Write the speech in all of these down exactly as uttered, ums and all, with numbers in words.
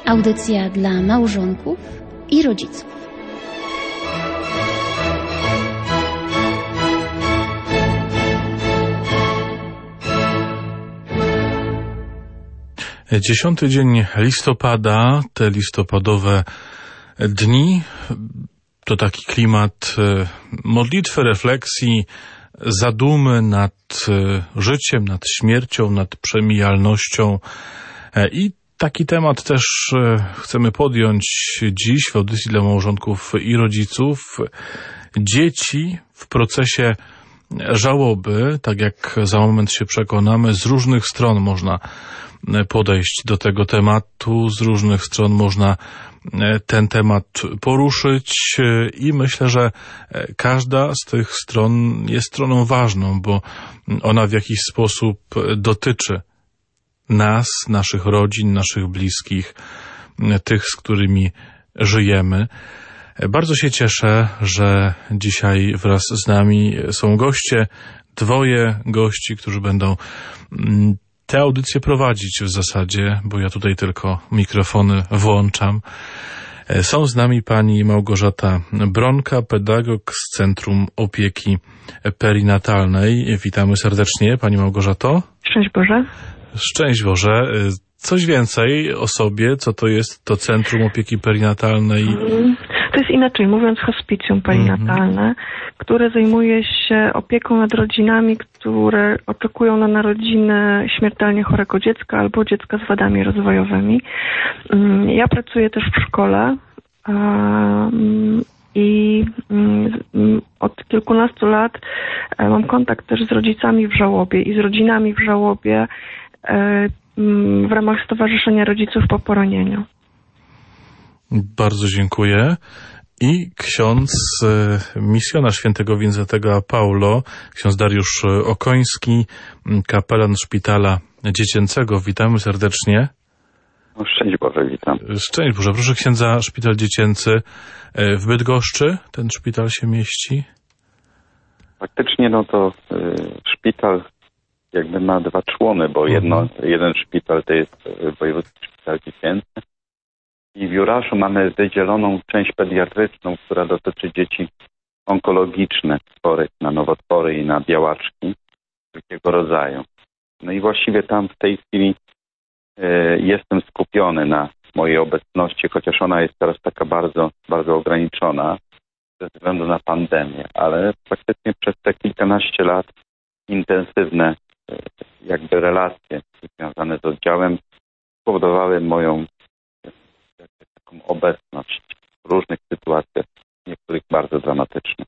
Audycja dla małżonków i rodziców. Dziesiąty dzień listopada, te listopadowe dni, to taki klimat modlitwy, refleksji, zadumy nad życiem, nad śmiercią, nad przemijalnością i taki temat też chcemy podjąć dziś w audycji dla małżonków i rodziców. Dzieci w procesie żałoby, tak jak za moment się przekonamy, z różnych stron można podejść do tego tematu, z różnych stron można ten temat poruszyć i myślę, że każda z tych stron jest stroną ważną, bo ona w jakiś sposób dotyczy nas, naszych rodzin, naszych bliskich, tych, z którymi żyjemy. Bardzo się cieszę, że dzisiaj wraz z nami są goście, dwoje gości, którzy będą tę audycję prowadzić w zasadzie, bo ja tutaj tylko mikrofony włączam. Są z nami pani Małgorzata Bronka, pedagog z Centrum Opieki Perinatalnej. Witamy serdecznie, pani Małgorzato. Szczęść Boże. Szczęść Boże. Coś więcej o sobie, co to jest to Centrum Opieki Perinatalnej? To jest inaczej mówiąc hospicjum perinatalne, mm-hmm. które zajmuje się opieką nad rodzinami, które oczekują na narodziny śmiertelnie chorego dziecka albo dziecka z wadami rozwojowymi. Ja pracuję też w szkole i od kilkunastu lat mam kontakt też z rodzicami w żałobie i z rodzinami w żałobie w ramach Stowarzyszenia Rodziców po Poronieniu. Bardzo dziękuję. I ksiądz misjonarz świętego Wincentego Paulo, ksiądz Dariusz Okoński, kapelan szpitala dziecięcego. Witamy serdecznie. Szczęść Boże, witam. Szczęść Boże. Proszę księdza, szpital dziecięcy w Bydgoszczy. Ten szpital się mieści? Faktycznie no to y, szpital jakby ma dwa człony, bo jedno, mhm. jeden szpital to jest wojewódzki szpital dziecięcy. I w Juraszu mamy wydzieloną część pediatryczną, która dotyczy dzieci onkologicznych, chorych na nowotwory i na białaczki wszelkiego rodzaju. No i właściwie tam w tej chwili y, jestem skupiony na mojej obecności, chociaż ona jest teraz taka bardzo, bardzo ograniczona ze względu na pandemię, ale faktycznie przez te kilkanaście lat intensywne y, jakby relacje związane z oddziałem spowodowały moją taką obecność w różnych sytuacjach, niektórych bardzo dramatycznych.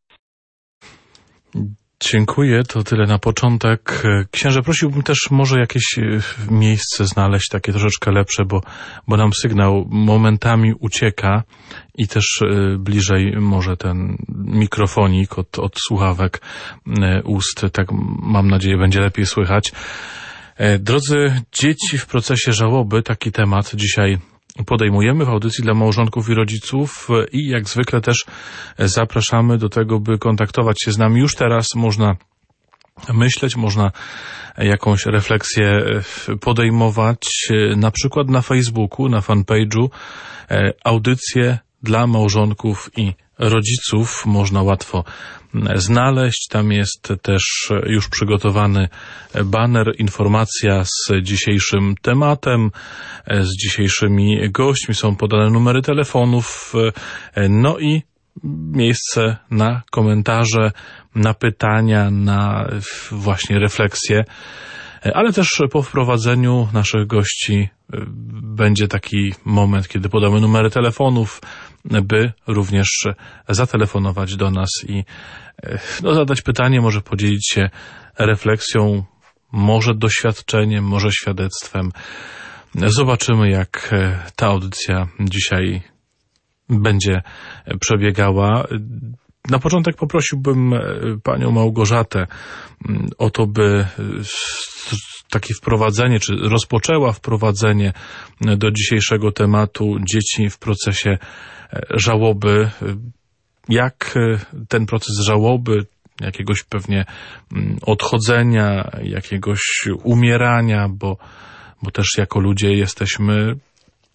Dziękuję, to tyle na początek. Księże, prosiłbym też może jakieś miejsce znaleźć, takie troszeczkę lepsze, bo, bo nam sygnał momentami ucieka i też bliżej może ten mikrofonik od, od słuchawek ust, tak mam nadzieję będzie lepiej słychać. Drodzy, dzieci w procesie żałoby, taki temat dzisiaj podejmujemy w audycji dla małżonków i rodziców i jak zwykle też zapraszamy do tego, by kontaktować się z nami. Już teraz można myśleć, można jakąś refleksję podejmować, na przykład na Facebooku, na fanpage'u audycje dla małżonków i rodziców można łatwo znaleźć. Tam jest też już przygotowany baner, informacja z dzisiejszym tematem, z dzisiejszymi gośćmi, są podane numery telefonów, no i miejsce na komentarze, na pytania, na właśnie refleksje. Ale też po wprowadzeniu naszych gości będzie taki moment, kiedy podamy numery telefonów, by również zatelefonować do nas i no, zadać pytanie, może podzielić się refleksją, może doświadczeniem, może świadectwem. Zobaczymy, jak ta audycja dzisiaj będzie przebiegała. Na początek poprosiłbym panią Małgorzatę o to, by takie wprowadzenie, czy rozpoczęła wprowadzenie do dzisiejszego tematu dzieci w procesie żałoby. Jak ten proces żałoby, jakiegoś pewnie odchodzenia, jakiegoś umierania, bo, bo też jako ludzie jesteśmy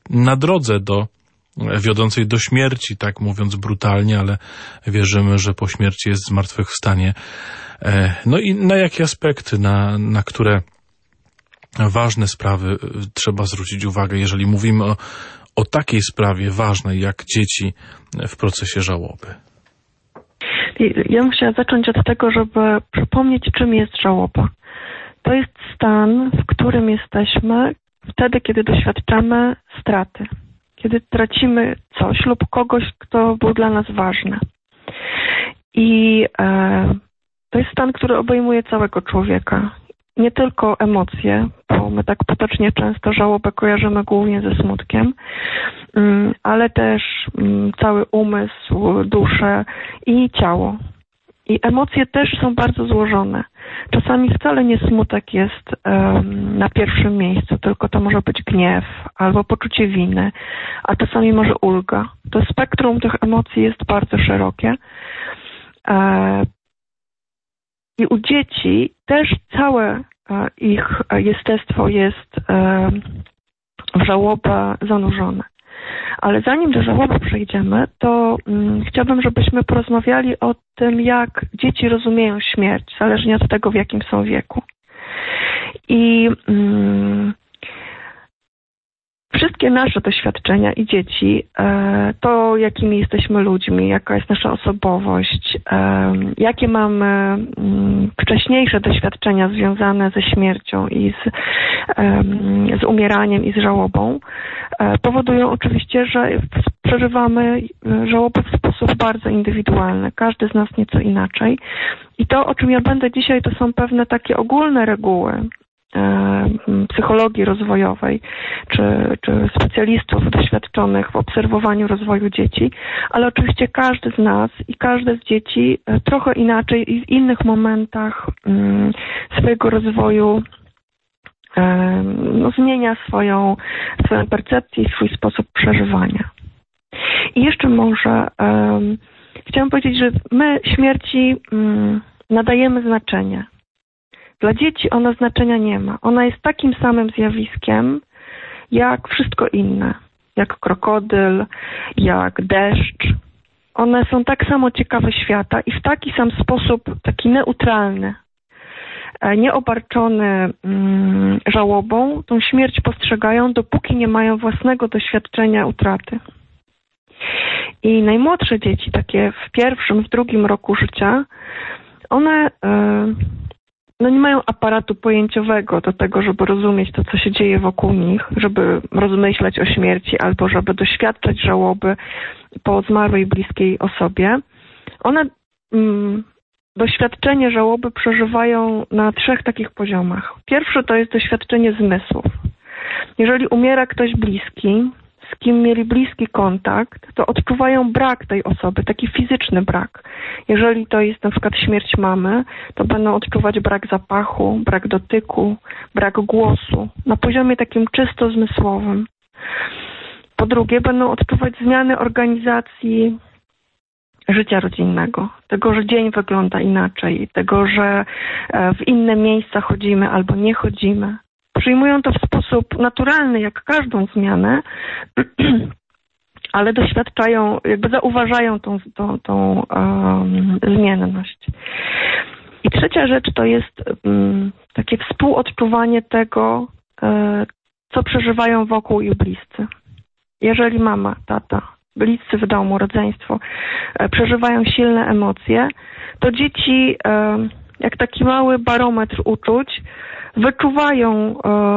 na drodze do wiodącej do śmierci, tak mówiąc brutalnie, ale wierzymy, że po śmierci jest zmartwychwstanie. No i na jakie aspekty, na, na które ważne sprawy trzeba zwrócić uwagę, jeżeli mówimy o, o takiej sprawie ważnej jak dzieci w procesie żałoby? Ja bym chciała zacząć od tego, żeby przypomnieć, czym jest żałoba. To jest stan, w którym jesteśmy wtedy, kiedy doświadczamy straty. Kiedy tracimy coś lub kogoś, kto był dla nas ważny. I e, to jest stan, który obejmuje całego człowieka. Nie tylko emocje, bo my tak potocznie często żałobę kojarzymy głównie ze smutkiem, ale też cały umysł, duszę i ciało. I emocje też są bardzo złożone. Czasami wcale nie smutek jest um, na pierwszym miejscu, tylko to może być gniew albo poczucie winy, a czasami może ulga. To spektrum tych emocji jest bardzo szerokie. E, I u dzieci też całe e, ich jestestwo jest e, w żałobę zanurzone. Ale zanim do żałoby przejdziemy, to um, chciałabym, żebyśmy porozmawiali o tym, jak dzieci rozumieją śmierć, zależnie od tego, w jakim są wieku. I um, wszystkie nasze doświadczenia i dzieci, e, to jakimi jesteśmy ludźmi, jaka jest nasza osobowość, e, jakie mamy m, wcześniejsze doświadczenia związane ze śmiercią i z, e, z umieraniem i z żałobą, e, powodują oczywiście, że przeżywamy żałobę w sposób bardzo indywidualny. Każdy z nas nieco inaczej. I to, o czym ja będę dzisiaj, to są pewne takie ogólne reguły psychologii rozwojowej, czy, czy specjalistów doświadczonych w obserwowaniu rozwoju dzieci, ale oczywiście każdy z nas i każde z dzieci trochę inaczej i w innych momentach um, swojego rozwoju um, no, zmienia swoją, swoją percepcję i swój sposób przeżywania. I jeszcze może um, chciałam powiedzieć, że my śmierci um, nadajemy znaczenie. Dla dzieci ona znaczenia nie ma. Ona jest takim samym zjawiskiem, jak wszystko inne. Jak krokodyl, jak deszcz. One są tak samo ciekawe świata i w taki sam sposób, taki neutralny, nieobarczony mm, żałobą, tą śmierć postrzegają, dopóki nie mają własnego doświadczenia utraty. I najmłodsze dzieci, takie w pierwszym, w drugim roku życia, one... Yy, no nie mają aparatu pojęciowego do tego, żeby rozumieć to, co się dzieje wokół nich, żeby rozmyślać o śmierci albo żeby doświadczać żałoby po zmarłej bliskiej osobie. One mm, doświadczenie żałoby przeżywają na trzech takich poziomach. Pierwszy to jest doświadczenie zmysłów. Jeżeli umiera ktoś bliski, z kim mieli bliski kontakt, to odczuwają brak tej osoby, taki fizyczny brak. Jeżeli to jest na przykład śmierć mamy, to będą odczuwać brak zapachu, brak dotyku, brak głosu, na poziomie takim czysto zmysłowym. Po drugie, będą odczuwać zmiany organizacji życia rodzinnego, tego, że dzień wygląda inaczej, tego, że w inne miejsca chodzimy albo nie chodzimy. Przyjmują to w sposób naturalny, jak każdą zmianę, ale doświadczają, jakby zauważają tą, tą, tą um, zmienność. I trzecia rzecz to jest um, takie współodczuwanie tego, um, co przeżywają wokół ich bliscy. Jeżeli mama, tata, bliscy w domu, rodzeństwo um, przeżywają silne emocje, to dzieci, um, jak taki mały barometr uczuć, wyczuwają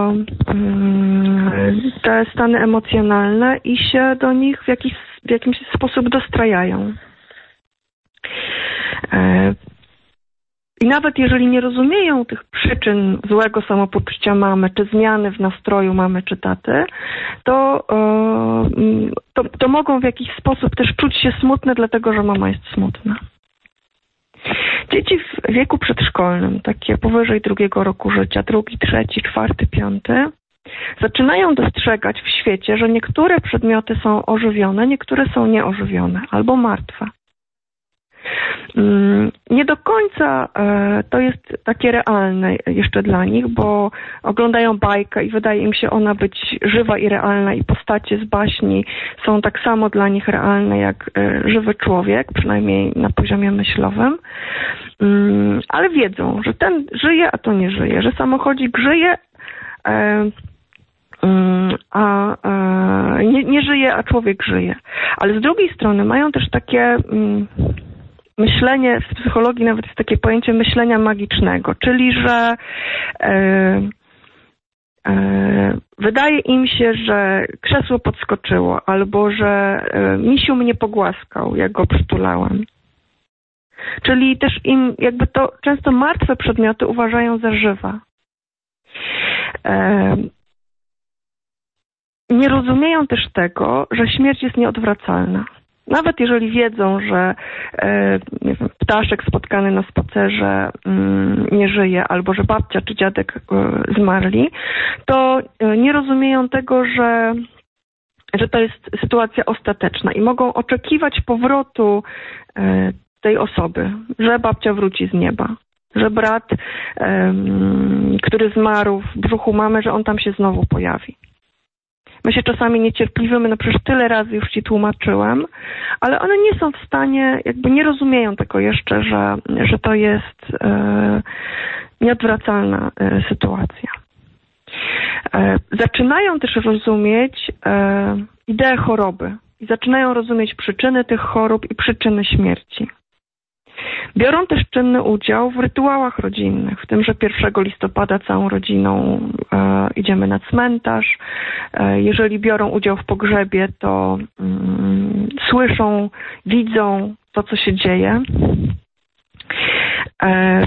y, y, te stany emocjonalne i się do nich w jakiś, w jakiś sposób dostrajają. Y, I nawet jeżeli nie rozumieją tych przyczyn złego samopoczucia mamy, czy zmiany w nastroju mamy czy taty, to, y, to, to mogą w jakiś sposób też czuć się smutne, dlatego że mama jest smutna. Dzieci w wieku przedszkolnym, takie powyżej drugiego roku życia, drugi, trzeci, czwarty, piąty, zaczynają dostrzegać w świecie, że niektóre przedmioty są ożywione, niektóre są nieożywione albo martwe. Nie do końca to jest takie realne jeszcze dla nich, bo oglądają bajkę i wydaje im się ona być żywa i realna i postacie z baśni są tak samo dla nich realne jak żywy człowiek, przynajmniej na poziomie myślowym, ale wiedzą, że ten żyje, a to nie żyje, że samochodzik żyje, a nie, nie żyje, a człowiek żyje. Ale z drugiej strony mają też takie myślenie, w psychologii nawet jest takie pojęcie myślenia magicznego, czyli że e, e, wydaje im się, że krzesło podskoczyło, albo że e, misiu mnie pogłaskał, jak go przytulałem. Czyli też im jakby to często martwe przedmioty uważają za żywe. E, nie rozumieją też tego, że śmierć jest nieodwracalna. Nawet jeżeli wiedzą, że e, nie wiem, ptaszek spotkany na spacerze mm, nie żyje, albo że babcia czy dziadek e, zmarli, to e, nie rozumieją tego, że, że to jest sytuacja ostateczna i mogą oczekiwać powrotu e, tej osoby, że babcia wróci z nieba, że brat, e, który zmarł w brzuchu mamy, że on tam się znowu pojawi. My się czasami niecierpliwimy, no przecież tyle razy już ci tłumaczyłem, ale one nie są w stanie, jakby nie rozumieją tego jeszcze, że, że to jest e, nieodwracalna e, sytuacja. E, zaczynają też rozumieć e, ideę choroby i zaczynają rozumieć przyczyny tych chorób i przyczyny śmierci. Biorą też czynny udział w rytuałach rodzinnych, w tym, że pierwszego listopada całą rodziną e, idziemy na cmentarz. E, jeżeli biorą udział w pogrzebie, to mm, słyszą, widzą to, co się dzieje. E,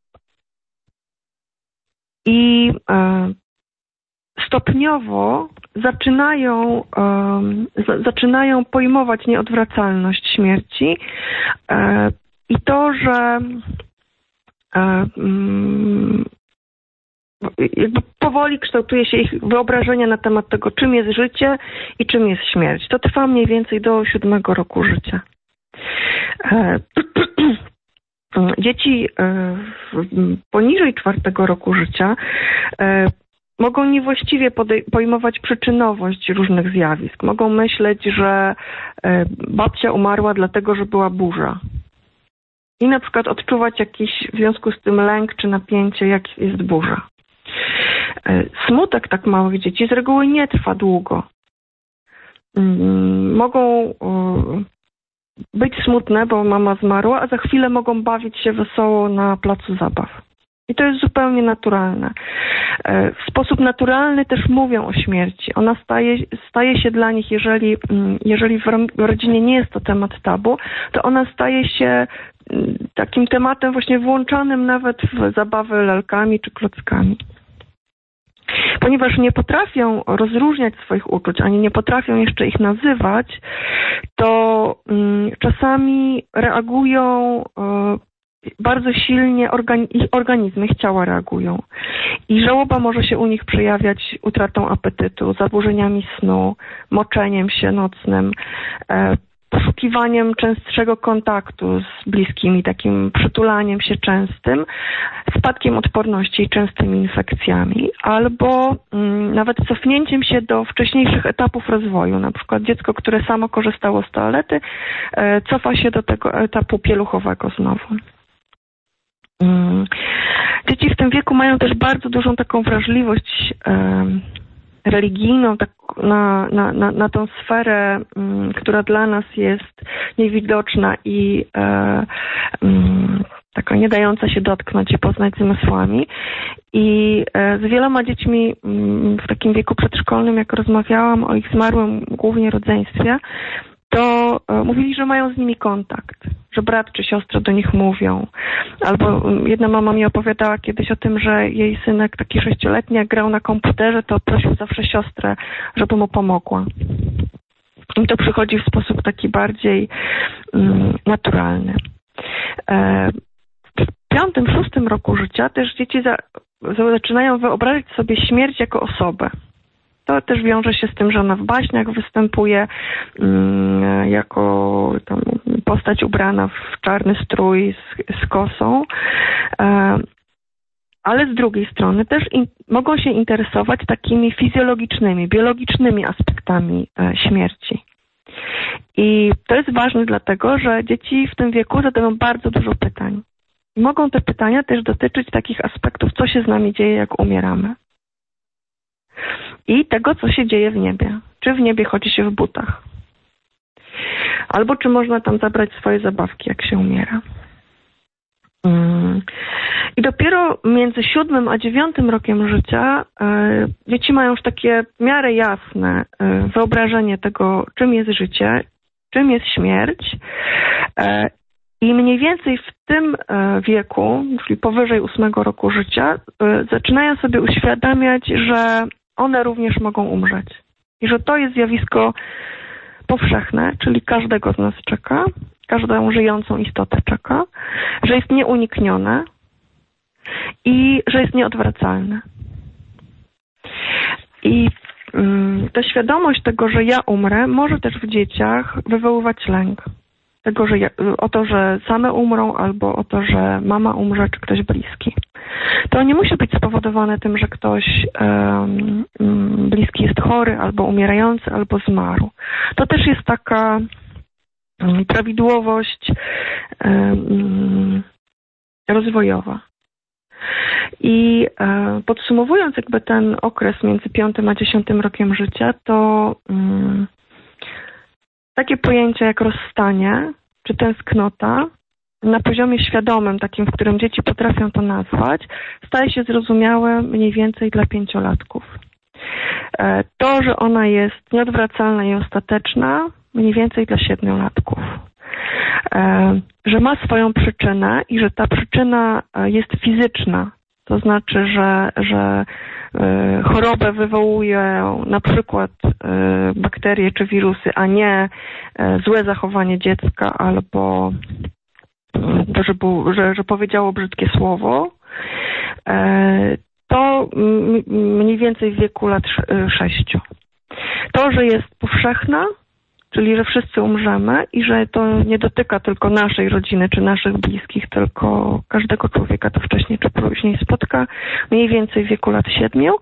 I e, stopniowo zaczynają, e, z, zaczynają pojmować nieodwracalność śmierci. E, I to, że e, mm, jakby powoli kształtuje się ich wyobrażenie na temat tego, czym jest życie i czym jest śmierć. To trwa mniej więcej do siódmego roku życia. E, dzieci e, poniżej czwartego roku życia e, mogą niewłaściwie podej- pojmować przyczynowość różnych zjawisk. Mogą myśleć, że e, babcia umarła dlatego, że była burza. I na przykład odczuwać jakiś w związku z tym lęk czy napięcie, jak jest burza. Smutek tak małych dzieci z reguły nie trwa długo. Mogą być smutne, bo mama zmarła, a za chwilę mogą bawić się wesoło na placu zabaw. I to jest zupełnie naturalne. W sposób naturalny też mówią o śmierci. Ona staje, staje się dla nich, jeżeli, jeżeli w rodzinie nie jest to temat tabu, to ona staje się takim tematem właśnie włączanym nawet w zabawy lalkami czy klockami. Ponieważ nie potrafią rozróżniać swoich uczuć, ani nie potrafią jeszcze ich nazywać, to um, czasami reagują um, bardzo silnie, organi- ich organizmy, ich ciała reagują. I żałoba może się u nich przejawiać utratą apetytu, zaburzeniami snu, moczeniem się nocnym, e, poszukiwaniem częstszego kontaktu z bliskimi, takim przytulaniem się częstym, spadkiem odporności i częstymi infekcjami, albo mm, nawet cofnięciem się do wcześniejszych etapów rozwoju. Na przykład dziecko, które samo korzystało z toalety, e, cofa się do tego etapu pieluchowego znowu. Mm. Dzieci w tym wieku mają też bardzo dużą taką wrażliwość e, religijną, tak na, na, na, na tą sferę, m, która dla nas jest niewidoczna i e, m, taka nie dająca się dotknąć i poznać zmysłami. I e, z wieloma dziećmi m, w takim wieku przedszkolnym, jak rozmawiałam o ich zmarłym głównie rodzeństwie, to e, mówili, że mają z nimi kontakt, że brat czy siostra do nich mówią. Albo jedna mama mi opowiadała kiedyś o tym, że jej synek taki sześcioletni, jak grał na komputerze, to prosił zawsze siostrę, żeby mu pomogła. I to przychodzi w sposób taki bardziej mm, naturalny. E, w piątym, szóstym roku życia też dzieci za, zaczynają wyobrażać sobie śmierć jako osobę. To też wiąże się z tym, że ona w baśniach występuje um, jako tam, postać ubrana w czarny strój z, z kosą. E, ale z drugiej strony też in, mogą się interesować takimi fizjologicznymi, biologicznymi aspektami e, śmierci. I to jest ważne dlatego, że dzieci w tym wieku zadają bardzo dużo pytań. I mogą te pytania też dotyczyć takich aspektów, co się z nami dzieje, jak umieramy. I tego, co się dzieje w niebie. Czy w niebie chodzi się w butach? Albo czy można tam zabrać swoje zabawki, jak się umiera? I dopiero między siódmym a dziewiątym rokiem życia e, dzieci mają już takie w miarę jasne e, wyobrażenie tego, czym jest życie, czym jest śmierć. E, I mniej więcej w tym e, wieku, czyli powyżej ósmego roku życia, e, zaczynają sobie uświadamiać, że one również mogą umrzeć. I że to jest zjawisko powszechne, czyli każdego z nas czeka, każdą żyjącą istotę czeka, że jest nieuniknione i że jest nieodwracalne. I mm, ta świadomość tego, że ja umrę, może też w dzieciach wywoływać lęk. Tego, że ja, o to, że same umrą, albo o to, że mama umrze, czy ktoś bliski. To nie musi być spowodowane tym, że ktoś um, bliski jest chory, albo umierający, albo zmarł. To też jest taka um, prawidłowość um, rozwojowa. I e, podsumowując jakby ten okres między piątym a dziesiątym rokiem życia, to um, takie pojęcia jak rozstanie czy tęsknota na poziomie świadomym, takim, w którym dzieci potrafią to nazwać, staje się zrozumiałe mniej więcej dla pięciolatków. E, to, że ona jest nieodwracalna i ostateczna, mniej więcej dla siedmiolatków. E, że ma swoją przyczynę i że ta przyczyna jest fizyczna. To znaczy, że, że y, chorobę wywołują na przykład y, bakterie czy wirusy, a nie y, złe zachowanie dziecka albo to, że, był, że, że powiedziało brzydkie słowo. Y, to m, mniej więcej w wieku lat sześciu. To, że jest powszechna, czyli że wszyscy umrzemy i że to nie dotyka tylko naszej rodziny czy naszych bliskich, tylko każdego człowieka to wcześniej czy później spotka, mniej więcej w wieku lat siedmiu.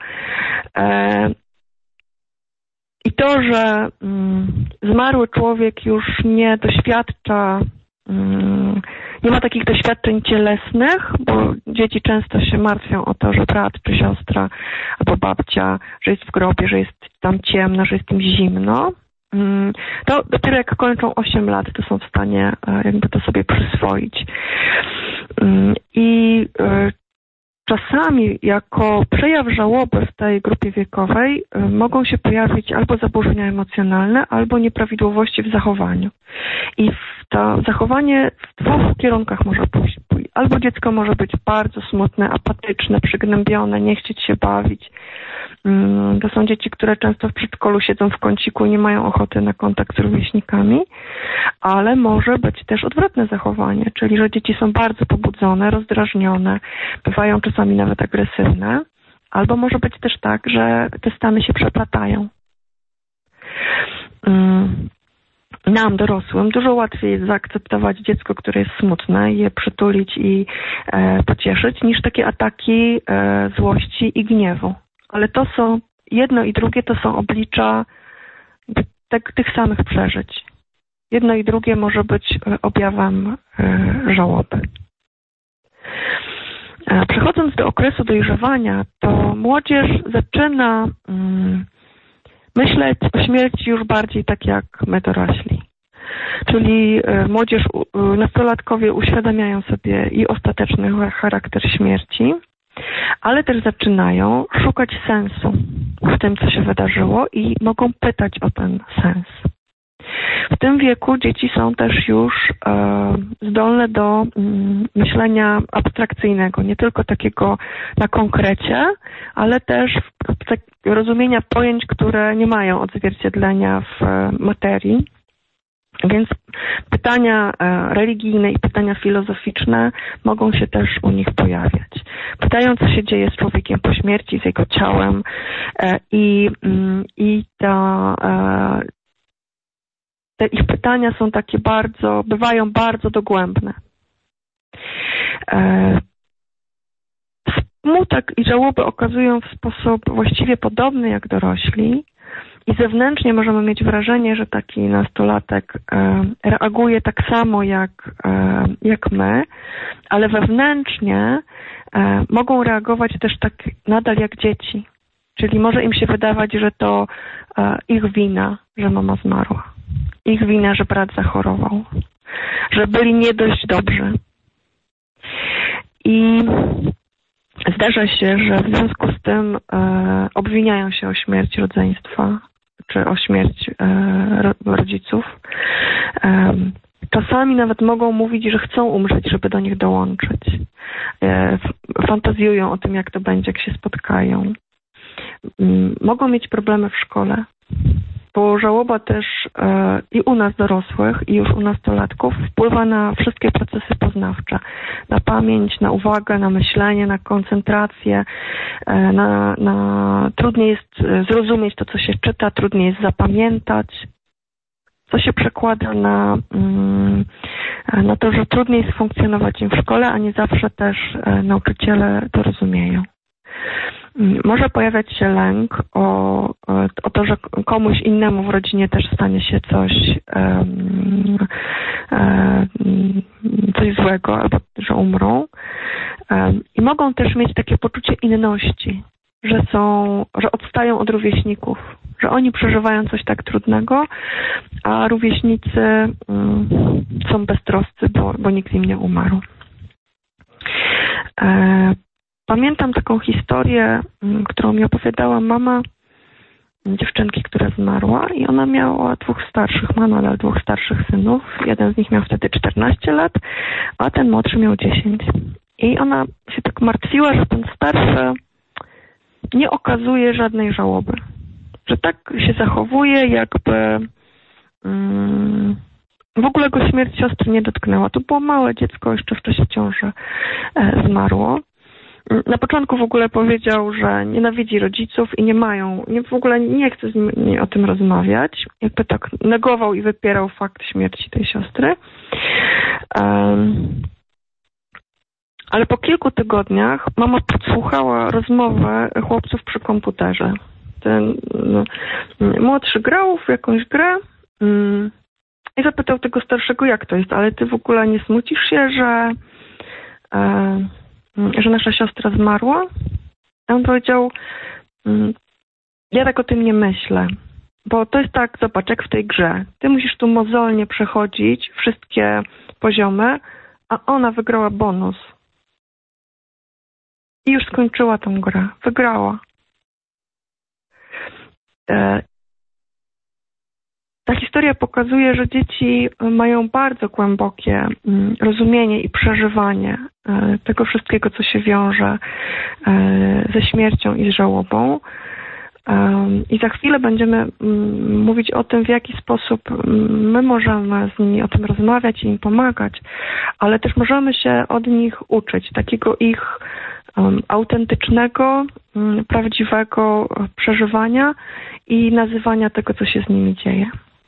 I to, że zmarły człowiek już nie doświadcza, nie ma takich doświadczeń cielesnych, bo dzieci często się martwią o to, że brat czy siostra albo babcia, że jest w grobie, że jest tam ciemno, że jest im zimno. To dopiero jak kończą osiem lat, to są w stanie jakby to sobie przyswoić. I czasami jako przejaw żałoby w tej grupie wiekowej mogą się pojawić albo zaburzenia emocjonalne, albo nieprawidłowości w zachowaniu. I to zachowanie w dwóch kierunkach może pójść. Albo dziecko może być bardzo smutne, apatyczne, przygnębione, nie chcieć się bawić. To są dzieci, które często w przedszkolu siedzą w kąciku i nie mają ochoty na kontakt z rówieśnikami, ale może być też odwrotne zachowanie, czyli że dzieci są bardzo pobudzone, rozdrażnione, bywają czasami nawet agresywne, albo może być też tak, że te stany się przeplatają. Nam, dorosłym, dużo łatwiej jest zaakceptować dziecko, które jest smutne, je przytulić i e, pocieszyć, niż takie ataki e, złości i gniewu. Ale to są, jedno i drugie to są oblicza te, tych samych przeżyć. Jedno i drugie może być objawem e, żałoby. E, przechodząc do okresu dojrzewania, to młodzież zaczyna mm, myśleć o śmierci już bardziej tak jak my dorośli. Czyli e, młodzież, e, nastolatkowie uświadamiają sobie i ostateczny charakter śmierci, ale też zaczynają szukać sensu w tym, co się wydarzyło i mogą pytać o ten sens. W tym wieku dzieci są też już e, zdolne do mm, myślenia abstrakcyjnego, nie tylko takiego na konkrecie, ale też w, w, tak, rozumienia pojęć, które nie mają odzwierciedlenia w e, materii. Więc pytania religijne i pytania filozoficzne mogą się też u nich pojawiać. Pytają, co się dzieje z człowiekiem po śmierci, z jego ciałem i, i ta, te ich pytania są takie bardzo, bywają bardzo dogłębne. Smutek i żałobę okazują w sposób właściwie podobny jak dorośli i zewnętrznie możemy mieć wrażenie, że taki nastolatek e, reaguje tak samo jak, e, jak my, ale wewnętrznie e, mogą reagować też tak nadal jak dzieci. Czyli może im się wydawać, że to e, ich wina, że mama zmarła. Ich wina, że brat zachorował. Że byli nie dość dobrzy. I zdarza się, że w związku z tym e, obwiniają się o śmierć rodzeństwa, czy o śmierć e, rodziców. E, czasami nawet mogą mówić, że chcą umrzeć, żeby do nich dołączyć. E, fantazjują o tym, jak to będzie, jak się spotkają. E, mogą mieć problemy w szkole. Bo żałoba też e, i u nas dorosłych, i już u nastolatków wpływa na wszystkie procesy poznawcze. Na pamięć, na uwagę, na myślenie, na koncentrację. E, na, na, trudniej jest zrozumieć to, co się czyta, trudniej jest zapamiętać. Co się przekłada na, mm, na to, że trudniej jest funkcjonować im w szkole, a nie zawsze też e, nauczyciele to rozumieją. Może pojawiać się lęk o, o to, że komuś innemu w rodzinie też stanie się coś, um, um, coś złego, albo że umrą. Um, I mogą też mieć takie poczucie inności, że są, że odstają od rówieśników, że oni przeżywają coś tak trudnego, a rówieśnicy um, są beztroscy, bo, bo nikt im nie umarł. Um, Pamiętam taką historię, którą mi opowiadała mama dziewczynki, która zmarła i ona miała dwóch starszych, ma nadal dwóch starszych synów. Jeden z nich miał wtedy czternaście lat, a ten młodszy miał dziesięć. I ona się tak martwiła, że ten starszy nie okazuje żadnej żałoby. Że tak się zachowuje, jakby um, w ogóle go śmierć siostry nie dotknęła. To było małe dziecko, jeszcze w czasie ciąży e, zmarło. Na początku w ogóle powiedział, że nienawidzi rodziców i nie mają, nie, w ogóle nie chce z nimi o tym rozmawiać. Jakby tak negował i wypierał fakt śmierci tej siostry. Um, ale po kilku tygodniach mama podsłuchała rozmowę chłopców przy komputerze. Ten no, młodszy grał w jakąś grę um, i zapytał tego starszego, jak to jest, ale ty w ogóle nie smucisz się, że... Um, że nasza siostra zmarła? A on powiedział, ja tak o tym nie myślę, bo to jest tak, zobacz, jak w tej grze. Ty musisz tu mozolnie przechodzić wszystkie poziomy, a ona wygrała bonus. I już skończyła tą grę. Wygrała. Ta historia pokazuje, że dzieci mają bardzo głębokie rozumienie i przeżywanie tego wszystkiego, co się wiąże ze śmiercią i z żałobą. I za chwilę będziemy mówić o tym, w jaki sposób my możemy z nimi o tym rozmawiać i im pomagać, ale też możemy się od nich uczyć, takiego ich autentycznego, prawdziwego przeżywania i nazywania tego, co się z nimi dzieje.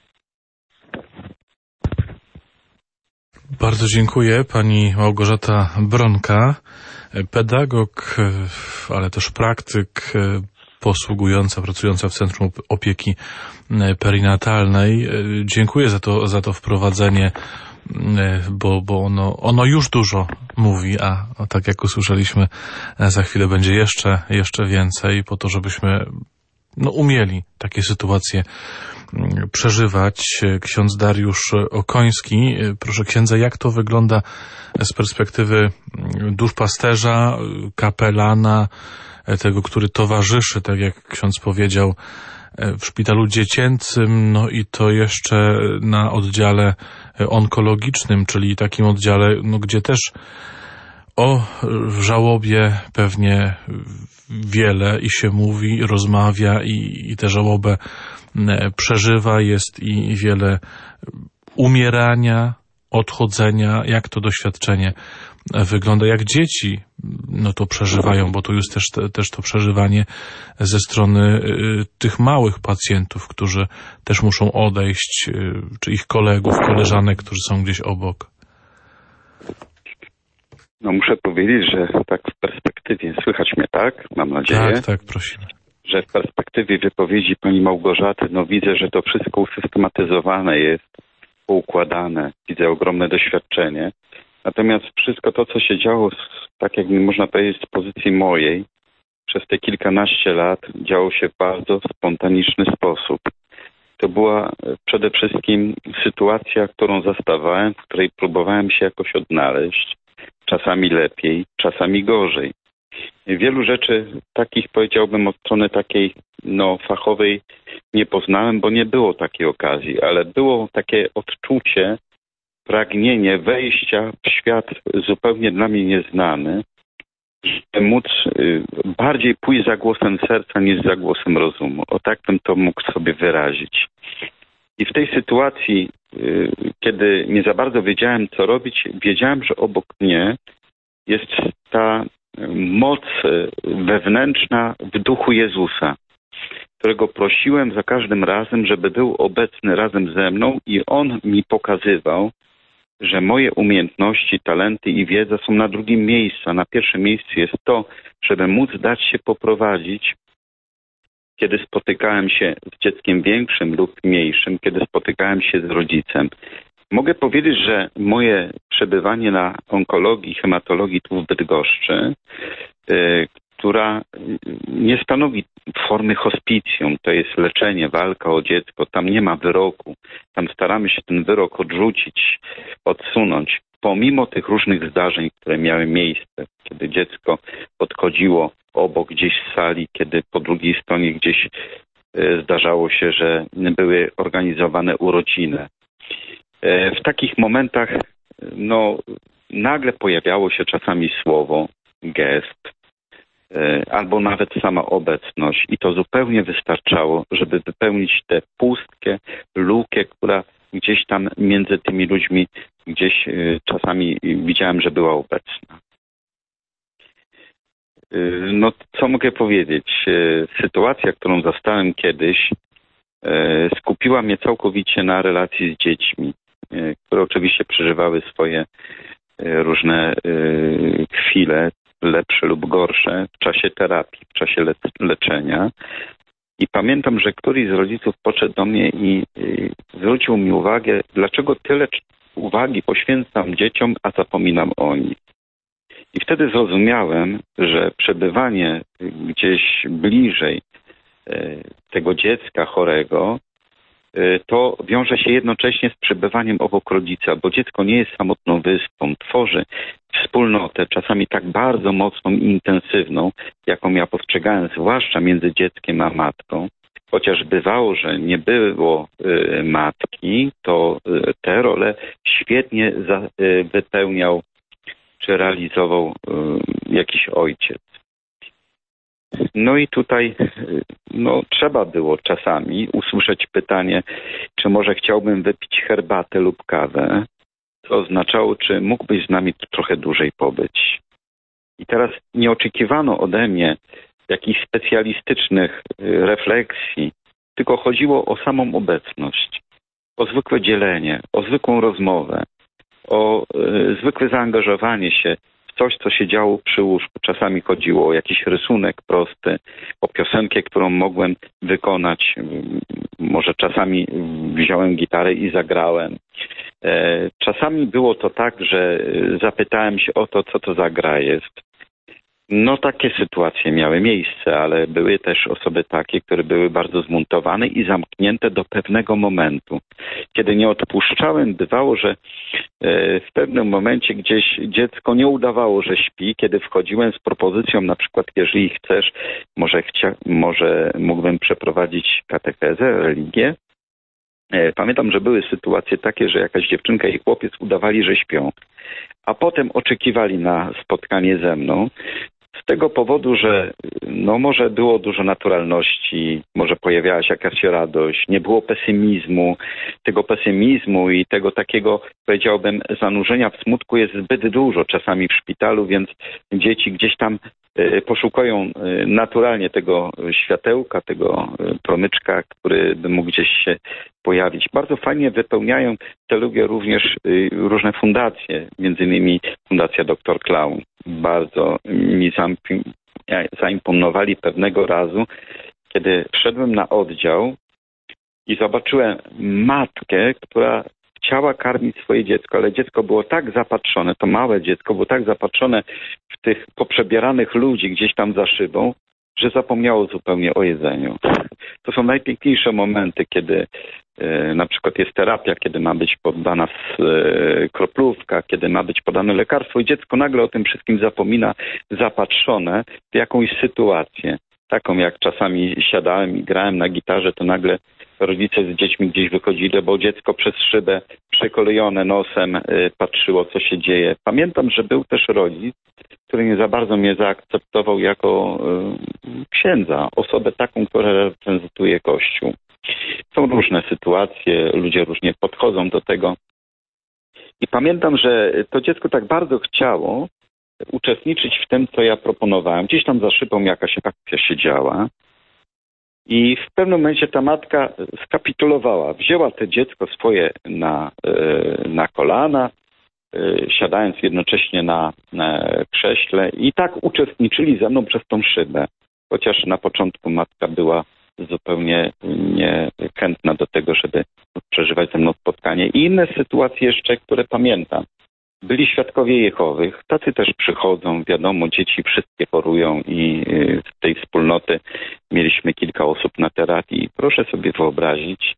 Bardzo dziękuję. Pani Małgorzata Bronka, pedagog, ale też praktyk, posługująca, pracująca w Centrum Opieki Perinatalnej. Dziękuję za to, za to wprowadzenie, bo, bo ono, ono już dużo mówi, a, a tak jak usłyszeliśmy, za chwilę będzie jeszcze, jeszcze więcej, po to, żebyśmy no, umieli takie sytuacje przeżywać. Ksiądz Dariusz Okoński. Proszę księdza, jak to wygląda z perspektywy duszpasterza, kapelana, tego, który towarzyszy, tak jak ksiądz powiedział, w szpitalu dziecięcym, no i to jeszcze na oddziale onkologiczm, czyli takim oddziale, no, gdzie też o żałobie pewnie wiele i się mówi, rozmawia i, i tę żałobę przeżywa, jest i wiele umierania, odchodzenia. Jak to doświadczenie wygląda, jak dzieci no to przeżywają, bo to jest też, też to przeżywanie ze strony tych małych pacjentów, którzy też muszą odejść, czy ich kolegów, koleżanek, którzy są gdzieś obok. No muszę powiedzieć, że tak w perspektywie, słychać mnie, tak? Mam nadzieję. Tak, tak, prosimy. Że w perspektywie wypowiedzi pani Małgorzaty, no widzę, że to wszystko usystematyzowane jest, poukładane. Widzę ogromne doświadczenie. Natomiast wszystko to, co się działo, tak jak można powiedzieć, z pozycji mojej, przez te kilkanaście lat działo się w bardzo spontaniczny sposób. To była przede wszystkim sytuacja, którą zastawałem, w której próbowałem się jakoś odnaleźć. Czasami lepiej, czasami gorzej. Wielu rzeczy takich, powiedziałbym, od strony takiej no, fachowej nie poznałem, bo nie było takiej okazji, ale było takie odczucie, pragnienie wejścia w świat zupełnie dla mnie nieznany, żeby móc y, bardziej pójść za głosem serca niż za głosem rozumu. O tak bym to mógł sobie wyrazić. I w tej sytuacji, y, kiedy nie za bardzo wiedziałem, co robić, wiedziałem, że obok mnie jest ta moc wewnętrzna w duchu Jezusa, którego prosiłem za każdym razem, żeby był obecny razem ze mną i On mi pokazywał, że moje umiejętności, talenty i wiedza są na drugim miejscu, a na pierwszym miejscu jest to, żeby móc dać się poprowadzić, kiedy spotykałem się z dzieckiem większym lub mniejszym, kiedy spotykałem się z rodzicem. Mogę powiedzieć, że moje przebywanie na onkologii, hematologii tu w Bydgoszczy, y, która nie stanowi formy hospicjum, to jest leczenie, walka o dziecko, tam nie ma wyroku, tam staramy się ten wyrok odrzucić, odsunąć, pomimo tych różnych zdarzeń, które miały miejsce, kiedy dziecko podchodziło obok gdzieś w sali, kiedy po drugiej stronie gdzieś y, zdarzało się, że były organizowane urodziny. W takich momentach no, nagle pojawiało się czasami słowo, gest, albo nawet sama obecność i to zupełnie wystarczało, żeby wypełnić tę pustkę, lukę, która gdzieś tam między tymi ludźmi gdzieś czasami widziałem, że była obecna. No co mogę powiedzieć? Sytuacja, którą zastałem kiedyś, skupiła mnie całkowicie na relacji z dziećmi, które oczywiście przeżywały swoje różne chwile, lepsze lub gorsze, w czasie terapii, w czasie le- leczenia. I pamiętam, że któryś z rodziców podszedł do mnie i zwrócił mi uwagę, dlaczego tyle uwagi poświęcam dzieciom, a zapominam o nich. I wtedy zrozumiałem, że przebywanie gdzieś bliżej tego dziecka chorego, to wiąże się jednocześnie z przebywaniem obok rodzica, bo dziecko nie jest samotną wyspą, tworzy wspólnotę, czasami tak bardzo mocną i intensywną, jaką ja postrzegałem, zwłaszcza między dzieckiem a matką. Chociaż bywało, że nie było y, matki, to y, tę rolę świetnie za, y, wypełniał czy realizował y, jakiś ojciec. No i tutaj no, trzeba było czasami usłyszeć pytanie, czy może chciałbym wypić herbatę lub kawę, co oznaczało, czy mógłbyś z nami trochę dłużej pobyć. I teraz nie oczekiwano ode mnie jakichś specjalistycznych refleksji, tylko chodziło o samą obecność, o zwykłe dzielenie, o zwykłą rozmowę, o y, zwykłe zaangażowanie się w coś, co się działo przy łóżku. Czasami chodziło o jakiś rysunek prosty, o piosenkę, którą mogłem wykonać. Może czasami wziąłem gitarę i zagrałem. E, czasami było to tak, że zapytałem się o to, co to za gra jest. No takie sytuacje miały miejsce, ale były też osoby takie, które były bardzo zmontowane i zamknięte do pewnego momentu. Kiedy nie odpuszczałem, bywało, że w pewnym momencie gdzieś dziecko nie udawało, że śpi. Kiedy wchodziłem z propozycją, na przykład, jeżeli chcesz, może, chcia, może mógłbym przeprowadzić katechezę, religię. Pamiętam, że były sytuacje takie, że jakaś dziewczynka i chłopiec udawali, że śpią, a potem oczekiwali na spotkanie ze mną. Z tego powodu, że no może było dużo naturalności, może pojawiała się jakaś radość, nie było pesymizmu. Tego pesymizmu i tego takiego, powiedziałbym, zanurzenia w smutku jest zbyt dużo czasami w szpitalu, więc dzieci gdzieś tam poszukują naturalnie tego światełka, tego promyczka, który by mógł gdzieś się pojawić. Bardzo fajnie wypełniają tę lubię również y, różne fundacje, między innymi Fundacja doktor Klaun. Bardzo mi zaimponowali pewnego razu, kiedy wszedłem na oddział i zobaczyłem matkę, która chciała karmić swoje dziecko, ale dziecko było tak zapatrzone, to małe dziecko było tak zapatrzone w tych poprzebieranych ludzi gdzieś tam za szybą, że zapomniało zupełnie o jedzeniu. To są najpiękniejsze momenty, kiedy e, na przykład jest terapia, kiedy ma być podana e, kroplówka, kiedy ma być podane lekarstwo i dziecko nagle o tym wszystkim zapomina, zapatrzone w jakąś sytuację. Taką jak czasami siadałem i grałem na gitarze, to nagle rodzice z dziećmi gdzieś wychodzili, bo dziecko przez szybę przekolejone nosem y, patrzyło, co się dzieje. Pamiętam, że był też rodzic, który nie za bardzo mnie zaakceptował jako y, księdza, osobę taką, która reprezentuje Kościół. Są różne sytuacje, ludzie różnie podchodzą do tego. I pamiętam, że to dziecko tak bardzo chciało uczestniczyć w tym, co ja proponowałem. Gdzieś tam za szybą jakaś akcja się działa. I w pewnym momencie ta matka skapitulowała. Wzięła to dziecko swoje na, na kolana, siadając jednocześnie na, na krześle i tak uczestniczyli ze mną przez tą szybę. Chociaż na początku matka była zupełnie niechętna do tego, żeby przeżywać ze mną spotkanie. I inne sytuacje jeszcze, które pamiętam. Byli świadkowie Jehowych, tacy też przychodzą, wiadomo, dzieci wszystkie chorują i z tej wspólnoty mieliśmy kilka osób na terapii. Proszę sobie wyobrazić,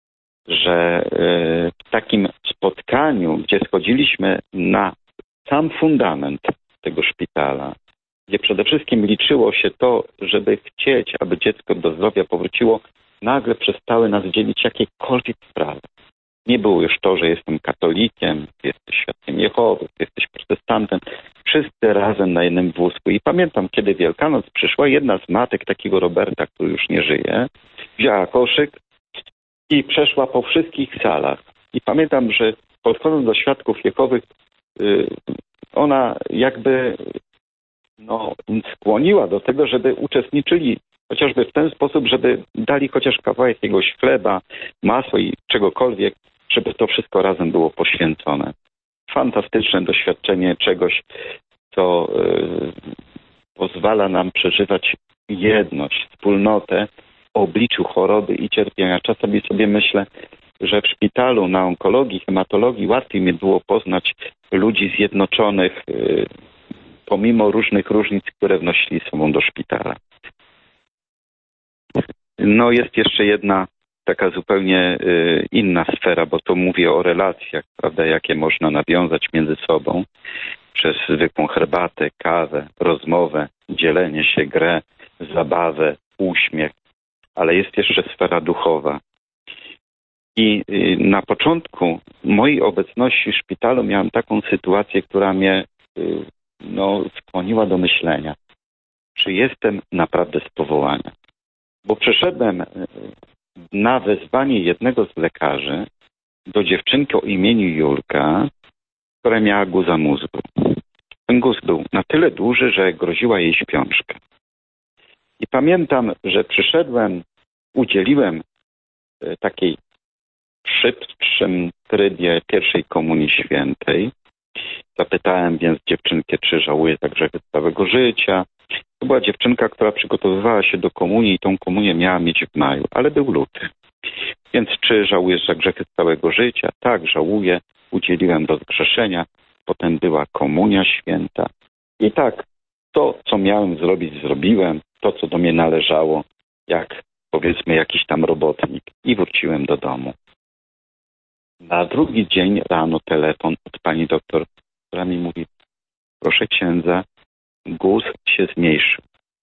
że w takim spotkaniu, gdzie schodziliśmy na sam fundament tego szpitala, gdzie przede wszystkim liczyło się to, żeby chcieć, aby dziecko do zdrowia powróciło, nagle przestały nas dzielić jakiekolwiek sprawy. Nie było już to, że jestem katolikiem, jesteś świadkiem Jehowy, jesteś protestantem. Wszyscy razem na jednym wózku. I pamiętam, kiedy Wielkanoc przyszła, jedna z matek takiego Roberta, który już nie żyje, wzięła koszyk i przeszła po wszystkich salach. I pamiętam, że podchodząc do świadków Jehowych, yy, ona jakby no, skłoniła do tego, żeby uczestniczyli chociażby w ten sposób, żeby dali chociaż kawałek jakiegoś chleba, masła i czegokolwiek, żeby to wszystko razem było poświęcone. Fantastyczne doświadczenie czegoś, co y, pozwala nam przeżywać jedność, wspólnotę w obliczu choroby i cierpienia. Czasami sobie myślę, że w szpitalu na onkologii, hematologii łatwiej mi było poznać ludzi zjednoczonych y, pomimo różnych różnic, które wnosili sobą do szpitala. No jest jeszcze jedna taka zupełnie y, inna sfera, bo to mówię o relacjach, prawda, jakie można nawiązać między sobą przez zwykłą herbatę, kawę, rozmowę, dzielenie się, grę, zabawę, uśmiech, ale jest jeszcze sfera duchowa. I y, na początku mojej obecności w szpitalu miałem taką sytuację, która mnie y, no, skłoniła do myślenia, czy jestem naprawdę z powołania. Bo przyszedłem na wezwanie jednego z lekarzy do dziewczynki o imieniu Julka, która miała guza mózgu. Ten guz był na tyle duży, że groziła jej śpiączka. I pamiętam, że przyszedłem, udzieliłem takiej szybszym trybie pierwszej komunii świętej. Zapytałem więc dziewczynkę, czy żałuje za grzechy całego życia. To była dziewczynka, która przygotowywała się do komunii i tą komunię miała mieć w maju, ale był luty. Więc czy żałujesz za grzechy całego życia? Tak, żałuję. Udzieliłem rozgrzeszenia. Potem była komunia święta. I tak, to, co miałem zrobić, zrobiłem. To, co do mnie należało, jak powiedzmy jakiś tam robotnik. I wróciłem do domu. Na drugi dzień rano telefon od pani doktor, która mi mówi, proszę księdza, guz się zmniejszył.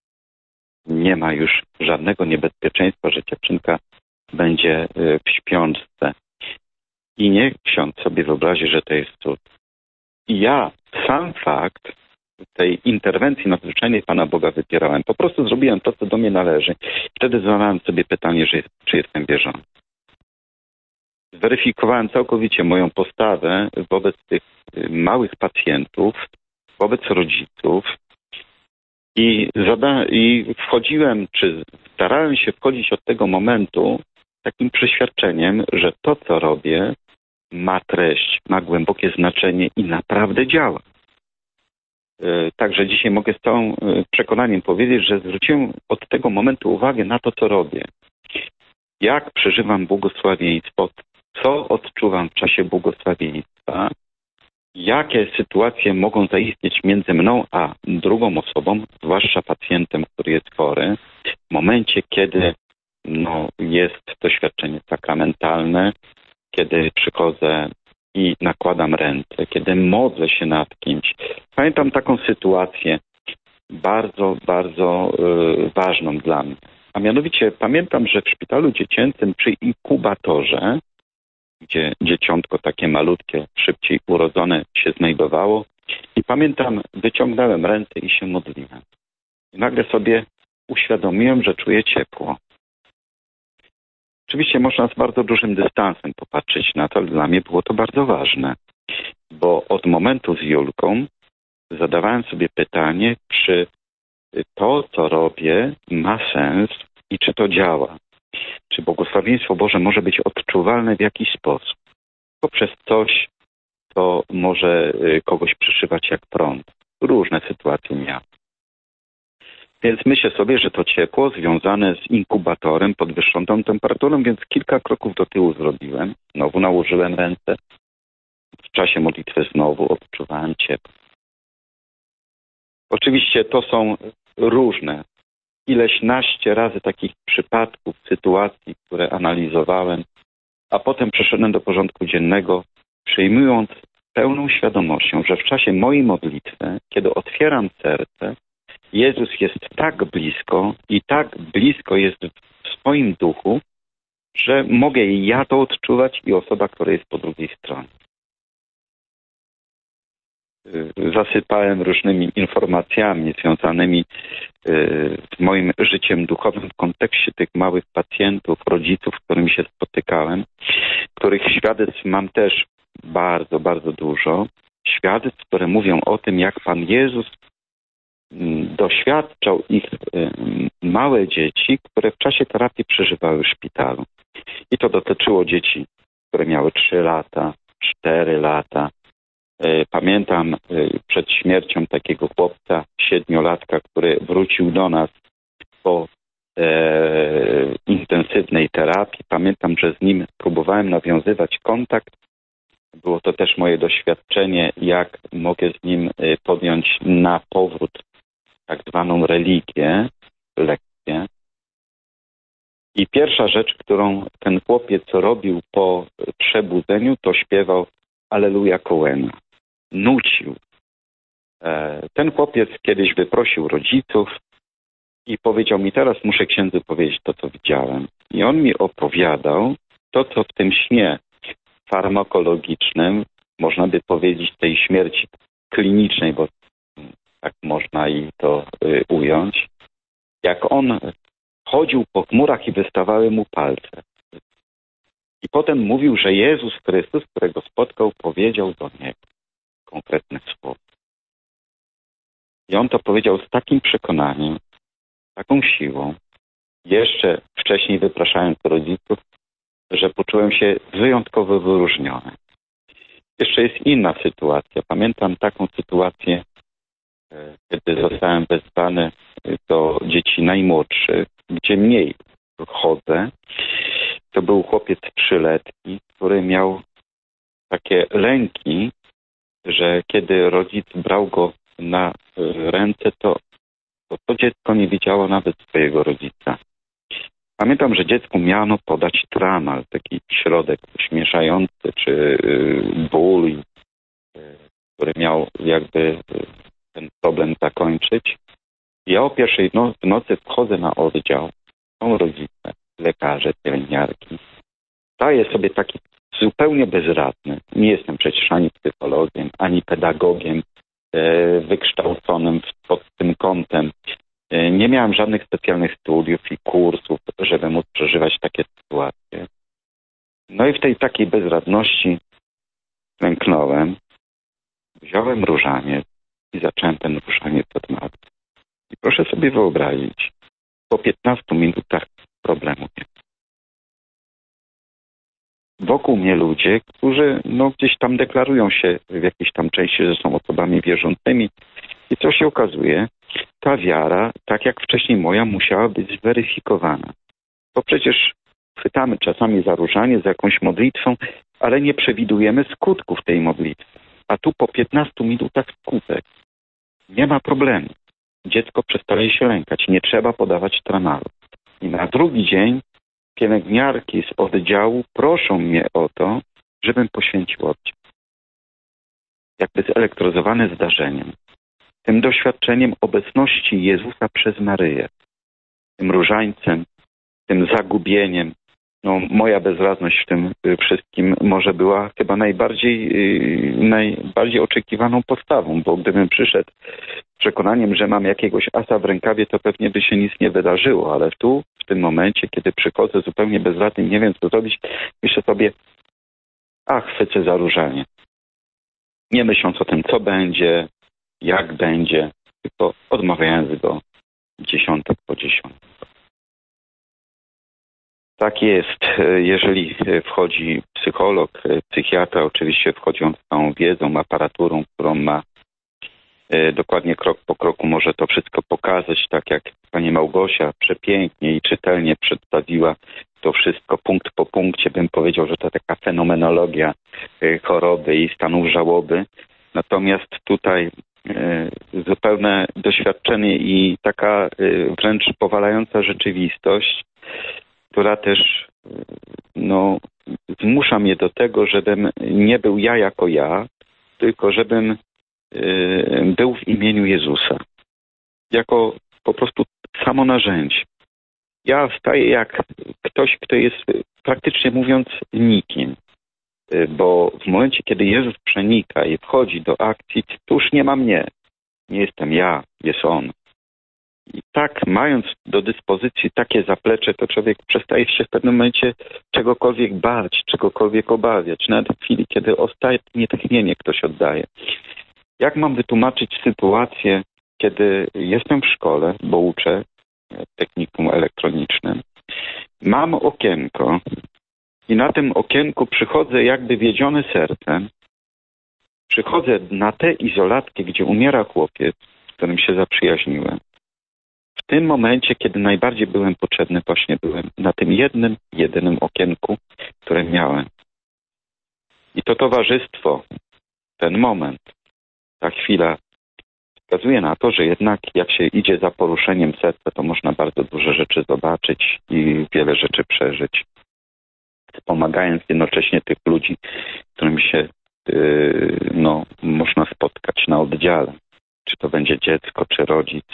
Nie ma już żadnego niebezpieczeństwa, że dziewczynka będzie w śpiączce. I niech ksiądz sobie wyobrazi, że to jest cud. I ja sam fakt tej interwencji nadzwyczajnej Pana Boga wypierałem. Po prostu zrobiłem to, co do mnie należy. Wtedy zadałem sobie pytanie, że jest, czy jestem wierzący. Zweryfikowałem całkowicie moją postawę wobec tych małych pacjentów, wobec rodziców i, zada- i wchodziłem, czy starałem się wchodzić od tego momentu takim przeświadczeniem, że to, co robię, ma treść, ma głębokie znaczenie i naprawdę działa. Także dzisiaj mogę z całym przekonaniem powiedzieć, że zwróciłem od tego momentu uwagę na to, co robię. Jak przeżywam błogosławieństwo, co odczuwam w czasie błogosławieństwa, jakie sytuacje mogą zaistnieć między mną a drugą osobą, zwłaszcza pacjentem, który jest chory, w momencie, kiedy no, jest doświadczenie sakramentalne, kiedy przychodzę i nakładam ręce, kiedy modlę się nad kimś. Pamiętam taką sytuację bardzo, bardzo yy, ważną dla mnie. A mianowicie pamiętam, że w szpitalu dziecięcym przy inkubatorze, gdzie dzieciątko takie malutkie, szybciej urodzone się znajdowało, i pamiętam, wyciągnąłem ręce i się modliłem. I nagle sobie uświadomiłem, że czuję ciepło. Oczywiście można z bardzo dużym dystansem popatrzeć na to, ale dla mnie było to bardzo ważne, bo od momentu z Julką zadawałem sobie pytanie, czy to, co robię, ma sens i czy to działa. Czy błogosławieństwo Boże może być odczuwalne w jakiś sposób? Poprzez coś, co może kogoś przyszywać jak prąd. Różne sytuacje miałem. Więc myślę sobie, że to ciepło związane z inkubatorem, podwyższoną temperaturą, więc kilka kroków do tyłu zrobiłem. Znowu nałożyłem ręce. W czasie modlitwy znowu odczuwałem ciepło. Oczywiście to są różne, ileś naście razy takich przypadków, sytuacji, które analizowałem, a potem przeszedłem do porządku dziennego, przyjmując pełną świadomością, że w czasie mojej modlitwy, kiedy otwieram serce, Jezus jest tak blisko i tak blisko jest w swoim duchu, że mogę i ja to odczuwać i osoba, która jest po drugiej stronie. Zasypałem różnymi informacjami związanymi z moim życiem duchowym w kontekście tych małych pacjentów, rodziców, z którymi się spotykałem, których świadectw mam też bardzo, bardzo dużo. Świadectw, które mówią o tym, jak Pan Jezus doświadczał ich małe dzieci, które w czasie terapii przeżywały w szpitalu. I to dotyczyło dzieci, które miały trzy lata, cztery lata. Pamiętam przed śmiercią takiego chłopca, siedmiolatka, który wrócił do nas po e, intensywnej terapii. Pamiętam, że z nim próbowałem nawiązywać kontakt. Było to też moje doświadczenie, jak mogę z nim podjąć na powrót tak zwaną religię, lekcję. I pierwsza rzecz, którą ten chłopiec robił po przebudzeniu, to śpiewał Alleluja Coena. Nucił. Ten chłopiec kiedyś wyprosił rodziców i powiedział mi, teraz muszę księdzu powiedzieć to, co widziałem. I on mi opowiadał to, co w tym śnie farmakologicznym, można by powiedzieć tej śmierci klinicznej, bo tak można i to y, ująć, jak on chodził po chmurach i wystawały mu palce. I potem mówił, że Jezus Chrystus, którego spotkał, powiedział do niego konkretne słowo. I on to powiedział z takim przekonaniem, taką siłą, jeszcze wcześniej wypraszając rodziców, że poczułem się wyjątkowo wyróżniony. Jeszcze jest inna sytuacja. Pamiętam taką sytuację, kiedy zostałem wezwany do dzieci najmłodszych, gdzie mniej chodzę. To był chłopiec trzyletni, który miał takie lęki, że kiedy rodzic brał go na ręce, to to, to dziecko nie widziało nawet swojego rodzica. Pamiętam, że dziecku miano podać Tramal, taki środek śmieszający, czy ból, który miał jakby ten problem zakończyć. Ja o pierwszej no, w nocy wchodzę na oddział, są rodzice, lekarze, pielęgniarki. Staję sobie taki zupełnie bezradny. Nie jestem przecież ani psychologiem, ani pedagogiem e, wykształconym pod tym kątem. E, nie miałem żadnych specjalnych studiów i kursów, żeby móc przeżywać takie sytuacje. No i w tej takiej bezradności klęknąłem, wziąłem różaniec i zacząłem ten różaniec odmawiać. I proszę sobie wyobrazić, po piętnastu minutach problemu nie. wokół mnie ludzie, którzy no, gdzieś tam deklarują się w jakiejś tam części, że są osobami wierzącymi. I co się okazuje? Ta wiara, tak jak wcześniej moja, musiała być zweryfikowana. Bo przecież chwytamy czasami za różanie, za jakąś modlitwą, ale nie przewidujemy skutków tej modlitwy. A tu po piętnastu minutach skutek. Nie ma problemu. Dziecko przestaje się lękać. Nie trzeba podawać tramalu. I na drugi dzień pielęgniarki z oddziału proszą mnie o to, żebym poświęcił oddział. Jakby zelektryzowany zdarzeniem. Tym doświadczeniem obecności Jezusa przez Maryję. Tym różańcem, tym zagubieniem. No, moja bezradność w tym wszystkim może była chyba najbardziej, najbardziej oczekiwaną postawą, bo gdybym przyszedł z przekonaniem, że mam jakiegoś asa w rękawie, to pewnie by się nic nie wydarzyło, ale tu, w tym momencie, kiedy przychodzę zupełnie bezradny i nie wiem, co zrobić, myślę sobie, a chwycę za różanie. Nie myśląc o tym, co będzie, jak będzie, tylko odmawiając go dziesiątek po dziesiątek. Tak jest, jeżeli wchodzi psycholog, psychiatra, oczywiście wchodzi on z całą wiedzą, aparaturą, którą ma, dokładnie krok po kroku może to wszystko pokazać, tak jak pani Małgosia przepięknie i czytelnie przedstawiła to wszystko punkt po punkcie. Bym powiedział, że to taka fenomenologia choroby i stanów żałoby. Natomiast tutaj zupełne doświadczenie i taka wręcz powalająca rzeczywistość, która też no, zmusza mnie do tego, żebym nie był ja jako ja, tylko żebym y, był w imieniu Jezusa. Jako po prostu samo narzędzie. Ja staję jak ktoś, kto jest praktycznie mówiąc nikim. Y, bo w momencie, kiedy Jezus przenika i wchodzi do akcji, to już nie ma mnie. Nie jestem ja, jest On. I tak, mając do dyspozycji takie zaplecze, to człowiek przestaje się w pewnym momencie czegokolwiek bać, czegokolwiek obawiać. Nawet w chwili, kiedy ostatnie tchnienie ktoś oddaje. Jak mam wytłumaczyć sytuację, kiedy jestem w szkole, bo uczę w technikum elektronicznym, mam okienko i na tym okienku przychodzę jakby wiedziony sercem, przychodzę na tę izolatkę, gdzie umiera chłopiec, z którym się zaprzyjaźniłem. W tym momencie, kiedy najbardziej byłem potrzebny, właśnie byłem na tym jednym, jedynym okienku, które miałem. I to towarzystwo, ten moment, ta chwila wskazuje na to, że jednak jak się idzie za poruszeniem serca, to można bardzo dużo rzeczy zobaczyć i wiele rzeczy przeżyć. Wspomagając jednocześnie tych ludzi, którym się yy, no, można spotkać na oddziale. Czy to będzie dziecko, czy rodzic.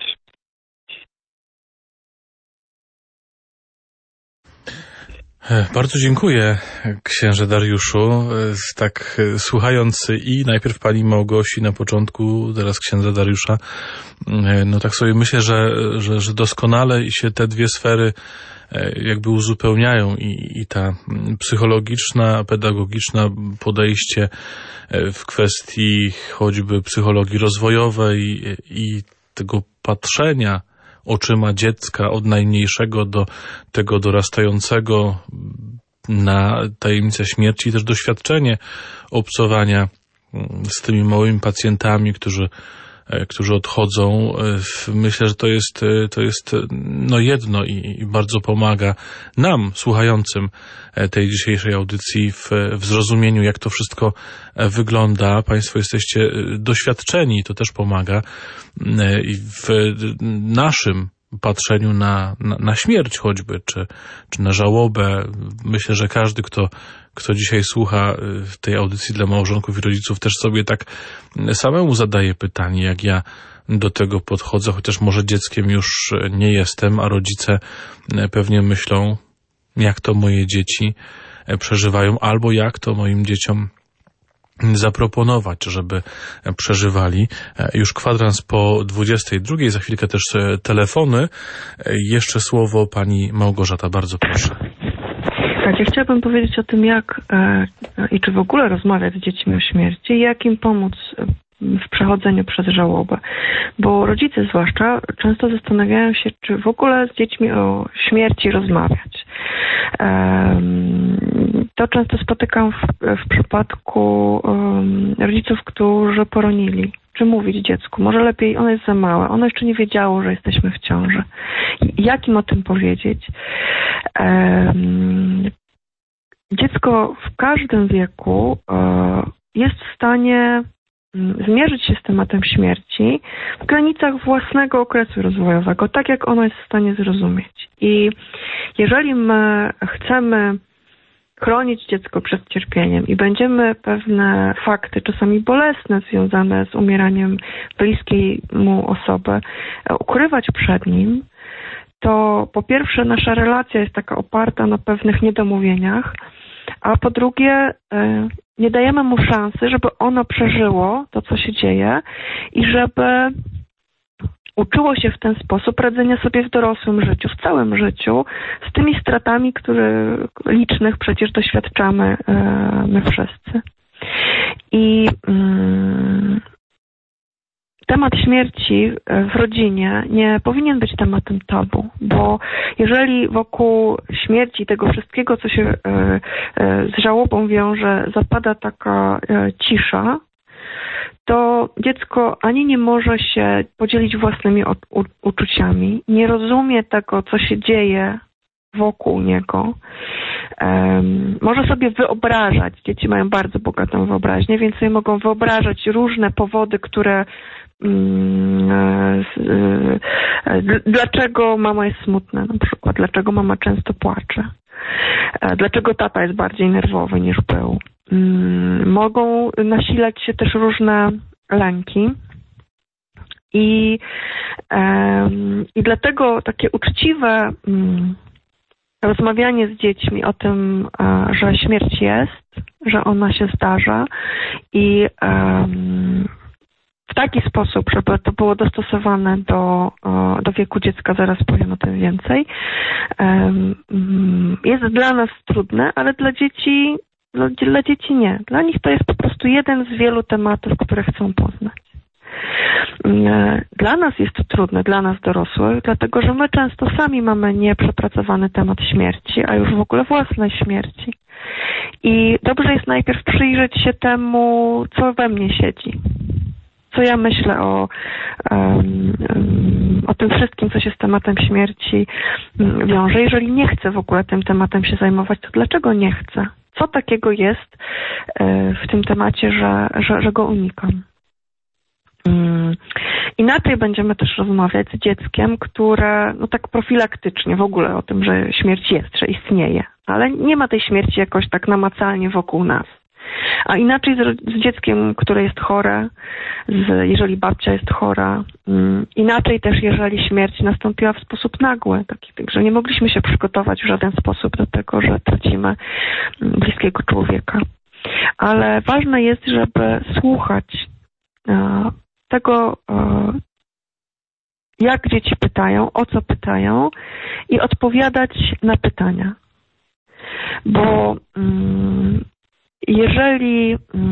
Bardzo dziękuję, księże Dariuszu. Tak słuchając i najpierw pani Małgosi na początku, teraz księdza Dariusza, no tak sobie myślę, że, że, że doskonale się te dwie sfery jakby uzupełniają i, i ta psychologiczna, pedagogiczna podejście w kwestii choćby psychologii rozwojowej i, i tego patrzenia oczyma dziecka od najmniejszego do tego dorastającego na tajemnicę śmierci i też doświadczenie obcowania z tymi małymi pacjentami, którzy, którzy odchodzą. Myślę, że to jest, to jest no jedno i, i bardzo pomaga nam, słuchającym tej dzisiejszej audycji w, w zrozumieniu, jak to wszystko wygląda. Państwo jesteście doświadczeni, to też pomaga i w naszym patrzeniu na, na, na śmierć choćby, czy, czy na żałobę. Myślę, że każdy, kto, kto dzisiaj słucha w tej audycji dla małżonków i rodziców, też sobie tak samemu zadaje pytanie, jak ja do tego podchodzę, chociaż może dzieckiem już nie jestem, a rodzice pewnie myślą, jak to moje dzieci przeżywają, albo jak to moim dzieciom zaproponować, żeby przeżywali. Już kwadrans po dwudziestej drugiej, za chwilkę też telefony. Jeszcze słowo pani Małgorzata, bardzo proszę. Tak, ja chciałabym powiedzieć o tym, jak e, i czy w ogóle rozmawiać z dziećmi o śmierci i jak im pomóc w przechodzeniu przez żałobę. Bo rodzice zwłaszcza często zastanawiają się, czy w ogóle z dziećmi o śmierci rozmawiać. Um, to często spotykam w, w przypadku um, rodziców, którzy poronili. Czy mówić dziecku? Może lepiej, ono jest za małe, ono jeszcze nie wiedziało, że jesteśmy w ciąży. Jak im o tym powiedzieć? Um, dziecko w każdym wieku um, jest w stanie zmierzyć się z tematem śmierci w granicach własnego okresu rozwojowego, tak jak ono jest w stanie zrozumieć. I jeżeli my chcemy chronić dziecko przed cierpieniem i będziemy pewne fakty, czasami bolesne, związane z umieraniem bliskiej mu osoby, ukrywać przed nim, to po pierwsze nasza relacja jest taka oparta na pewnych niedomówieniach, a po drugie nie dajemy mu szansy, żeby ono przeżyło to, co się dzieje i żeby uczyło się w ten sposób radzenia sobie w dorosłym życiu, w całym życiu, z tymi stratami, które licznych przecież doświadczamy my wszyscy. I mm, temat śmierci w rodzinie nie powinien być tematem tabu, bo jeżeli wokół śmierci, tego wszystkiego, co się z żałobą wiąże, zapada taka cisza, to dziecko ani nie może się podzielić własnymi uczuciami, nie rozumie tego, co się dzieje wokół niego. Um, może sobie wyobrażać, dzieci mają bardzo bogatą wyobraźnię, więc sobie mogą wyobrażać różne powody, które um, e, d- dlaczego mama jest smutna na przykład, dlaczego mama często płacze, e, dlaczego tata jest bardziej nerwowy niż był. Um, mogą nasilać się też różne lęki. I, um, i dlatego takie uczciwe um, rozmawianie z dziećmi o tym, że śmierć jest, że ona się zdarza i um, w taki sposób, żeby to było dostosowane do, do wieku dziecka, zaraz powiem o tym więcej, um, jest dla nas trudne, ale dla dzieci, dla, dla dzieci nie. Dla nich to jest po prostu jeden z wielu tematów, które chcą poznać. Dla nas jest to trudne, dla nas dorosłych, dlatego że my często sami mamy nieprzepracowany temat śmierci, a już w ogóle własnej śmierci. I dobrze jest najpierw przyjrzeć się temu, co we mnie siedzi. Co ja myślę o, um, o tym wszystkim, co się z tematem śmierci wiąże. Jeżeli nie chcę w ogóle tym tematem się zajmować, to dlaczego nie chcę? Co takiego jest w tym temacie, że, że, że go unikam? Inaczej będziemy też rozmawiać z dzieckiem, które no tak profilaktycznie w ogóle o tym, że śmierć jest, że istnieje, ale nie ma tej śmierci jakoś tak namacalnie wokół nas. A inaczej z, z dzieckiem, które jest chore, z, jeżeli babcia jest chora, um, inaczej też jeżeli śmierć nastąpiła w sposób nagły, taki, że nie mogliśmy się przygotować w żaden sposób do tego, że tracimy um, bliskiego człowieka. Ale ważne jest, żeby słuchać uh, tego, jak dzieci pytają, o co pytają i odpowiadać na pytania. Bo jeżeli,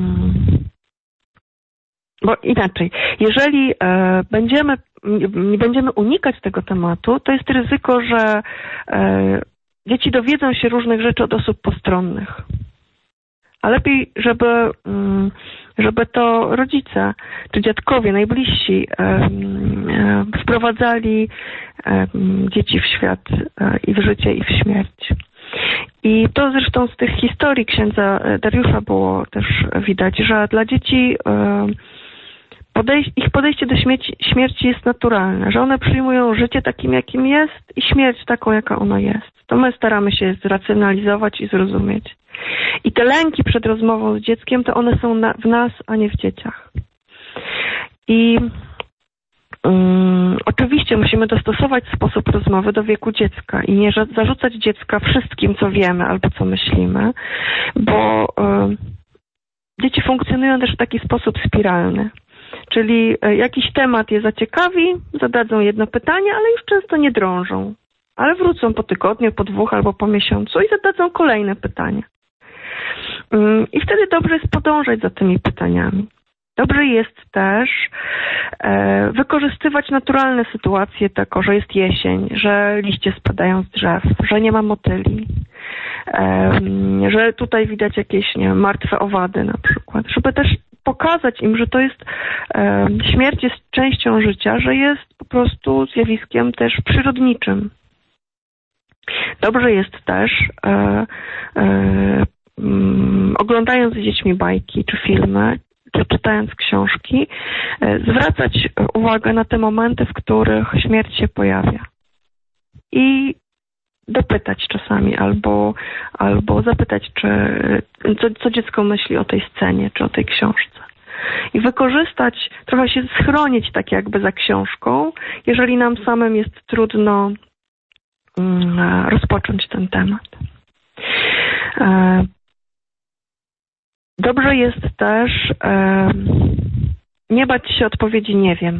bo inaczej, jeżeli będziemy, będziemy unikać tego tematu, to jest ryzyko, że dzieci dowiedzą się różnych rzeczy od osób postronnych. A lepiej, żeby, żeby to rodzice czy dziadkowie najbliżsi wprowadzali dzieci w świat i w życie, i w śmierć. I to zresztą z tych historii księdza Dariusza było też widać, że dla dzieci podejście, ich podejście do śmierci, śmierci jest naturalne, że one przyjmują życie takim, jakim jest i śmierć taką, jaka ona jest. To my staramy się zracjonalizować i zrozumieć. I te lęki przed rozmową z dzieckiem, to one są na, w nas, a nie w dzieciach. I um, oczywiście musimy dostosować sposób rozmowy do wieku dziecka i nie zarzucać dziecka wszystkim, co wiemy albo co myślimy, bo um, dzieci funkcjonują też w taki sposób spiralny. Czyli jakiś temat je zaciekawi, zadadzą jedno pytanie, ale już często nie drążą. Ale wrócą po tygodniu, po dwóch albo po miesiącu i zadadzą kolejne pytanie. I wtedy dobrze jest podążać za tymi pytaniami. Dobrze jest też e, wykorzystywać naturalne sytuacje, tako, że jest jesień, że liście spadają z drzew, że nie ma motyli, że tutaj widać jakieś, nie wiem, martwe owady na przykład, żeby też pokazać im, że to jest, śmierć jest częścią życia, że jest po prostu zjawiskiem też przyrodniczym. Dobrze jest też, e, e, oglądając z dziećmi bajki czy filmy, czy czytając książki, e, zwracać uwagę na te momenty, w których śmierć się pojawia. I dopytać czasami, albo, albo zapytać, czy, co, co dziecko myśli o tej scenie, czy o tej książce. I wykorzystać, trochę się schronić tak jakby za książką, jeżeli nam samym jest trudno um, rozpocząć ten temat. E, dobrze jest też e, nie bać się odpowiedzi nie wiem,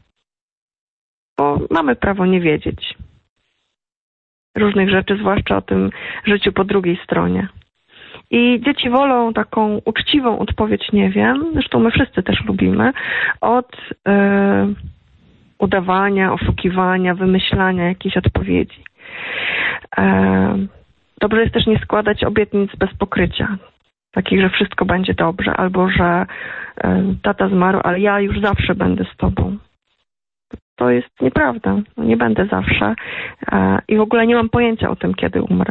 bo mamy prawo nie wiedzieć różnych rzeczy, zwłaszcza o tym życiu po drugiej stronie. I dzieci wolą taką uczciwą odpowiedź nie wiem, zresztą my wszyscy też lubimy, od e, udawania, oszukiwania, wymyślania jakiejś odpowiedzi. E, dobrze jest też nie składać obietnic bez pokrycia, takich, że wszystko będzie dobrze, albo że e, tata zmarł, ale ja już zawsze będę z tobą. To jest nieprawda. No, nie będę zawsze e, i w ogóle nie mam pojęcia o tym, kiedy umrę.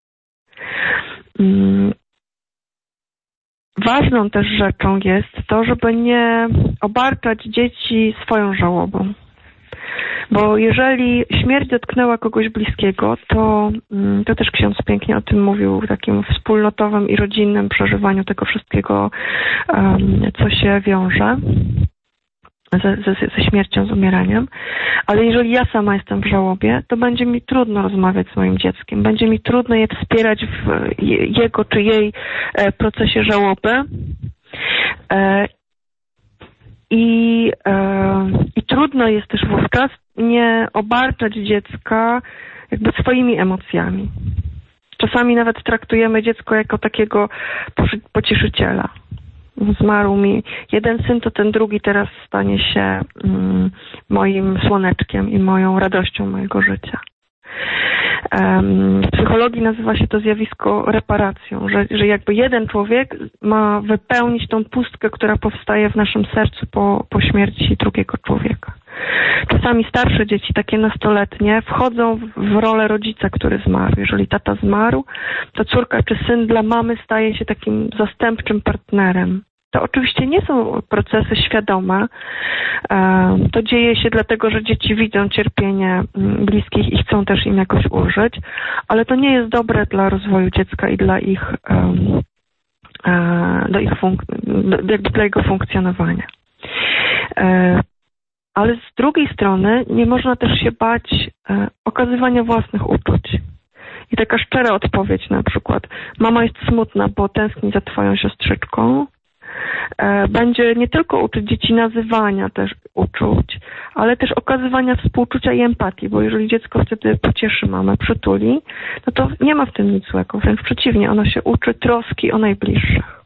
Mm. Ważną też rzeczą jest to, żeby nie obarczać dzieci swoją żałobą. Bo jeżeli śmierć dotknęła kogoś bliskiego, to, to też ksiądz pięknie o tym mówił, w takim wspólnotowym i rodzinnym przeżywaniu tego wszystkiego, co się wiąże ze, ze, ze śmiercią, z umieraniem. Ale jeżeli ja sama jestem w żałobie, to będzie mi trudno rozmawiać z moim dzieckiem. Będzie mi trudno je wspierać w jego czy jej procesie żałoby. I, i trudno jest też wówczas nie obarczać dziecka jakby swoimi emocjami. Czasami nawet traktujemy dziecko jako takiego pocieszyciela. Zmarł mi jeden syn, to ten drugi teraz stanie się mm, moim słoneczkiem i moją radością mojego życia. Um, w psychologii nazywa się to zjawisko reparacją, że, że jakby jeden człowiek ma wypełnić tą pustkę, która powstaje w naszym sercu po, po śmierci drugiego człowieka. Czasami starsze dzieci, takie nastoletnie, wchodzą w, w rolę rodzica, który zmarł. Jeżeli tata zmarł, to córka czy syn dla mamy staje się takim zastępczym partnerem. To oczywiście nie są procesy świadome. To dzieje się dlatego, że dzieci widzą cierpienie bliskich i chcą też im jakoś ulżyć, ale to nie jest dobre dla rozwoju dziecka i dla ich, do ich funk- dla jego funkcjonowania. Ale z drugiej strony nie można też się bać okazywania własnych uczuć. I taka szczera odpowiedź na przykład: mama jest smutna, bo tęskni za twoją siostrzyczką, będzie nie tylko uczyć dzieci nazywania też uczuć, ale też okazywania współczucia i empatii, bo jeżeli dziecko wtedy pocieszy mamę, przytuli, no to nie ma w tym nic złego, wręcz przeciwnie, ono się uczy troski o najbliższych.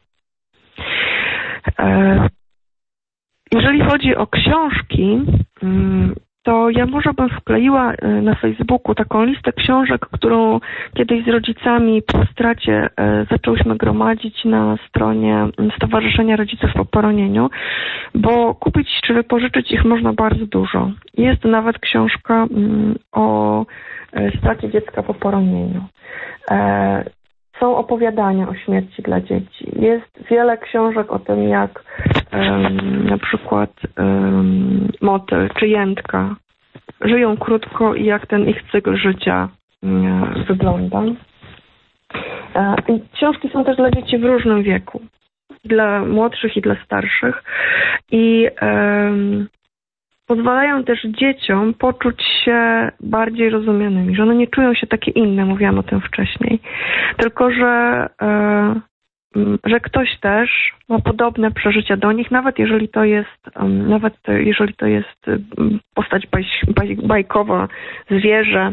Jeżeli chodzi o książki, to ja może bym wkleiła na Facebooku taką listę książek, którą kiedyś z rodzicami po stracie zaczęłyśmy gromadzić na stronie Stowarzyszenia Rodziców po poronieniu, bo kupić czy wypożyczyć ich można bardzo dużo. Jest nawet książka o stracie dziecka po poronieniu. Są opowiadania o śmierci dla dzieci. Jest wiele książek o tym, jak um, na przykład um, motyl czy jętka żyją krótko i jak ten ich cykl życia um, wygląda. E, książki są też dla dzieci w różnym wieku. Dla młodszych i dla starszych. I um, pozwalają też dzieciom poczuć się bardziej rozumianymi, że one nie czują się takie inne, mówiłam o tym wcześniej. Tylko, że, że ktoś też ma podobne przeżycia do nich, nawet jeżeli to jest, nawet jeżeli to jest postać baj, baj, bajkowa, zwierzę.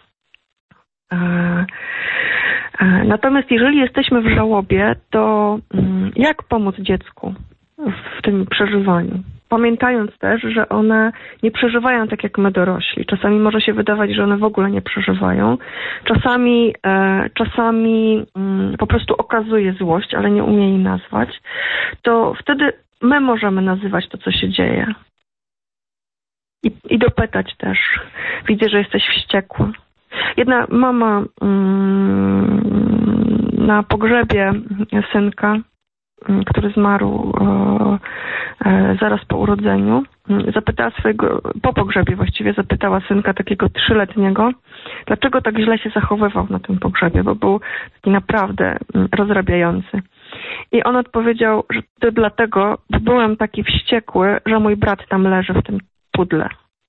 Natomiast jeżeli jesteśmy w żałobie, to jak pomóc dziecku w tym przeżywaniu? pamiętając też, że one nie przeżywają tak jak my dorośli. Czasami może się wydawać, że one w ogóle nie przeżywają. Czasami, e, czasami mm, po prostu okazuje złość, ale nie umie jej nazwać. To wtedy my możemy nazywać to, co się dzieje. I, i dopytać też. Widzę, że jesteś wściekły. Jedna mama mm, na pogrzebie synka, który zmarł e, e, zaraz po urodzeniu, zapytała swojego, po pogrzebie właściwie, zapytała synka takiego trzyletniego, dlaczego tak źle się zachowywał na tym pogrzebie, bo był taki naprawdę rozrabiający. I on odpowiedział, że to dlatego, bo byłem taki wściekły, że mój brat tam leży w tym pudle.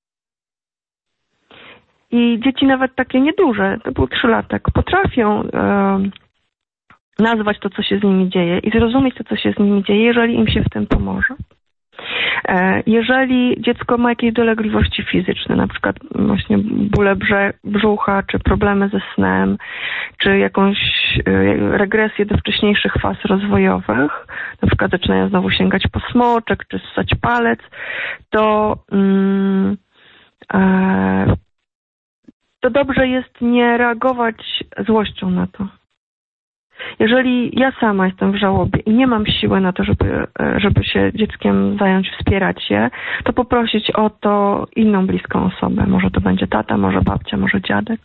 I dzieci nawet takie nieduże, to był trzylatek, potrafią e, nazwać to, co się z nimi dzieje i zrozumieć to, co się z nimi dzieje, jeżeli im się w tym pomoże. E, jeżeli dziecko ma jakieś dolegliwości fizyczne, na przykład właśnie bóle brze, brzucha, czy problemy ze snem, czy jakąś e, regresję do wcześniejszych faz rozwojowych, na przykład zaczynają znowu sięgać po smoczek, czy ssać palec, to mm, e, to dobrze jest nie reagować złością na to. Jeżeli ja sama jestem w żałobie i nie mam siły na to, żeby, żeby się dzieckiem zająć, wspierać je, to poprosić o to inną bliską osobę. Może to będzie tata, może babcia, może dziadek.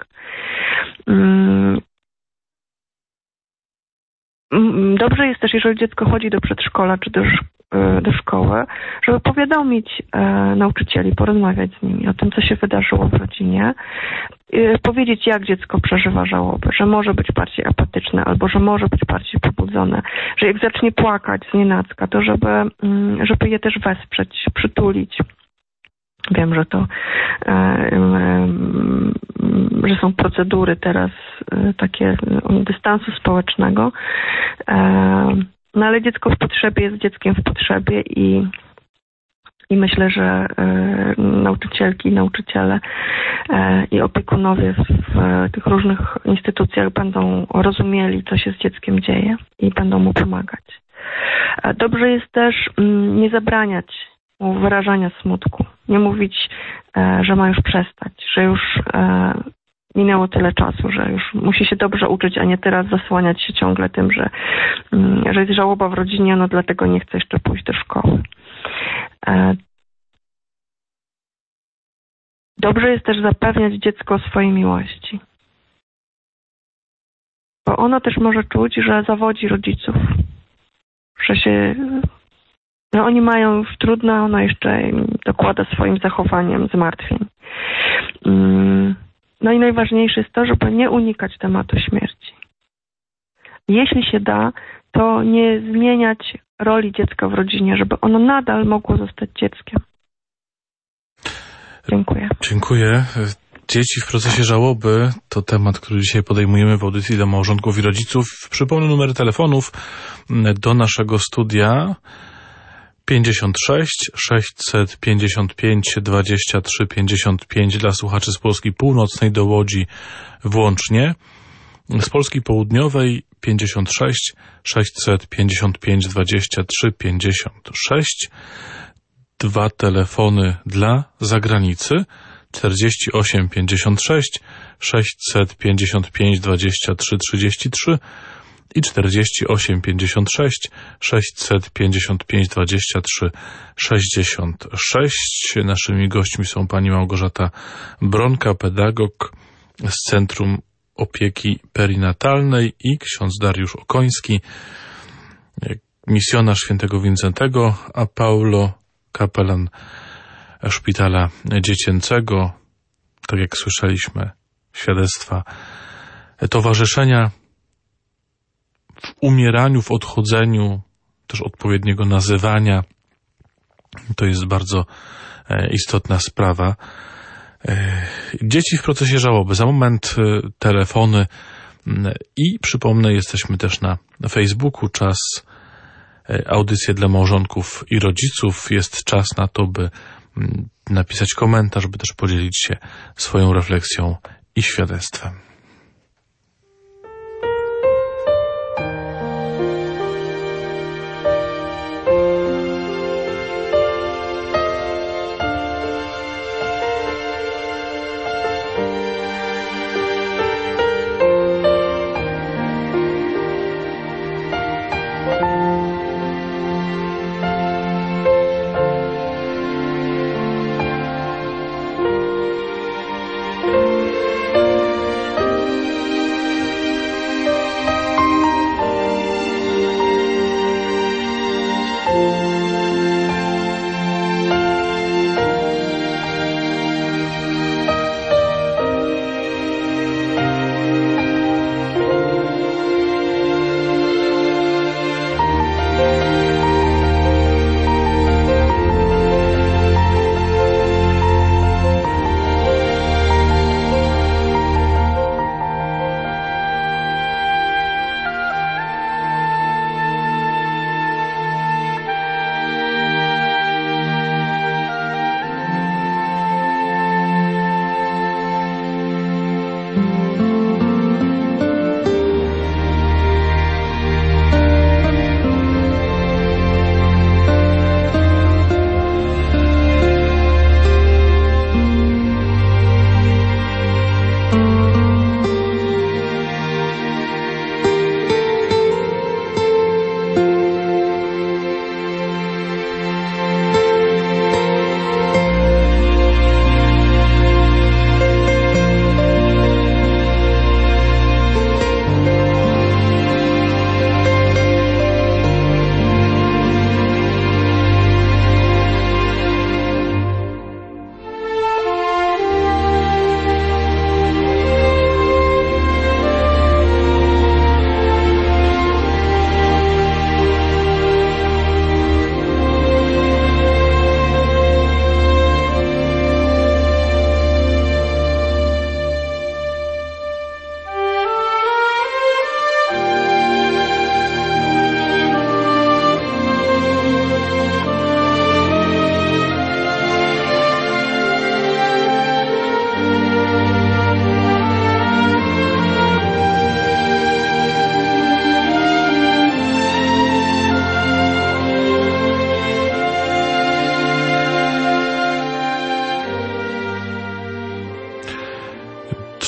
Dobrze jest też, jeżeli dziecko chodzi do przedszkola czy do, do szkoły, żeby powiadomić e, nauczycieli, porozmawiać z nimi o tym, co się wydarzyło w rodzinie, e, powiedzieć, jak dziecko przeżywa żałobę, że może być bardziej apatyczne albo że może być bardziej pobudzone, że jak zacznie płakać znienacka, to żeby, żeby je też wesprzeć, przytulić. Wiem, że to, e, e, że są procedury teraz e, takie dystansu społecznego, e, no ale dziecko w potrzebie jest dzieckiem w potrzebie i, i myślę, że e, nauczycielki, nauczyciele e, i opiekunowie w, w tych różnych instytucjach będą rozumieli, co się z dzieckiem dzieje i będą mu pomagać. E, dobrze jest też m, nie zabraniać wyrażania smutku. Nie mówić, e, że ma już przestać, że już e, minęło tyle czasu, że już musi się dobrze uczyć, a nie teraz zasłaniać się ciągle tym, że, mm, że jest żałoba w rodzinie, no dlatego nie chce jeszcze pójść do szkoły. E, dobrze jest też zapewniać dziecko o swojej miłości. Bo ono też może czuć, że zawodzi rodziców. Że się... No oni mają już trudno, ona jeszcze dokłada swoim zachowaniem zmartwień. No i najważniejsze jest to, żeby nie unikać tematu śmierci. Jeśli się da, to nie zmieniać roli dziecka w rodzinie, żeby ono nadal mogło zostać dzieckiem. Dziękuję. Dziękuję. Dzieci w procesie żałoby to temat, który dzisiaj podejmujemy w audycji dla małżonków i rodziców. Przypomnę numery telefonów do naszego studia. pięćdziesiąt sześć sześćset pięćdziesiąt pięć dwadzieścia trzy pięćdziesiąt pięć dla słuchaczy z Polski Północnej do Łodzi włącznie. Z Polski Południowej pięćdziesiąt sześć sześćset pięćdziesiąt pięć dwadzieścia trzy pięćdziesiąt sześć. Dwa telefony dla zagranicy czterdzieści osiem pięćdziesiąt sześć sześćset pięćdziesiąt pięć dwadzieścia trzy trzydzieści trzy i czterdzieści osiem pięćdziesiąt sześć sześćset pięćdziesiąt pięć dwadzieścia trzy sześćdziesiąt sześć. Naszymi gośćmi są pani Małgorzata Bronka, pedagog z Centrum Opieki Perinatalnej, i ksiądz Dariusz Okoński, misjonarz Świętego Wincentego, a Paulo, kapelan Szpitala Dziecięcego. Tak jak słyszeliśmy, świadectwa towarzyszenia w umieraniu, w odchodzeniu, też odpowiedniego nazywania. To jest bardzo istotna sprawa. Dzieci w procesie żałoby. Za moment telefony i przypomnę, jesteśmy też na Facebooku. Czas audycje dla małżonków i rodziców. Jest czas na to, by napisać komentarz, by też podzielić się swoją refleksją i świadectwem.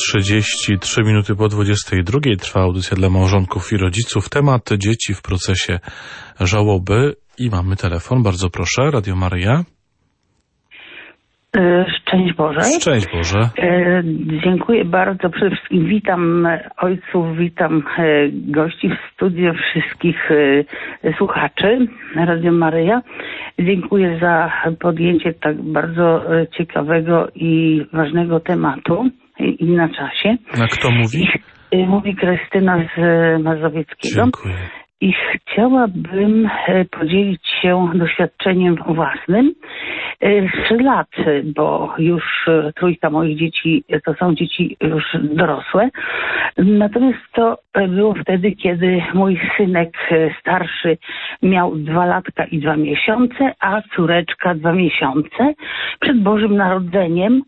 trzydzieści trzy minuty po dwudziestej drugiej. Trwa audycja dla małżonków i rodziców. Temat dzieci w procesie żałoby. I mamy telefon. Bardzo proszę. Radio Maryja. Szczęść Boże. Szczęść Boże. Dziękuję bardzo. Przede wszystkim witam ojców, witam gości w studiu, wszystkich słuchaczy Radio Maryja. Dziękuję za podjęcie tak bardzo ciekawego i ważnego tematu i na czasie. A kto mówi? Mówi Krystyna z Mazowieckiego. Dziękuję. I chciałabym podzielić się doświadczeniem własnym z lat, bo już trójka moich dzieci to są dzieci już dorosłe. Natomiast to było wtedy, kiedy mój synek starszy miał dwa latka i dwa miesiące, a córeczka dwa miesiące. Przed Bożym Narodzeniem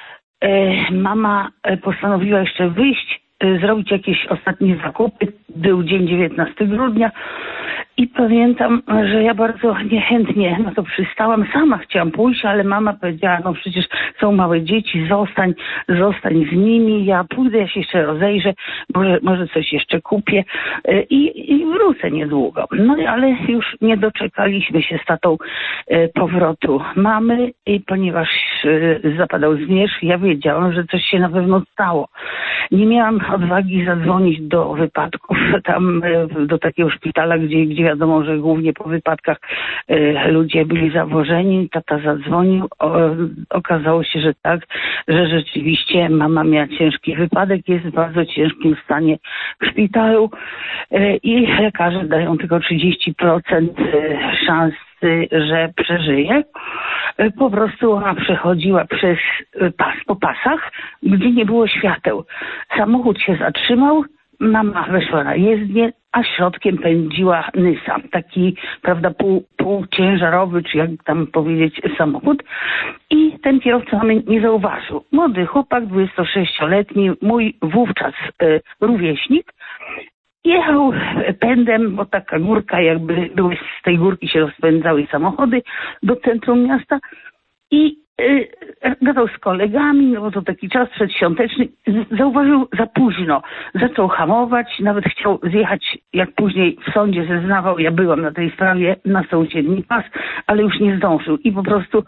mama postanowiła jeszcze wyjść, zrobić jakieś ostatnie zakupy. Był dzień dziewiętnastego grudnia i pamiętam, że ja bardzo niechętnie na to przystałam. Sama chciałam pójść, ale mama powiedziała, no przecież są małe dzieci, zostań, zostań z nimi, ja pójdę, ja się jeszcze rozejrzę, może, może coś jeszcze kupię i, i wrócę niedługo. No ale już nie doczekaliśmy się z tatą powrotu mamy i ponieważ zapadał zmierzch, ja wiedziałam, że coś się na pewno stało. Nie miałam odwagi zadzwonić do wypadków, tam do takiego szpitala, gdzie, gdzie wiadomo, że głównie po wypadkach e, ludzie byli zawożeni. Tata zadzwonił, o, okazało się, że tak, że rzeczywiście mama miała ciężki wypadek, jest w bardzo ciężkim stanie w szpitalu e, i lekarze dają tylko trzydzieści procent szans, że przeżyje. Po prostu ona przechodziła przez pas, po pasach, gdzie nie było świateł. Samochód się zatrzymał, mama weszła na jezdnię, a środkiem pędziła Nysa. Taki, prawda, pół, półciężarowy, czy jak tam powiedzieć, samochód. I ten kierowca mamy nie zauważył. Młody chłopak, dwudziestosześcioletni, mój wówczas y, rówieśnik, jechał pędem, bo taka górka, jakby były z tej górki się rozpędzały samochody do centrum miasta i yy, gadał z kolegami, no bo to taki czas przedświąteczny, zauważył za późno. Zaczął hamować, nawet chciał zjechać, jak później w sądzie zeznawał, ja byłam na tej sprawie, na sąsiedni pas, ale już nie zdążył i po prostu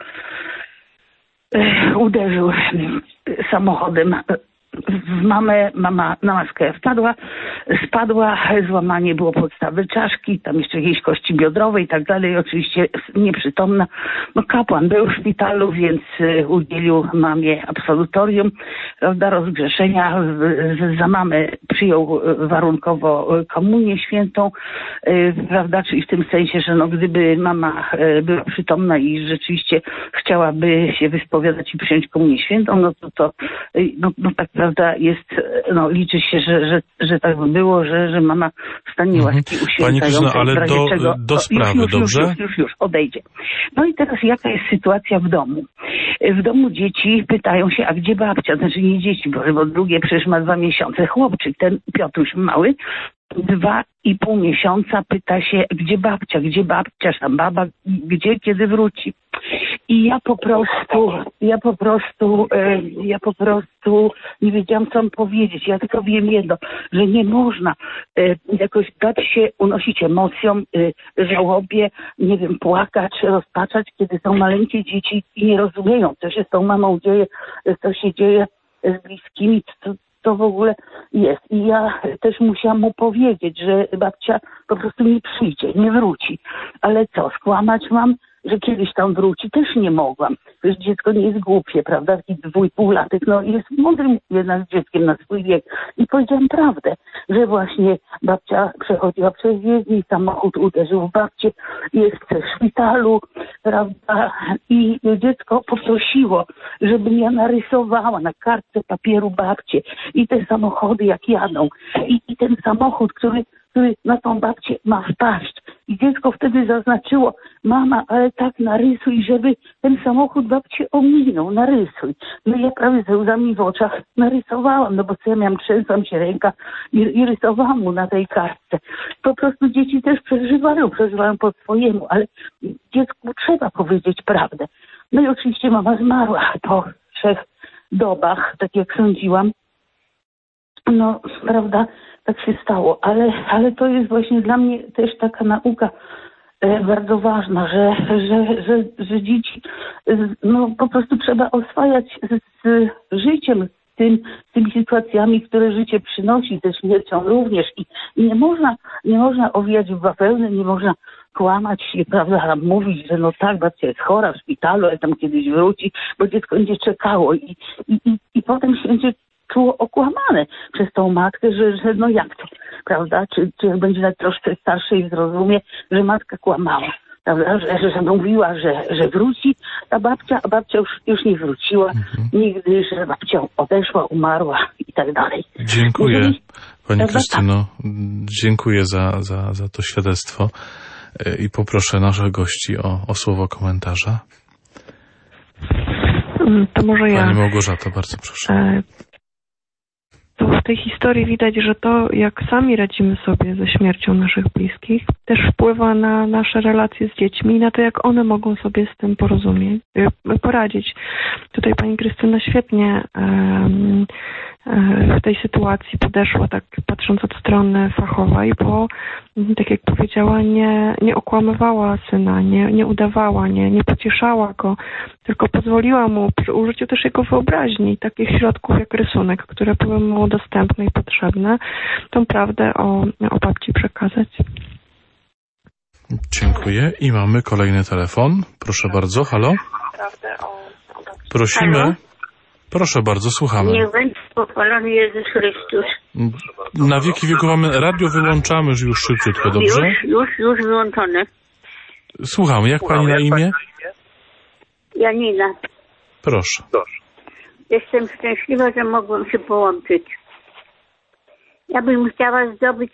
yy, uderzył samochodem w mamę, mama na maskę wpadła, spadła, złamanie było podstawy czaszki, tam jeszcze jakieś kości biodrowe i tak dalej, oczywiście nieprzytomna. No kapłan był w szpitalu, więc udzielił mamie absolutorium, prawda, rozgrzeszenia, za mamę przyjął warunkowo komunię świętą, prawda, czyli w tym sensie, że no gdyby mama była przytomna i rzeczywiście chciałaby się wyspowiadać i przyjąć komunię świętą, no to to, no, no tak prawda, jest, no liczy się, że, że, że tak by było, że, że mama w stanie łaski uświęcającej. Pani Krystyno, ale do, czego, do sprawy, już, już, dobrze? Już, już, już, odejdzie. No i teraz jaka jest sytuacja w domu? W domu dzieci pytają się, a gdzie babcia? Znaczy nie dzieci, bo, bo drugie przecież ma dwa miesiące. Chłopczyk, ten Piotruś mały, dwa i pół miesiąca pyta się, gdzie babcia, gdzie babcia, tam baba, gdzie, kiedy wróci. I ja po prostu, ja po prostu, e, ja po prostu nie wiedziałam, co mam powiedzieć. Ja tylko wiem jedno, że nie można e, jakoś dać się unosić emocjom, e, żałobie, nie wiem, płakać, rozpaczać, kiedy są maleńkie dzieci i nie rozumieją, co się z tą mamą dzieje, co się dzieje z bliskimi, co, to w ogóle jest. I ja też musiałam mu powiedzieć, że babcia po prostu nie przyjdzie, nie wróci. Ale co, skłamać mam, że kiedyś tam wróci? Też nie mogłam. Wiesz, dziecko nie jest głupie, prawda? Taki dwójpółlatek, no jest mądrym jednak dzieckiem na swój wiek. I powiedziałam prawdę, że właśnie babcia przechodziła przez jezdnię i samochód uderzył w babcię, jest w szpitalu, prawda? I dziecko poprosiło, żebym ja narysowała na kartce papieru babcię i te samochody jak jadą. I, i ten samochód, który który na tą babcię ma wpaść. I dziecko wtedy zaznaczyło, mama, ale tak narysuj, żeby ten samochód babci ominął, narysuj. No ja prawie ze łzami w oczach narysowałam, no bo co ja miałam, trzęsła się ręka i, i rysowałam mu na tej kartce. Po prostu dzieci też przeżywają, przeżywają po swojemu, ale dziecku trzeba powiedzieć prawdę. No i oczywiście mama zmarła po trzech dobach, tak jak sądziłam. no, prawda, tak się stało, ale, ale to jest właśnie dla mnie też taka nauka e, bardzo ważna, że, że, że, że dzieci, e, no po prostu trzeba oswajać z, z życiem, tym, tymi sytuacjami, które życie przynosi, ze śmiercią również. I, i nie można, nie można owijać w bawełnę, nie można kłamać i, prawda, mówić, że no tak, babcia jest chora w szpitalu, ale tam kiedyś wróci, bo dziecko będzie czekało i, i, i, i potem się będzie czuło okłamane przez tą matkę, że, że no jak to, prawda, czy, czy jak będzie nawet troszkę starszy i zrozumie, że matka kłamała. Prawda, że, że mówiła, że, że wróci ta babcia, a babcia już, już nie wróciła mhm. nigdy, że babcia odeszła, umarła i tak dalej. Dziękuję, Jeżeli, Pani prawda, Krystyno. Dziękuję za, za, za to świadectwo i poproszę naszych gości o, o słowo komentarza. To może ja. Pani Małgorzato, bardzo proszę. To w tej historii widać, że to, jak sami radzimy sobie ze śmiercią naszych bliskich, też wpływa na nasze relacje z dziećmi i na to, jak one mogą sobie z tym porozumieć, poradzić. Tutaj pani Krystyna świetnie um, w tej sytuacji podeszła, tak patrząc od strony fachowej, bo tak jak powiedziała, nie, nie okłamywała syna, nie, nie udawała, nie, nie pocieszała go, tylko pozwoliła mu przy użyciu też jego wyobraźni, takich środków jak rysunek, które były mu dostępne i potrzebne, tą prawdę o, o babci przekazać. Dziękuję. I mamy kolejny telefon. Proszę bardzo, halo? Prosimy. Halo? Proszę bardzo, słuchamy. Niech będzie pochwalony Jezus Chrystus. Na wieki wieków mamy radio, wyłączamy już szybciutko, dobrze? Już, już, już wyłączone. Słuchamy. Jak pani na imię? Janina. Proszę. Jestem szczęśliwa, że mogłem się połączyć. Ja bym chciała zdobyć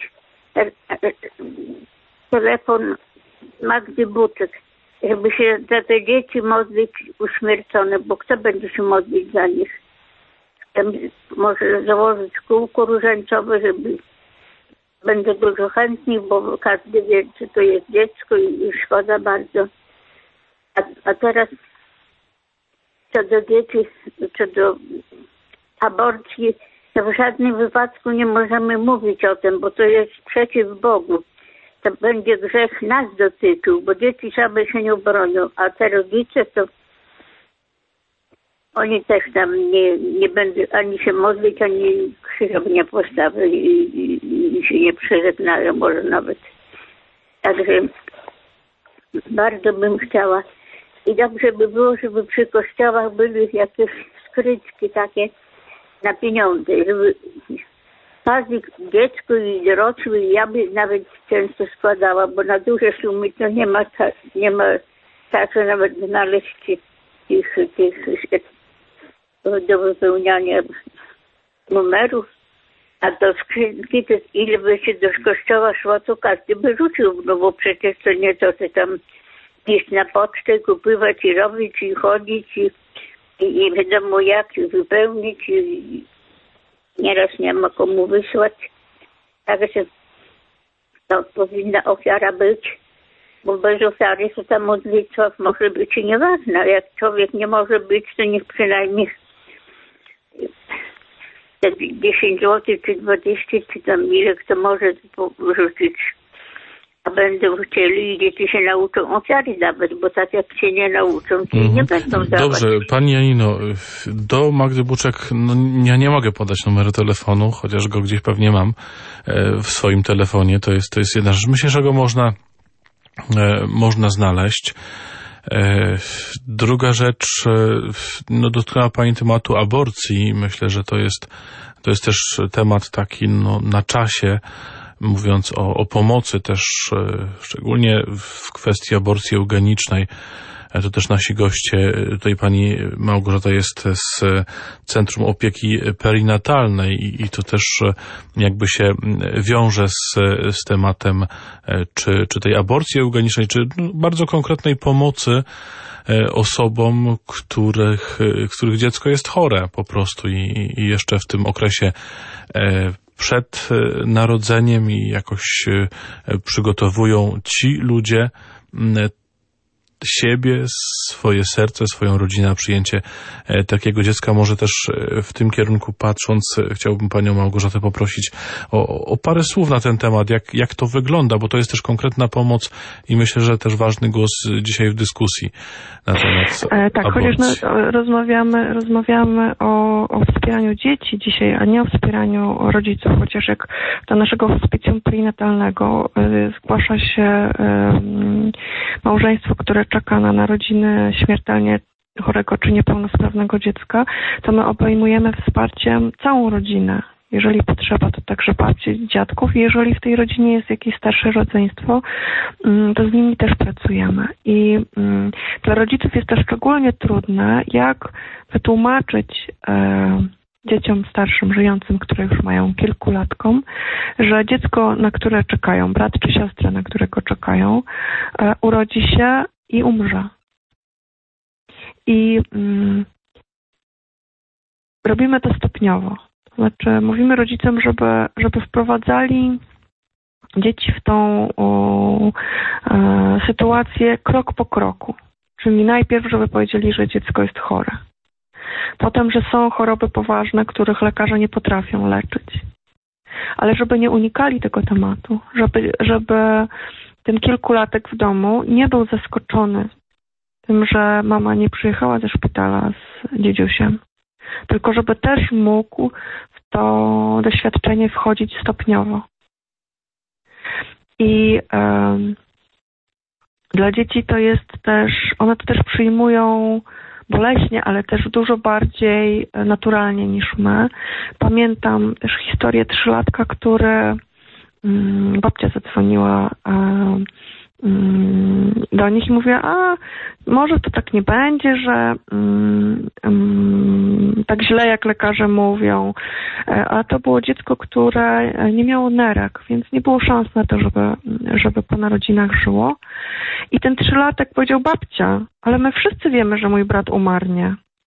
telefon Magdy Buczek, żeby się za te dzieci modlić uśmiercone, bo kto będzie się modlić za nich? Chcę może założyć kółko różańcowe, żeby będzie dużo chętnych, bo każdy wie, czy to jest dziecko i, i szkoda bardzo. A, a teraz co do dzieci, co do aborcji, to w żadnym wypadku nie możemy mówić o tym, bo to jest przeciw Bogu. To będzie grzech nas dotyczył, bo dzieci same się nie obronią, a te rodzice to oni też tam nie, nie będą ani się modlić, ani krzyża nie postawią i, i, i się nie przeżegnają może nawet. Także bardzo bym chciała i dobrze by było, żeby przy kościołach były jakieś skrytki takie na pieniądze, żeby każdy dziecko i dorosły, ja by nawet często składała, bo na duże sumy to nie ma, nie ma czasu nawet znaleźć tych, tych do wypełniania numerów. A do skrzynki, to ile by się do kościoła szło, to każdy by rzucił, no bo przecież to nie to, co tam iść na pocztę, kupywać i robić i chodzić i, i nie wiadomo jak wypełnić i nieraz nie ma komu wysłać. Także to powinna ofiara być, bo bez ofiary to ta modlitwa może być i nieważna. Jak człowiek nie może być, to niech przynajmniej te dziesięć złotych, czy dwadzieścia, czy tam ile kto może rzucić. A będą chcieli i dzieci się nauczą ofiary dawać, bo tak jak się nie nauczą, to mm. nie będą dawać. Dobrze, pani Janino, do Magdy Buczek, no, ja nie mogę podać numeru telefonu, chociaż go gdzieś pewnie mam w swoim telefonie. To jest, to jest jedna rzecz. Myślę, że go można, można znaleźć. Druga rzecz, no, dotknęła pani tematu aborcji. Myślę, że to jest, to jest też temat taki, no, na czasie, mówiąc o, o pomocy też, szczególnie w kwestii aborcji eugenicznej. To też nasi goście, tutaj pani Małgorzata jest z Centrum Opieki Perinatalnej i, i to też jakby się wiąże z, z tematem czy, czy tej aborcji eugenicznej, czy bardzo konkretnej pomocy osobom, których, których dziecko jest chore po prostu i, i jeszcze w tym okresie przed narodzeniem i jakoś przygotowują ci ludzie siebie, swoje serce, swoją rodzinę, przyjęcie takiego dziecka. Może też w tym kierunku patrząc, chciałbym panią Małgorzatę poprosić o, o parę słów na ten temat, jak, jak to wygląda, bo to jest też konkretna pomoc i myślę, że też ważny głos dzisiaj w dyskusji na temat e, Tak, aborcji. chociaż no, rozmawiamy, rozmawiamy o, o wspieraniu dzieci dzisiaj, a nie o wspieraniu rodziców, chociaż jak do naszego hospicjum perinatalnego y, zgłasza się y, małżeństwo, które czeka na narodziny śmiertelnie chorego czy niepełnosprawnego dziecka, to my obejmujemy wsparciem całą rodzinę. Jeżeli potrzeba, to także babci, dziadków. Jeżeli w tej rodzinie jest jakieś starsze rodzeństwo, to z nimi też pracujemy. I dla rodziców jest to szczególnie trudne, jak wytłumaczyć dzieciom starszym, żyjącym, które już mają kilkulatkom, że dziecko, na które czekają, brat czy siostra, na którego czekają, urodzi się i umrze. I mm, robimy to stopniowo. Znaczy, mówimy rodzicom, żeby, żeby wprowadzali dzieci w tą o, e, sytuację krok po kroku. Czyli najpierw, żeby powiedzieli, że dziecko jest chore. Potem, że są choroby poważne, których lekarze nie potrafią leczyć. Ale żeby nie unikali tego tematu, żeby, żeby ten kilkulatek w domu nie był zaskoczony tym, że mama nie przyjechała ze szpitala z dziedziusiem, tylko żeby też mógł w to doświadczenie wchodzić stopniowo. I um, dla dzieci to jest też, one to też przyjmują boleśnie, ale też dużo bardziej naturalnie niż my. Pamiętam też historię trzylatka, który um, babcia zadzwoniła um, do nich i mówię, a może to tak nie będzie, że um, um, tak źle jak lekarze mówią, a to było dziecko, które nie miało nerek, więc nie było szans na to, żeby, żeby po narodzinach żyło. I ten trzylatek powiedział, babcia, ale my wszyscy wiemy, że mój brat umarł, nie?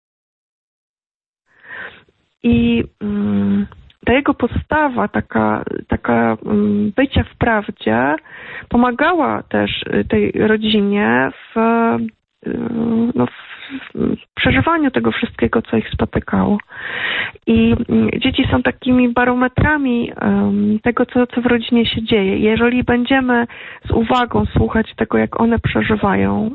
I um, ta jego postawa, taka, taka bycia w prawdzie pomagała też tej rodzinie w, no, w przeżywaniu tego wszystkiego, co ich spotykało. I dzieci są takimi barometrami tego, co, co w rodzinie się dzieje. Jeżeli będziemy z uwagą słuchać tego, jak one przeżywają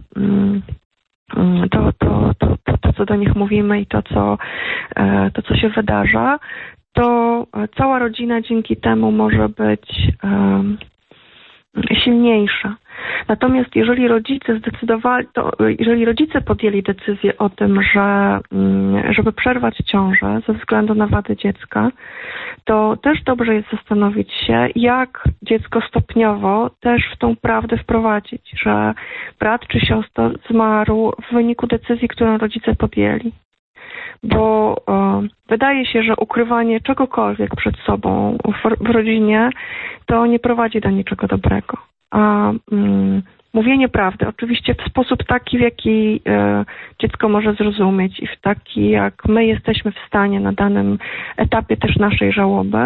to, to, to, to, to co do nich mówimy i to, co, to, co się wydarza, to cała rodzina dzięki temu może być um, silniejsza. Natomiast jeżeli rodzice zdecydowali, to jeżeli rodzice podjęli decyzję o tym, że żeby przerwać ciążę ze względu na wady dziecka, to też dobrze jest zastanowić się, jak dziecko stopniowo też w tą prawdę wprowadzić, że brat czy siostra zmarł w wyniku decyzji, którą rodzice podjęli. Bo e, wydaje się, że ukrywanie czegokolwiek przed sobą w, w rodzinie to nie prowadzi do niczego dobrego. A mm, mówienie prawdy, oczywiście w sposób taki, w jaki e, dziecko może zrozumieć i w taki, jak my jesteśmy w stanie na danym etapie też naszej żałoby,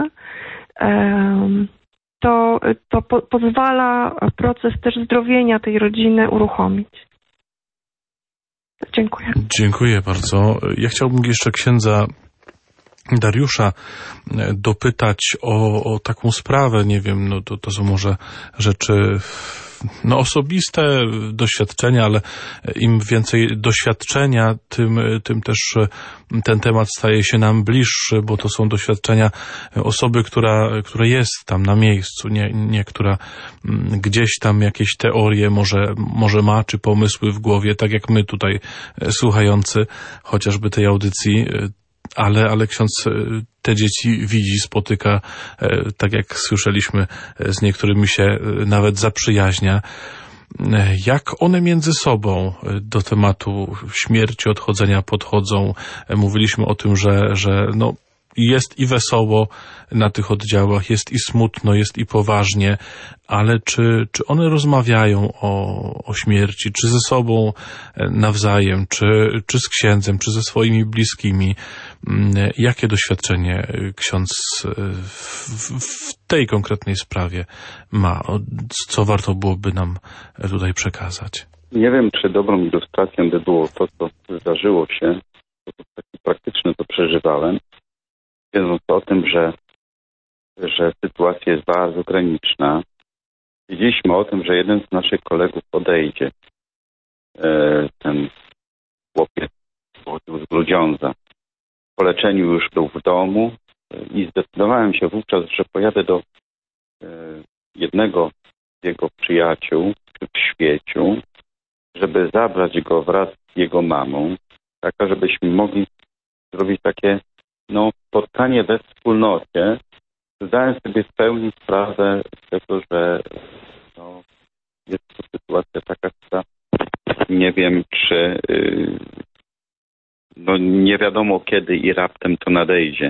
e, to, to po, pozwala proces też zdrowienia tej rodziny uruchomić. Dziękuję. Dziękuję bardzo. Ja chciałbym jeszcze księdza Dariusza dopytać o, o taką sprawę, nie wiem, no to, to są może rzeczy no osobiste, doświadczenia, ale im więcej doświadczenia, tym, tym też ten temat staje się nam bliższy, bo to są doświadczenia osoby, która, która jest tam na miejscu, nie, nie która gdzieś tam jakieś teorie może, może ma, czy pomysły w głowie, tak jak my tutaj słuchający chociażby tej audycji. Ale, ale ksiądz te dzieci widzi, spotyka, tak jak słyszeliśmy, z niektórymi się nawet zaprzyjaźnia. Jak one między sobą do tematu śmierci, odchodzenia podchodzą? Mówiliśmy o tym, że, że no, jest i wesoło na tych oddziałach, jest i smutno, jest i poważnie, ale czy, czy one rozmawiają o, o śmierci, czy ze sobą nawzajem, czy, czy z księdzem, czy ze swoimi bliskimi? Jakie doświadczenie ksiądz w, w tej konkretnej sprawie ma? Co warto byłoby nam tutaj przekazać? Nie wiem, czy dobrą ilustracją by było to, co zdarzyło się, w sposób taki praktyczny to przeżywałem, wiedząc o tym, że, że sytuacja jest bardzo graniczna. Wiedzieliśmy o tym, że jeden z naszych kolegów odejdzie. E, ten chłopiec pochodził z Grudziądza. Po leczeniu już był w domu i zdecydowałem się wówczas, że pojadę do e, jednego z jego przyjaciół w Świeciu, żeby zabrać go wraz z jego mamą, tak, żebyśmy mogli zrobić takie no, spotkanie we wspólnocie. Zdałem sobie w pełni sprawę z tego, że no, jest to sytuacja taka, która nie wiem, czy yy, no, nie wiadomo kiedy i raptem to nadejdzie.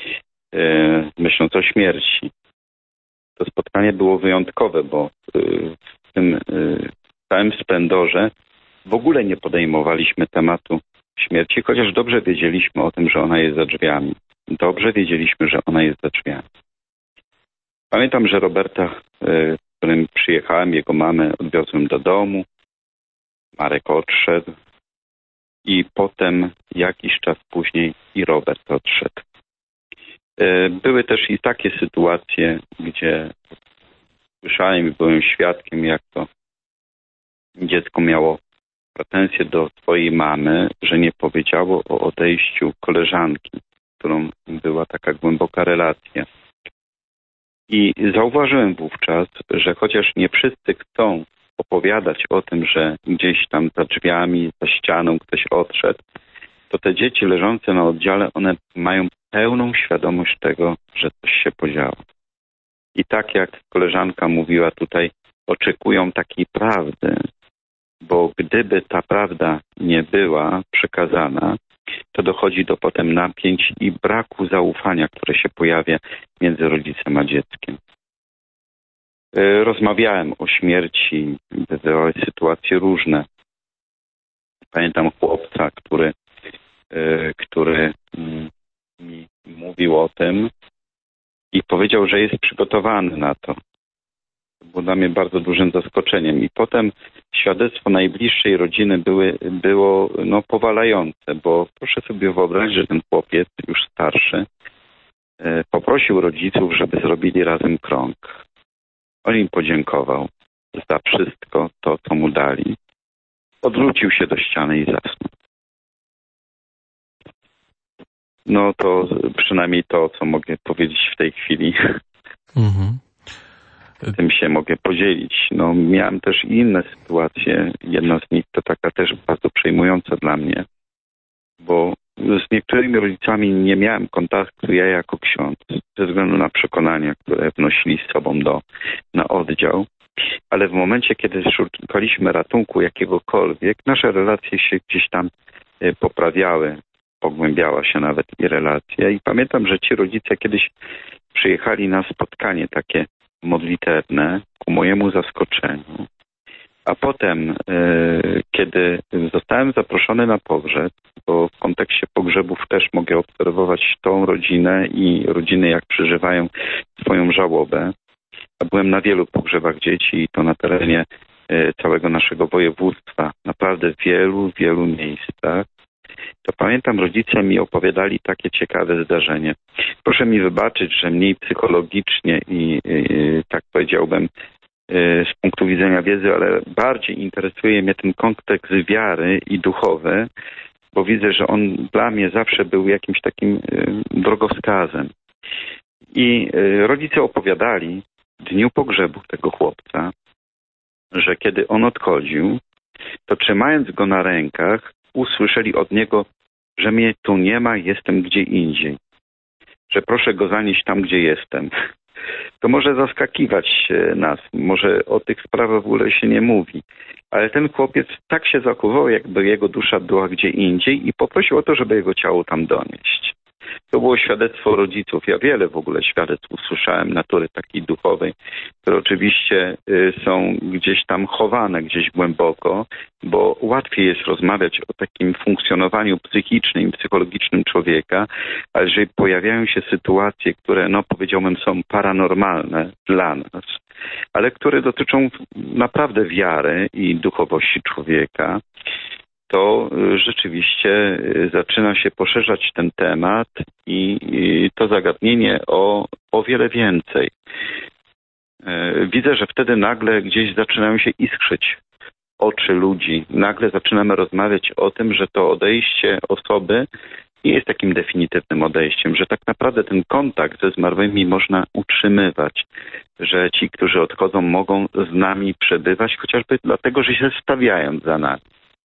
Yy, myśląc o śmierci. To spotkanie było wyjątkowe, bo yy, w tym yy, całym splendorze w ogóle nie podejmowaliśmy tematu śmierci, chociaż dobrze wiedzieliśmy o tym, że ona jest za drzwiami. Dobrze wiedzieliśmy, że ona jest za drzwiami. Pamiętam, że Roberta, z którym przyjechałem, jego mamę odwiozłem do domu. Marek odszedł i potem jakiś czas później i Robert odszedł. Były też i takie sytuacje, gdzie słyszałem i byłem świadkiem, jak to dziecko miało pretensje do swojej mamy, że nie powiedziało o odejściu koleżanki, z którą była taka głęboka relacja. I zauważyłem wówczas, że chociaż nie wszyscy chcą opowiadać o tym, że gdzieś tam za drzwiami, za ścianą ktoś odszedł, to te dzieci leżące na oddziale, one mają pełną świadomość tego, że coś się podziało. I tak jak koleżanka mówiła tutaj, oczekują takiej prawdy, bo gdyby ta prawda nie była przekazana, to dochodzi do potem napięć i braku zaufania, które się pojawia między rodzicem a dzieckiem. Rozmawiałem o śmierci, bywały sytuacje różne. Pamiętam chłopca, który, który mi mówił o tym i powiedział, że jest przygotowany na to. To było dla mnie bardzo dużym zaskoczeniem. I potem świadectwo najbliższej rodziny były, było no, powalające, bo proszę sobie wyobrazić, że ten chłopiec, już starszy, poprosił rodziców, żeby zrobili razem krąg. On im podziękował za wszystko to, co mu dali. Odwrócił się do ściany i zasnął. No to przynajmniej to, co mogę powiedzieć w tej chwili. Mhm. Tym się mogę podzielić. No, miałem też i inne sytuacje. Jedna z nich to taka też bardzo przejmująca dla mnie, bo z niektórymi rodzicami nie miałem kontaktu ja jako ksiądz, ze względu na przekonania, które wnosili z sobą do, na oddział. Ale w momencie, kiedy szukaliśmy ratunku jakiegokolwiek, nasze relacje się gdzieś tam poprawiały, pogłębiała się nawet i relacja. I pamiętam, że ci rodzice kiedyś przyjechali na spotkanie takie modlitewne, ku mojemu zaskoczeniu. A potem, yy, kiedy zostałem zaproszony na pogrzeb, bo w kontekście pogrzebów też mogę obserwować tą rodzinę i rodziny, jak przeżywają swoją żałobę. A byłem na wielu pogrzebach dzieci i to na terenie yy, całego naszego województwa, naprawdę w wielu, wielu miejscach. To pamiętam, rodzice mi opowiadali takie ciekawe zdarzenie. Proszę mi wybaczyć, że mniej psychologicznie i, i tak powiedziałbym z punktu widzenia wiedzy, ale bardziej interesuje mnie ten kontekst wiary i duchowy, bo widzę, że on dla mnie zawsze był jakimś takim drogowskazem. I rodzice opowiadali w dniu pogrzebu tego chłopca, że kiedy on odchodził, to trzymając go na rękach, usłyszeli od niego, że mnie tu nie ma, jestem gdzie indziej. Że proszę go zanieść tam, gdzie jestem. To może zaskakiwać nas, może o tych sprawach w ogóle się nie mówi. Ale ten chłopiec tak się zachował, jakby jego dusza była gdzie indziej i poprosił o to, żeby jego ciało tam donieść. to było świadectwo rodziców. Ja wiele w ogóle świadectw usłyszałem natury takiej duchowej, które oczywiście są gdzieś tam chowane, gdzieś głęboko, bo łatwiej jest rozmawiać o takim funkcjonowaniu psychicznym i psychologicznym człowieka, ale jeżeli pojawiają się sytuacje, które, no powiedziałbym, są paranormalne dla nas, ale które dotyczą naprawdę wiary i duchowości człowieka, to rzeczywiście zaczyna się poszerzać ten temat i to zagadnienie o, o wiele więcej. Widzę, że wtedy nagle gdzieś zaczynają się iskrzyć oczy ludzi. Nagle zaczynamy rozmawiać o tym, że to odejście osoby nie jest takim definitywnym odejściem, że tak naprawdę ten kontakt ze zmarłymi można utrzymywać, że ci, którzy odchodzą, mogą z nami przebywać, chociażby dlatego, że się stawiają za nami.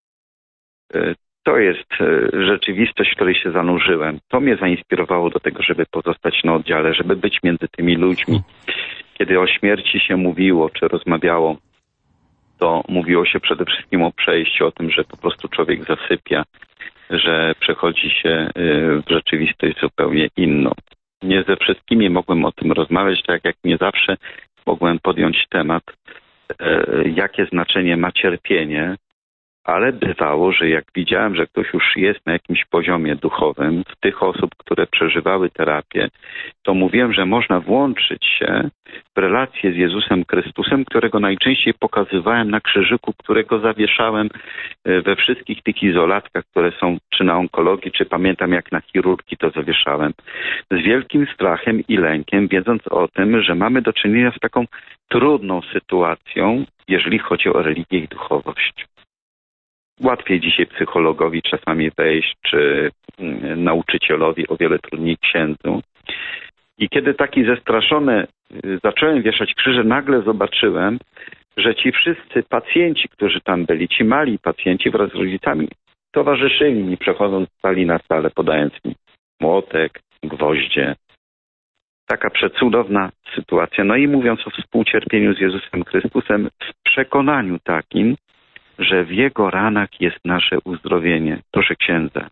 To jest rzeczywistość, w której się zanurzyłem. To mnie zainspirowało do tego, żeby pozostać na oddziale, żeby być między tymi ludźmi. Kiedy o śmierci się mówiło, czy rozmawiało, to mówiło się przede wszystkim o przejściu, o tym, że po prostu człowiek zasypia, że przechodzi się w rzeczywistość zupełnie inną. Nie ze wszystkimi mogłem o tym rozmawiać, tak jak nie zawsze mogłem podjąć temat, jakie znaczenie ma cierpienie, ale bywało, że jak widziałem, że ktoś już jest na jakimś poziomie duchowym, z tych osób, które przeżywały terapię, to mówiłem, że można włączyć się w relację z Jezusem Chrystusem, którego najczęściej pokazywałem na krzyżyku, którego zawieszałem we wszystkich tych izolatkach, które są czy na onkologii, czy pamiętam jak na chirurgii to zawieszałem. Z wielkim strachem i lękiem, wiedząc o tym, że mamy do czynienia z taką trudną sytuacją, jeżeli chodzi o religię i duchowość. Łatwiej dzisiaj psychologowi czasami wejść, czy nauczycielowi, o wiele trudniej księdzu. I kiedy taki zestraszony zacząłem wieszać krzyże, nagle zobaczyłem, że ci wszyscy pacjenci, którzy tam byli, ci mali pacjenci wraz z rodzicami, towarzyszyli mi, przechodząc z sali na salę, podając mi młotek, gwoździe. Taka przecudowna sytuacja. No i mówiąc o współcierpieniu z Jezusem Chrystusem, w przekonaniu takim, że w Jego ranach jest nasze uzdrowienie. Proszę księdza,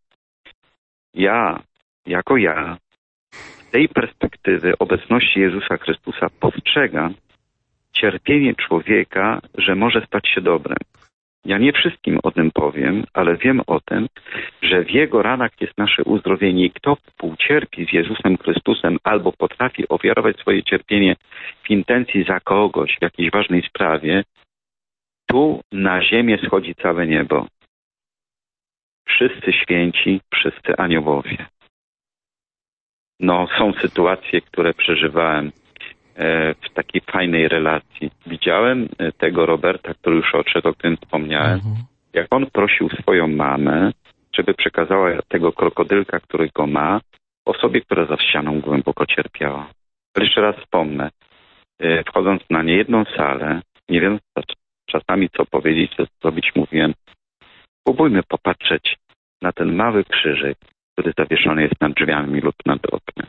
ja, jako ja, z tej perspektywy obecności Jezusa Chrystusa postrzegam cierpienie człowieka, że może stać się dobrem. Ja nie wszystkim o tym powiem, ale wiem o tym, że w Jego ranach jest nasze uzdrowienie i kto współcierpi z Jezusem Chrystusem albo potrafi ofiarować swoje cierpienie w intencji za kogoś, w jakiejś ważnej sprawie, tu na ziemię schodzi całe niebo. Wszyscy święci, wszyscy aniołowie. No, są sytuacje, które przeżywałem e, w takiej fajnej relacji. Widziałem tego Roberta, który już odszedł, o którym wspomniałem, mhm. jak on prosił swoją mamę, żeby przekazała tego krokodylka, którego ma, osobie, która za ścianą głęboko cierpiała. Ale jeszcze raz wspomnę, e, wchodząc na niejedną salę, nie wiem, czasami co powiedzieć, co zrobić, mówiłem, spróbujmy popatrzeć na ten mały krzyżyk, który zawieszony jest nad drzwiami lub nad oknem.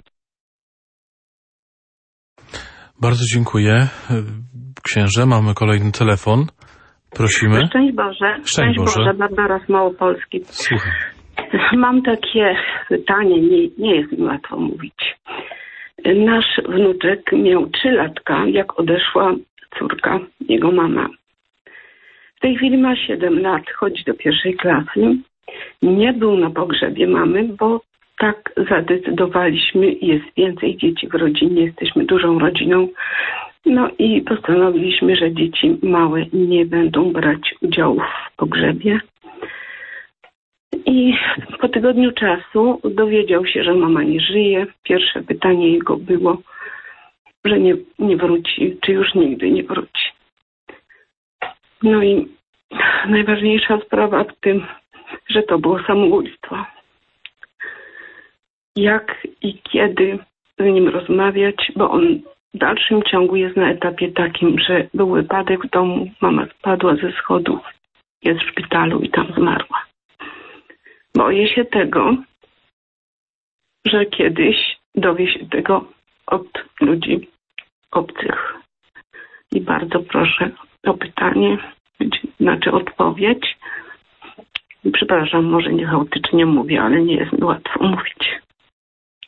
Bardzo dziękuję. Księże, mamy kolejny telefon. Prosimy. Szczęść Boże. Szczęść, Szczęść Boże. Boże. Barbara z Małopolski. Słucham. Mam takie pytanie, nie, nie jest mi łatwo mówić. Nasz wnuczek miał trzy latka, jak odeszła córka, jego mama. W tej chwili ma siedem lat, chodzi do pierwszej klasy. Nie był na pogrzebie mamy, bo tak zadecydowaliśmy. Jest więcej dzieci w rodzinie, jesteśmy dużą rodziną. No i postanowiliśmy, że dzieci małe nie będą brać udziału w pogrzebie. I po tygodniu czasu dowiedział się, że mama nie żyje. Pierwsze pytanie jego było, że nie, nie wróci, czy już nigdy nie wróci. No i najważniejsza sprawa w tym, że to było samobójstwo. Jak i kiedy z nim rozmawiać, bo on w dalszym ciągu jest na etapie takim, że był wypadek w domu, mama spadła ze schodów, jest w szpitalu i tam zmarła. Boję się tego, że kiedyś dowie się tego od ludzi obcych. I bardzo proszę o pytanie, znaczy odpowiedź. Przepraszam, może nie chaotycznie mówię, ale nie jest mi łatwo mówić.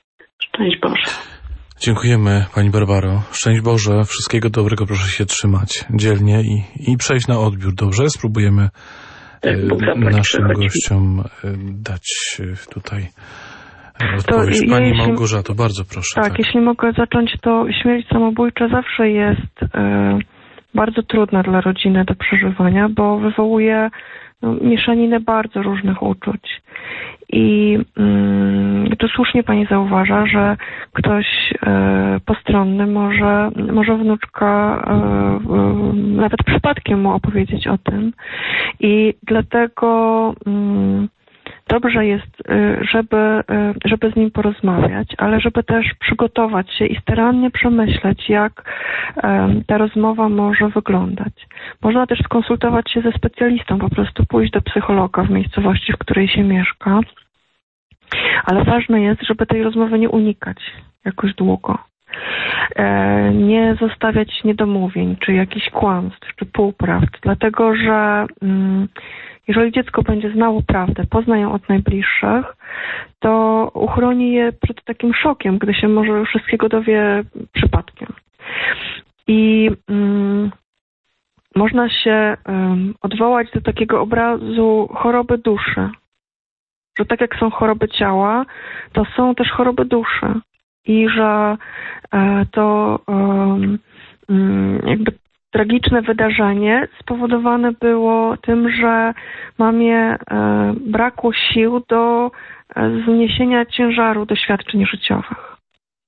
Szczęść Boże. Dziękujemy Pani Barbaro. Szczęść Boże, wszystkiego dobrego, proszę się trzymać dzielnie i, i przejść na odbiór. Dobrze? Spróbujemy e, naszym gościom e, dać e, tutaj odpowiedź. To, Pani jeśli, Małgorzato, bardzo proszę. Tak, tak, jeśli mogę zacząć, to śmierć samobójcza zawsze jest e, bardzo trudna dla rodziny do przeżywania, bo wywołuje no, mieszaninę bardzo różnych uczuć. I mm, tu słusznie Pani zauważa, że ktoś e, postronny może, może wnuczka e, e, nawet przypadkiem mu opowiedzieć o tym. I dlatego mm, dobrze jest, żeby, żeby z nim porozmawiać, ale żeby też przygotować się i starannie przemyśleć, jak ta rozmowa może wyglądać. Można też skonsultować się ze specjalistą, po prostu pójść do psychologa w miejscowości, w której się mieszka. Ale ważne jest, żeby tej rozmowy nie unikać jakoś długo. Nie zostawiać niedomówień, czy jakichś kłamstw, czy półprawd, dlatego że jeżeli dziecko będzie znało prawdę, pozna ją od najbliższych, to uchroni je przed takim szokiem, gdy się może wszystkiego dowie przypadkiem. I um, można się um, odwołać do takiego obrazu choroby duszy, że tak jak są choroby ciała, to są też choroby duszy i że e, to um, jakby tragiczne wydarzenie spowodowane było tym, że mamie e, brakło sił do e, zniesienia ciężaru doświadczeń życiowych.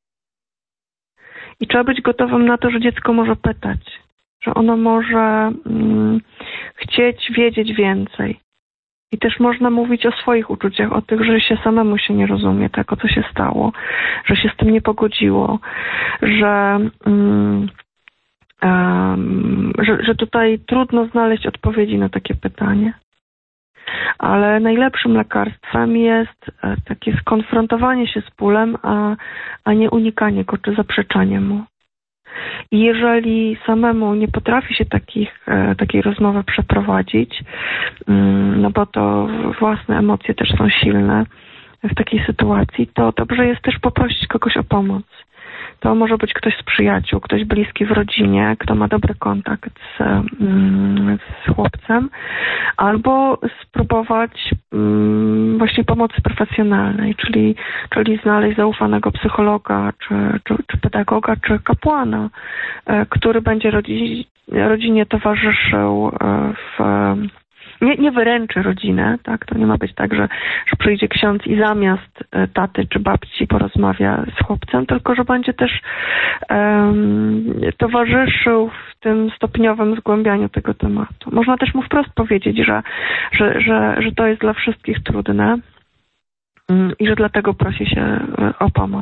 I trzeba być gotowym na to, że dziecko może pytać, że ono może mm, chcieć wiedzieć więcej. I też można mówić o swoich uczuciach, o tych, że się samemu się nie rozumie tego, co się stało, że się z tym nie pogodziło, że... Mm, Um, że, że tutaj trudno znaleźć odpowiedzi na takie pytanie. Ale najlepszym lekarstwem jest takie skonfrontowanie się z bólem, a, a nie unikanie go czy zaprzeczanie mu. I jeżeli samemu nie potrafi się takich, takiej rozmowy przeprowadzić, no bo to własne emocje też są silne w takiej sytuacji, to dobrze jest też poprosić kogoś o pomoc. To może być ktoś z przyjaciół, ktoś bliski w rodzinie, kto ma dobry kontakt z, z chłopcem, albo spróbować właśnie pomocy profesjonalnej, czyli, czyli znaleźć zaufanego psychologa, czy, czy, czy pedagoga, czy kapłana, który będzie rodzi, rodzinie towarzyszył w... Nie, nie wyręczy rodzinę, tak? To nie ma być tak, że, że przyjdzie ksiądz i zamiast taty czy babci porozmawia z chłopcem, tylko że będzie też um, towarzyszył w tym stopniowym zgłębianiu tego tematu. Można też mu wprost powiedzieć, że, że, że, że to jest dla wszystkich trudne um, i że dlatego prosi się o pomoc.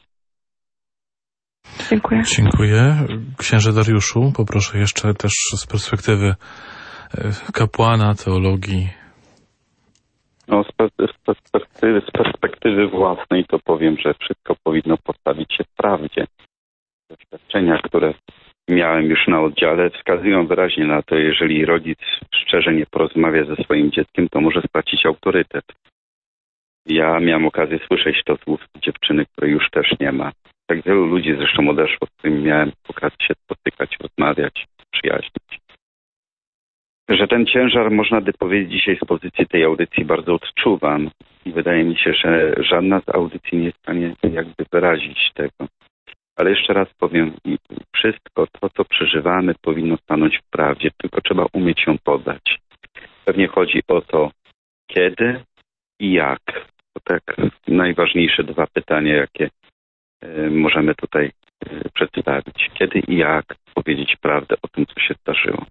Dziękuję. Dziękuję. Księże Dariuszu, poproszę jeszcze też z perspektywy kapłana, teologii. No, z, perspektywy, z perspektywy własnej to powiem, że wszystko powinno postawić się w prawdzie. Doświadczenia, które miałem już na oddziale, wskazują wyraźnie na to, jeżeli rodzic szczerze nie porozmawia ze swoim dzieckiem, to może stracić autorytet. Ja miałem okazję słyszeć to z ust dziewczyny, której już też nie ma. Tak wielu ludzi zresztą odeszło, z którymi miałem okazję się spotykać, rozmawiać, przyjaźnić. Że ten ciężar, można by powiedzieć, dzisiaj z pozycji tej audycji bardzo odczuwam i wydaje mi się, że żadna z audycji nie jest w stanie jakby wyrazić tego. Ale jeszcze raz powiem, wszystko to, co przeżywamy, powinno stanąć w prawdzie, tylko trzeba umieć ją podać. Pewnie chodzi o to, kiedy i jak. To tak najważniejsze dwa pytania, jakie y, możemy tutaj y, przedstawić. Kiedy i jak powiedzieć prawdę o tym, co się zdarzyło.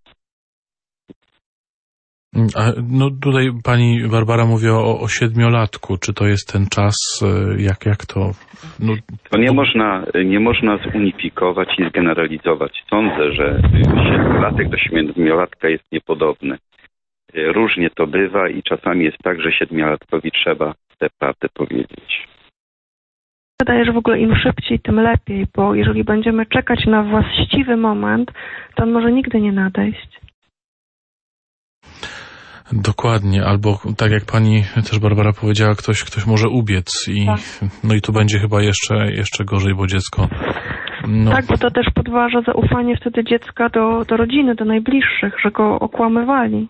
A no tutaj pani Barbara mówi o, o siedmiolatku. Czy to jest ten czas, jak, jak to... No, to nie, bo... można, nie można zunifikować i zgeneralizować. Sądzę, że siedmiolatek do siedmiolatka jest niepodobny. Różnie to bywa i czasami jest tak, że siedmiolatkowi trzeba tę prawdę powiedzieć. Wydaje, że w ogóle im szybciej, tym lepiej, bo jeżeli będziemy czekać na właściwy moment, to on może nigdy nie nadejść. Dokładnie, albo tak jak pani też Barbara powiedziała, ktoś, ktoś może ubiec i tak. No i tu będzie chyba jeszcze, jeszcze gorzej, bo dziecko... No. Tak, bo to też podważa zaufanie wtedy dziecka do, do rodziny, do najbliższych, że go okłamywali.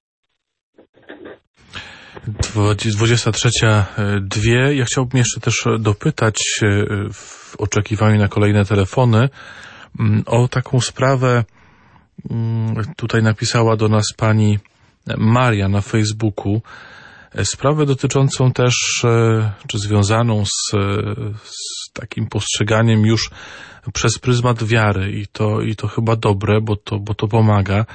dwudziesta trzecia dwie. Ja chciałbym jeszcze też dopytać w oczekiwaniu na kolejne telefony o taką sprawę. Tutaj napisała do nas pani Maria na Facebooku. Sprawę dotyczącą też, czy związaną z, z takim postrzeganiem już przez pryzmat wiary i to, i to chyba dobre, bo to, bo to pomaga.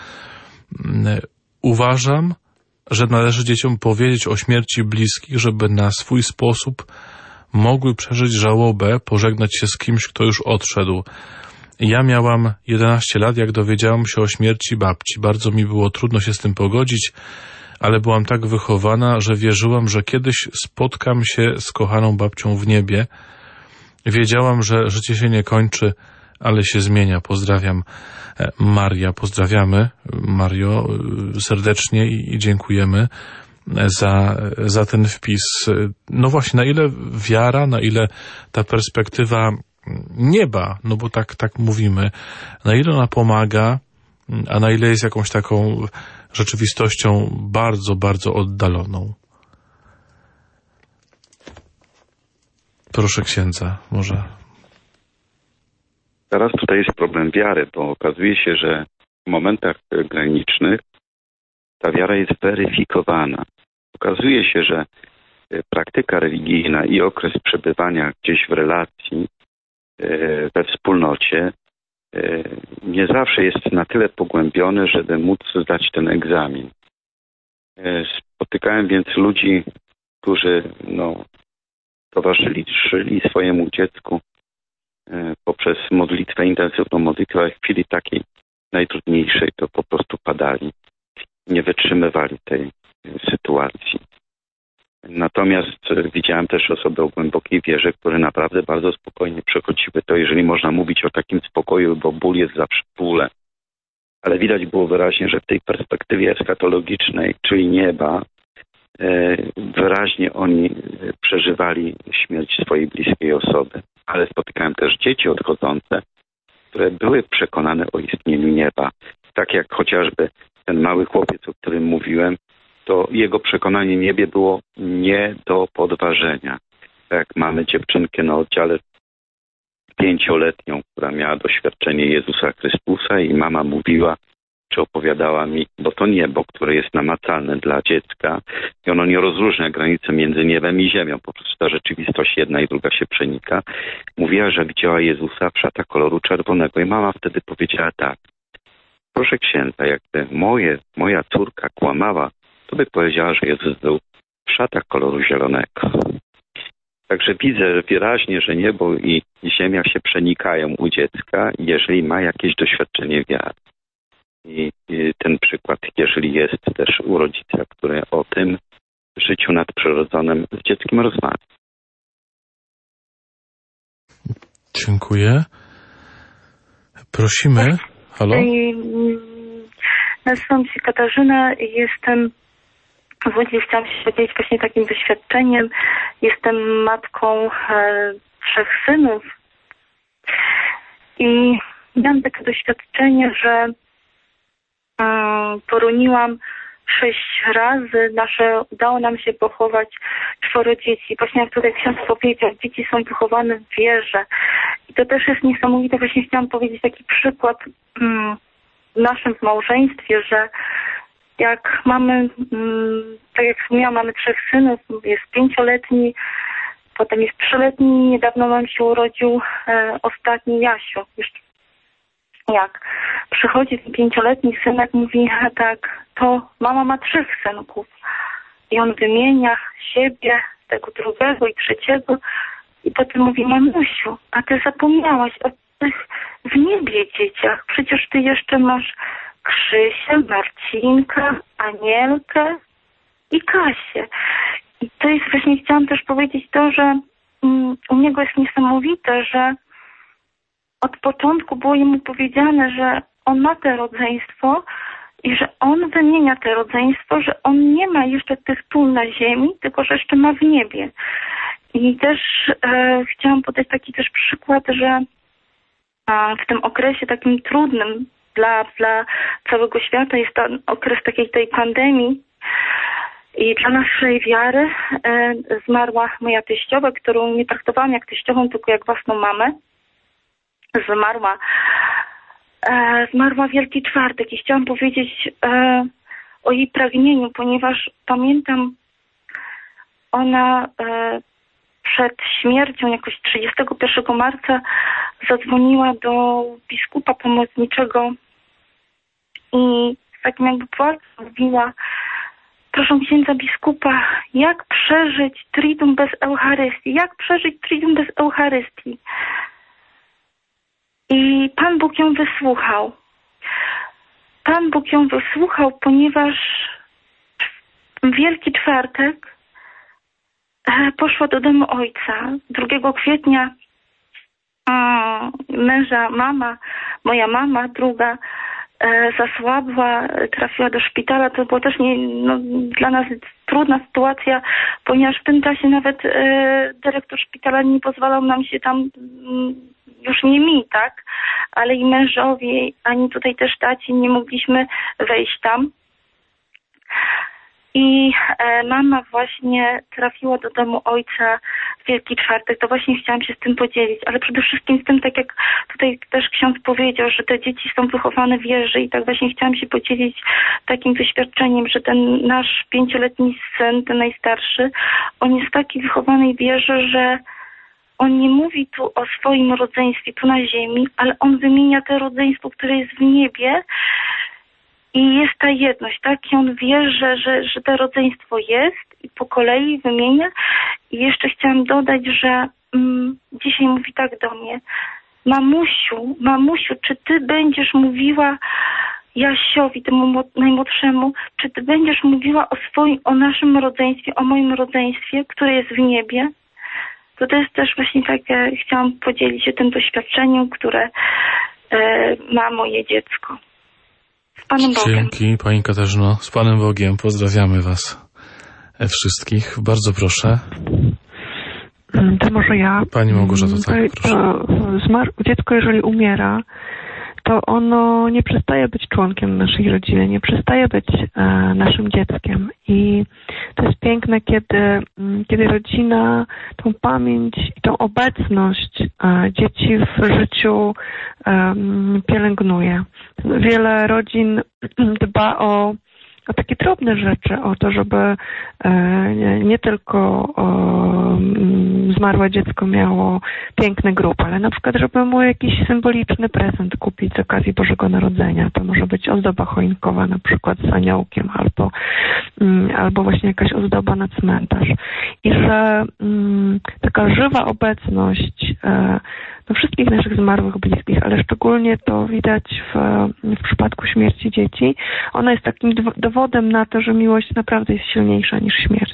Uważam, że należy dzieciom powiedzieć o śmierci bliskich, żeby na swój sposób mogły przeżyć żałobę, pożegnać się z kimś, kto już odszedł. Ja miałam jedenaście lat, jak dowiedziałam się o śmierci babci. Bardzo mi było trudno się z tym pogodzić, ale byłam tak wychowana, że wierzyłam, że kiedyś spotkam się z kochaną babcią w niebie. Wiedziałam, że życie się nie kończy, ale się zmienia. Pozdrawiam, Maria. Pozdrawiamy, Mario, serdecznie i dziękujemy za, za ten wpis. No właśnie, na ile wiara, na ile ta perspektywa nieba, no bo tak, tak mówimy, na ile ona pomaga, a na ile jest jakąś taką rzeczywistością bardzo, bardzo oddaloną. Proszę księdza, może. Teraz tutaj jest problem wiary, bo okazuje się, że w momentach granicznych ta wiara jest weryfikowana. Okazuje się, że praktyka religijna i okres przebywania gdzieś w relacji, we wspólnocie, nie zawsze jest na tyle pogłębiony, żeby móc zdać ten egzamin. Spotykałem więc ludzi, którzy no, towarzyszyli swojemu dziecku poprzez modlitwę, intensywną modlitwę, a w chwili takiej najtrudniejszej to po prostu padali. Nie wytrzymywali tej sytuacji. Natomiast widziałem też osoby o głębokiej wierze, które naprawdę bardzo spokojnie przechodziły to, jeżeli można mówić o takim spokoju, bo ból jest zawsze bólem. Ale widać było wyraźnie, że w tej perspektywie eskatologicznej, czyli nieba, wyraźnie oni przeżywali śmierć swojej bliskiej osoby. Ale spotykałem też dzieci odchodzące, które były przekonane o istnieniu nieba. Tak jak chociażby ten mały chłopiec, o którym mówiłem, to jego przekonanie niebie było nie do podważenia. Tak, mamy dziewczynkę na oddziale pięcioletnią, która miała doświadczenie Jezusa Chrystusa i mama mówiła, czy opowiadała mi, bo to niebo, które jest namacalne dla dziecka i ono nie rozróżnia granicy między niebem i ziemią, po prostu ta rzeczywistość jedna i druga się przenika. Mówiła, że widziała Jezusa w szatach koloru czerwonego i mama wtedy powiedziała tak: proszę księdza, jakby moje, moja córka kłamała, to by powiedziała, że Jezus był w szatach koloru zielonego. Także widzę wyraźnie, że niebo i ziemia się przenikają u dziecka, jeżeli ma jakieś doświadczenie wiary. I ten przykład, jeżeli jest też u rodzica, który o tym życiu nadprzyrodzonym z dzieckiem rozmawia. Dziękuję. Prosimy. Halo? Nazywam się Katarzyna i jestem w Łodzi. Chciałam się podzielić właśnie takim doświadczeniem. Jestem matką e, trzech synów i miałam takie doświadczenie, że poroniłam sześć razy. Nasze, udało nam się pochować czworo dzieci. Właśnie jak tutaj ksiądz powiedział, dzieci są wychowane w wierze. I to też jest niesamowite. Właśnie chciałam powiedzieć taki przykład mm, w naszym małżeństwie, że jak mamy, mm, tak jak wspomniałam, mamy trzech synów, jest pięcioletni, potem jest trzyletni, niedawno nam się urodził e, ostatni Jasiu. Już jak przychodzi ten pięcioletni synek, mówi tak, to mama ma trzech synków. I on wymienia siebie, tego drugiego i trzeciego. I potem mówi: mamusiu, a ty zapomniałaś o tych w niebie dzieciach. Przecież ty jeszcze masz Krzysię, Marcinka, Anielkę i Kasię. I to jest właśnie, chciałam też powiedzieć to, że um, u niego jest niesamowite, że od początku było jemu powiedziane, że on ma to rodzeństwo i że on wymienia to rodzeństwo, że on nie ma jeszcze tych tu na ziemi, tylko że jeszcze ma w niebie. I też e, chciałam podać taki też przykład, że a, w tym okresie takim trudnym dla, dla całego świata jest ten okres takiej tej pandemii i dla naszej wiary e, zmarła moja teściowa, którą nie traktowałam jak teściową, tylko jak własną mamę. Zmarła E, zmarła Wielki Czwartek i chciałam powiedzieć e, o jej pragnieniu, ponieważ pamiętam, ona e, przed śmiercią, jakoś trzydziestego pierwszego marca, zadzwoniła do biskupa pomocniczego i z takim jakby płaczem mówiła: proszę księdza biskupa, jak przeżyć Triduum bez Eucharystii? Jak przeżyć Triduum bez Eucharystii? I Pan Bóg ją wysłuchał. Pan Bóg ją wysłuchał, ponieważ w Wielki Czwartek poszła do domu ojca. drugiego kwietnia męża mama, moja mama, druga, zasłabła, trafiła do szpitala. To była też nie, no, dla nas trudna sytuacja, ponieważ w tym czasie nawet e, dyrektor szpitala nie pozwalał nam się tam, m, już nie mi, tak, ale i mężowie, ani tutaj też taci nie mogliśmy wejść tam. I e, mama właśnie trafiła do domu ojca w Wielki Czwartek. To właśnie chciałam się z tym podzielić, ale przede wszystkim z tym, tak jak tutaj też ksiądz powiedział, że te dzieci są wychowane w wierze i tak właśnie chciałam się podzielić takim doświadczeniem, że ten nasz pięcioletni syn, ten najstarszy, on jest taki wychowany w wierze, że on nie mówi tu o swoim rodzeństwie tu na ziemi, ale on wymienia to rodzeństwo, które jest w niebie. I jest ta jedność, tak? I on wie, że, że, że to rodzeństwo jest i po kolei wymienia. I jeszcze chciałam dodać, że mm, dzisiaj mówi tak do mnie: mamusiu, mamusiu, czy ty będziesz mówiła Jasiowi, temu najmłodszemu, czy ty będziesz mówiła o swoim, o naszym rodzeństwie, o moim rodzeństwie, które jest w niebie? To to jest też właśnie takie, chciałam podzielić się tym doświadczeniem, które e, ma moje dziecko. Z Panem Bogiem. Dzięki, Pani Katarzyno. Z Panem Bogiem. Pozdrawiamy Was wszystkich. Bardzo proszę. To może ja. Pani Małgorzato, tak, proszę. Zmar- dziecko, jeżeli umiera, to ono nie przestaje być członkiem naszej rodziny, nie przestaje być e, naszym dzieckiem. I to jest piękne, kiedy, kiedy rodzina tą pamięć i tą obecność e, dzieci w życiu e, pielęgnuje. Wiele rodzin dba o o takie drobne rzeczy, o to, żeby e, nie, nie tylko o, m, zmarłe dziecko miało piękny grób, ale na przykład, żeby mu jakiś symboliczny prezent kupić z okazji Bożego Narodzenia. To może być ozdoba choinkowa, na przykład z aniołkiem, albo, m, albo właśnie jakaś ozdoba na cmentarz. I że m, taka żywa obecność e, no, wszystkich naszych zmarłych bliskich, ale szczególnie to widać w, w przypadku śmierci dzieci, ona jest takim dowodem na to, że miłość naprawdę jest silniejsza niż śmierć.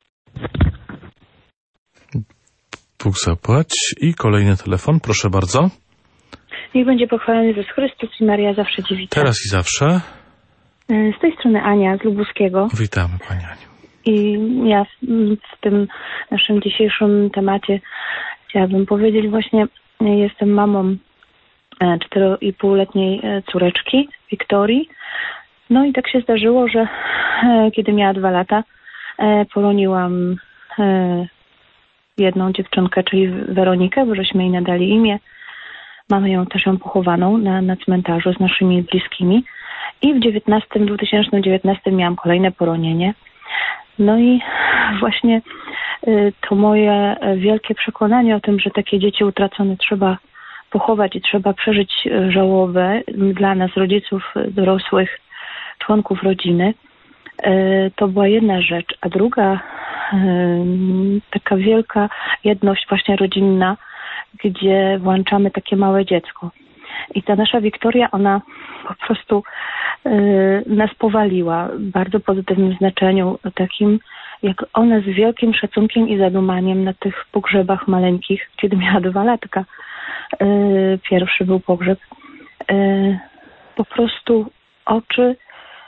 Bóg zapłać. I kolejny telefon, proszę bardzo. Niech będzie pochwalony Jezus Chrystus i Maria zawsze dziewica. Teraz i zawsze. Z tej strony Ania z Lubuskiego. Witamy, Pani Aniu. I ja w, w tym naszym dzisiejszym temacie chciałabym powiedzieć właśnie, jestem mamą cztero i półletniej córeczki Wiktorii. No i tak się zdarzyło, że kiedy miała dwa lata, poroniłam jedną dziewczynkę, czyli Weronikę, bo żeśmy jej nadali imię. Mamy ją też ją pochowaną na, na cmentarzu z naszymi bliskimi. I w dwa tysiące dziewiętnastym miałam kolejne poronienie. No i właśnie to moje wielkie przekonanie o tym, że takie dzieci utracone trzeba pochować i trzeba przeżyć żałobę dla nas, rodziców, dorosłych, członków rodziny, to była jedna rzecz. A druga taka wielka jedność właśnie rodzinna, gdzie włączamy takie małe dziecko. I ta nasza Wiktoria, ona po prostu nas powaliła w bardzo pozytywnym znaczeniu, takim jak ona z wielkim szacunkiem i zadumaniem na tych pogrzebach maleńkich, kiedy miała dwa latka, pierwszy był pogrzeb, po prostu oczy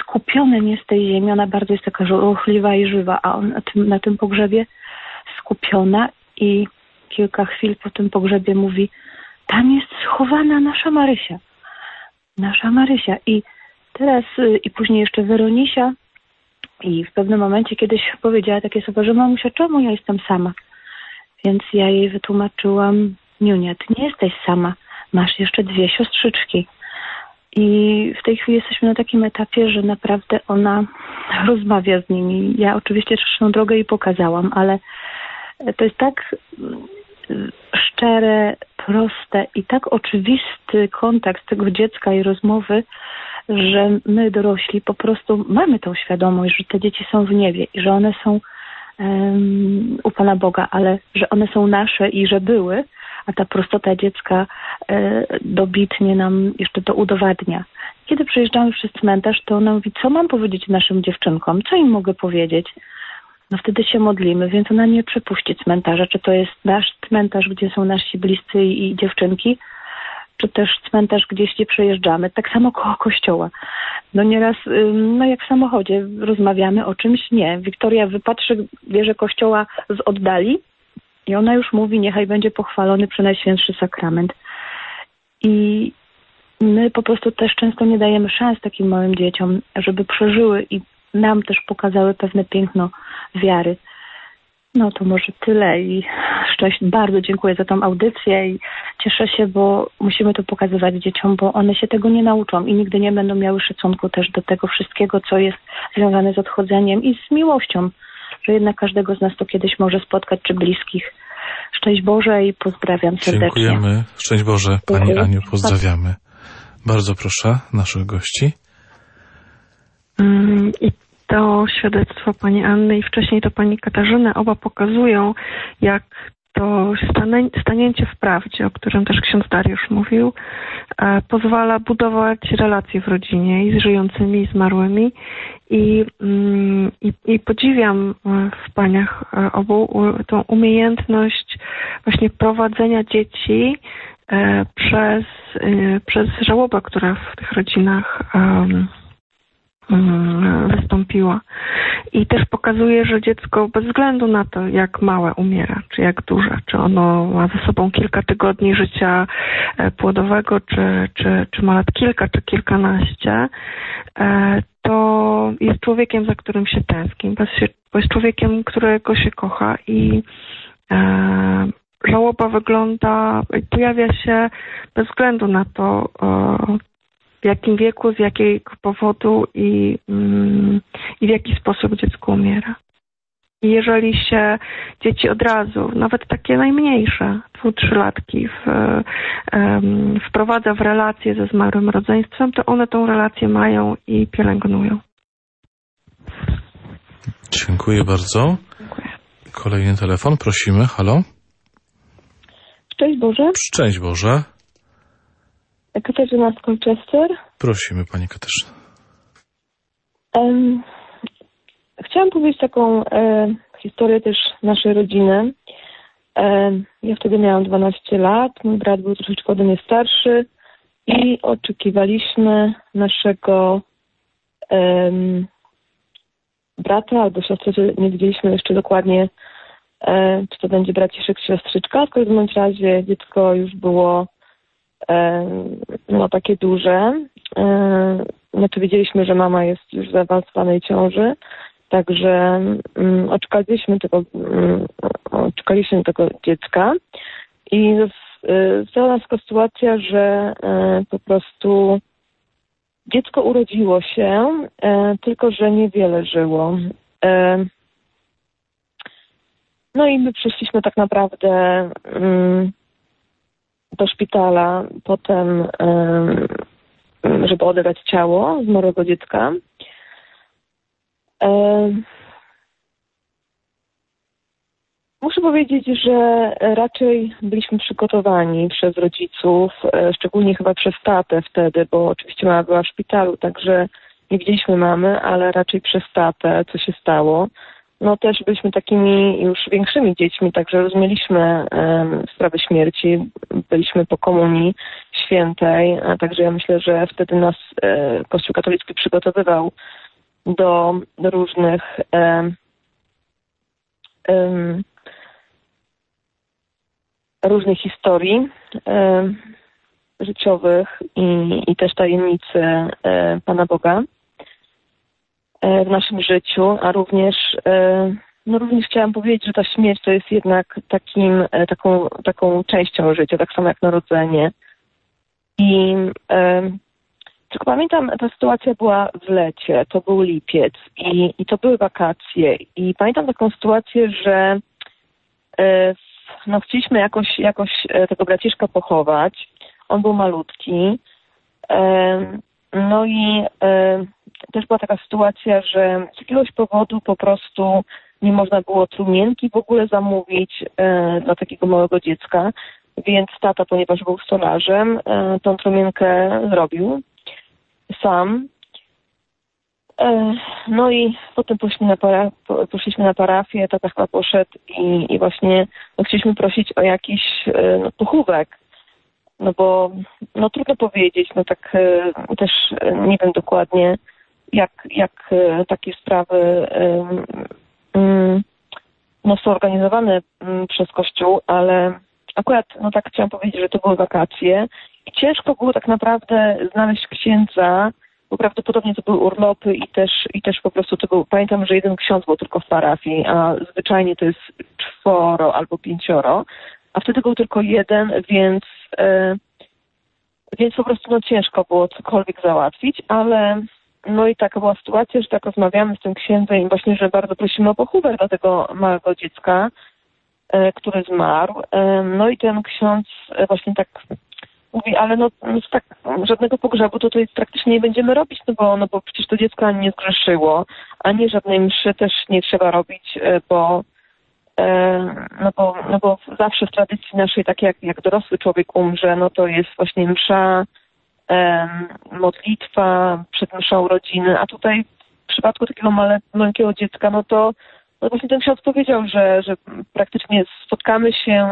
skupiony nie z tej ziemi, ona bardzo jest taka ruchliwa i żywa, a on na tym, na tym pogrzebie skupiona i kilka chwil po tym pogrzebie mówi, tam jest schowana nasza Marysia. Nasza Marysia. I teraz, i później jeszcze Weronisia. I w pewnym momencie kiedyś powiedziała takie słowa, że mamusia, czemu ja jestem sama? Więc ja jej wytłumaczyłam, Niunia, ty nie jesteś sama. Masz jeszcze dwie siostrzyczki. I w tej chwili jesteśmy na takim etapie, że naprawdę ona rozmawia z nimi. Ja oczywiście trzecią drogę jej pokazałam, ale to jest tak szczere, proste i tak oczywisty kontakt tego dziecka i rozmowy, że my dorośli po prostu mamy tą świadomość, że te dzieci są w niebie i że one są um, u Pana Boga, ale że one są nasze i że były, a ta prostota dziecka e, dobitnie nam jeszcze to udowadnia. Kiedy przejeżdżamy przez cmentarz, to ona mówi, co mam powiedzieć naszym dziewczynkom, co im mogę powiedzieć? No wtedy się modlimy, więc ona nie przepuści cmentarza, czy to jest nasz cmentarz, gdzie są nasi bliscy i, i dziewczynki, czy też cmentarz, gdzieś gdzie przejeżdżamy, tak samo koło kościoła. No nieraz, no jak w samochodzie, rozmawiamy o czymś, nie. Wiktoria wypatrzy wieżę kościoła z oddali i ona już mówi, niechaj będzie pochwalony Przenajświętszy Sakrament. I my po prostu też często nie dajemy szans takim małym dzieciom, żeby przeżyły i nam też pokazały pewne piękno wiary. No to może tyle i szczęść, bardzo dziękuję za tą audycję i cieszę się, bo musimy to pokazywać dzieciom, bo one się tego nie nauczą i nigdy nie będą miały szacunku też do tego wszystkiego, co jest związane z odchodzeniem i z miłością, że jednak każdego z nas to kiedyś może spotkać, czy bliskich. Szczęść Boże i pozdrawiam serdecznie. Dziękujemy. Szczęść Boże, Pani Dziękuję. Aniu, pozdrawiamy. Bardzo proszę naszych gości. Mm, I to świadectwo pani Anny i wcześniej to pani Katarzyny oba pokazują, jak to stanie, stanięcie w prawdzie, o którym też ksiądz Dariusz mówił, e, pozwala budować relacje w rodzinie i z żyjącymi, i zmarłymi. I, mm, i, i podziwiam w paniach obu tą umiejętność właśnie prowadzenia dzieci e, przez, e, przez żałobę, która w tych rodzinach um, wystąpiła. I też pokazuje, że dziecko bez względu na to, jak małe umiera, czy jak duże, czy ono ma ze sobą kilka tygodni życia płodowego, czy, czy, czy ma lat kilka, czy kilkanaście, to jest człowiekiem, za którym się tęskni, bo jest człowiekiem, którego się kocha i żałoba wygląda, pojawia się bez względu na to, w jakim wieku, z jakiego powodu i, mm, i w jaki sposób dziecko umiera. I jeżeli się dzieci od razu, nawet takie najmniejsze, dwu, trzylatki, w, um, wprowadza w relacje ze zmarłym rodzeństwem, to one tą relację mają i pielęgnują. Dziękuję bardzo. Dziękuję. Kolejny telefon, prosimy. Halo? Szczęść Boże. Szczęść Boże. Katarzyna z Colchester. Prosimy, Pani Katarzyna. Um, chciałam powiedzieć taką e, historię też naszej rodziny. E, ja wtedy miałam dwanaście lat, mój brat był troszeczkę ode mnie starszy i oczekiwaliśmy naszego e, brata albo siostry, nie wiedzieliśmy jeszcze dokładnie, e, czy to będzie braciszek, siostrzyczka. W każdym razie dziecko już było no takie duże. Znaczy wiedzieliśmy, że mama jest już w zaawansowanej ciąży, także um, oczekaliśmy tego um, oczekaliśmy tego dziecka i stała nas taka sytuacja, że um, po prostu dziecko urodziło się, um, tylko że niewiele żyło. Um, no i my przyszliśmy tak naprawdę um, do szpitala potem, żeby odebrać ciało zmarłego dziecka. Muszę powiedzieć, że raczej byliśmy przygotowani przez rodziców, szczególnie chyba przez tatę wtedy, bo oczywiście mama była w szpitalu, także nie widzieliśmy mamy, ale raczej przez tatę, co się stało. No też byliśmy takimi już większymi dziećmi, także rozumieliśmy um, sprawę śmierci, byliśmy po komunii świętej, a także ja myślę, że wtedy nas e, Kościół katolicki przygotowywał do, do różnych e, e, różnych historii e, życiowych i, i też tajemnicy e, Pana Boga e, w naszym życiu, a również e, no również chciałam powiedzieć, że ta śmierć to jest jednak takim, e, taką, taką częścią życia, tak samo jak narodzenie. I e, tylko pamiętam, ta sytuacja była w lecie, to był lipiec i, i to były wakacje i pamiętam taką sytuację, że e, no chcieliśmy jakoś, jakoś tego braciszka pochować. On był malutki. No i też była taka sytuacja, że z jakiegoś powodu po prostu nie można było trumienki w ogóle zamówić dla takiego małego dziecka, więc tata, ponieważ był stolarzem, tą trumienkę zrobił sam. No i potem poszliśmy na, para, poszliśmy na parafię, tata chyba poszedł i, i właśnie no, chcieliśmy prosić o jakiś no, pochówek. No bo no trudno powiedzieć, no tak też nie wiem dokładnie jak, jak takie sprawy no, są organizowane przez Kościół, ale akurat no tak chciałam powiedzieć, że to były wakacje i ciężko było tak naprawdę znaleźć księdza, bo prawdopodobnie to były urlopy i też, i też po prostu to był, pamiętam, że jeden ksiądz był tylko w parafii, a zwyczajnie to jest czworo albo pięcioro, a wtedy był tylko jeden, więc, e, więc po prostu no ciężko było cokolwiek załatwić, ale no i taka była sytuacja, że tak rozmawiamy z tym księdzem i właśnie, że bardzo prosimy o pochówek dla tego małego dziecka, e, który zmarł. E, no i ten ksiądz właśnie tak mówi, ale no, no tak, żadnego pogrzebu to tutaj praktycznie nie będziemy robić, no bo, no bo przecież to dziecko ani nie zgrzeszyło, ani żadnej mszy też nie trzeba robić, bo, no bo, no bo zawsze w tradycji naszej, tak jak, jak dorosły człowiek umrze, no to jest właśnie msza, modlitwa przed mszą rodziny, a tutaj w przypadku takiego male, maleńkiego dziecka, no to no właśnie ten ksiądz powiedział, że, że praktycznie spotkamy się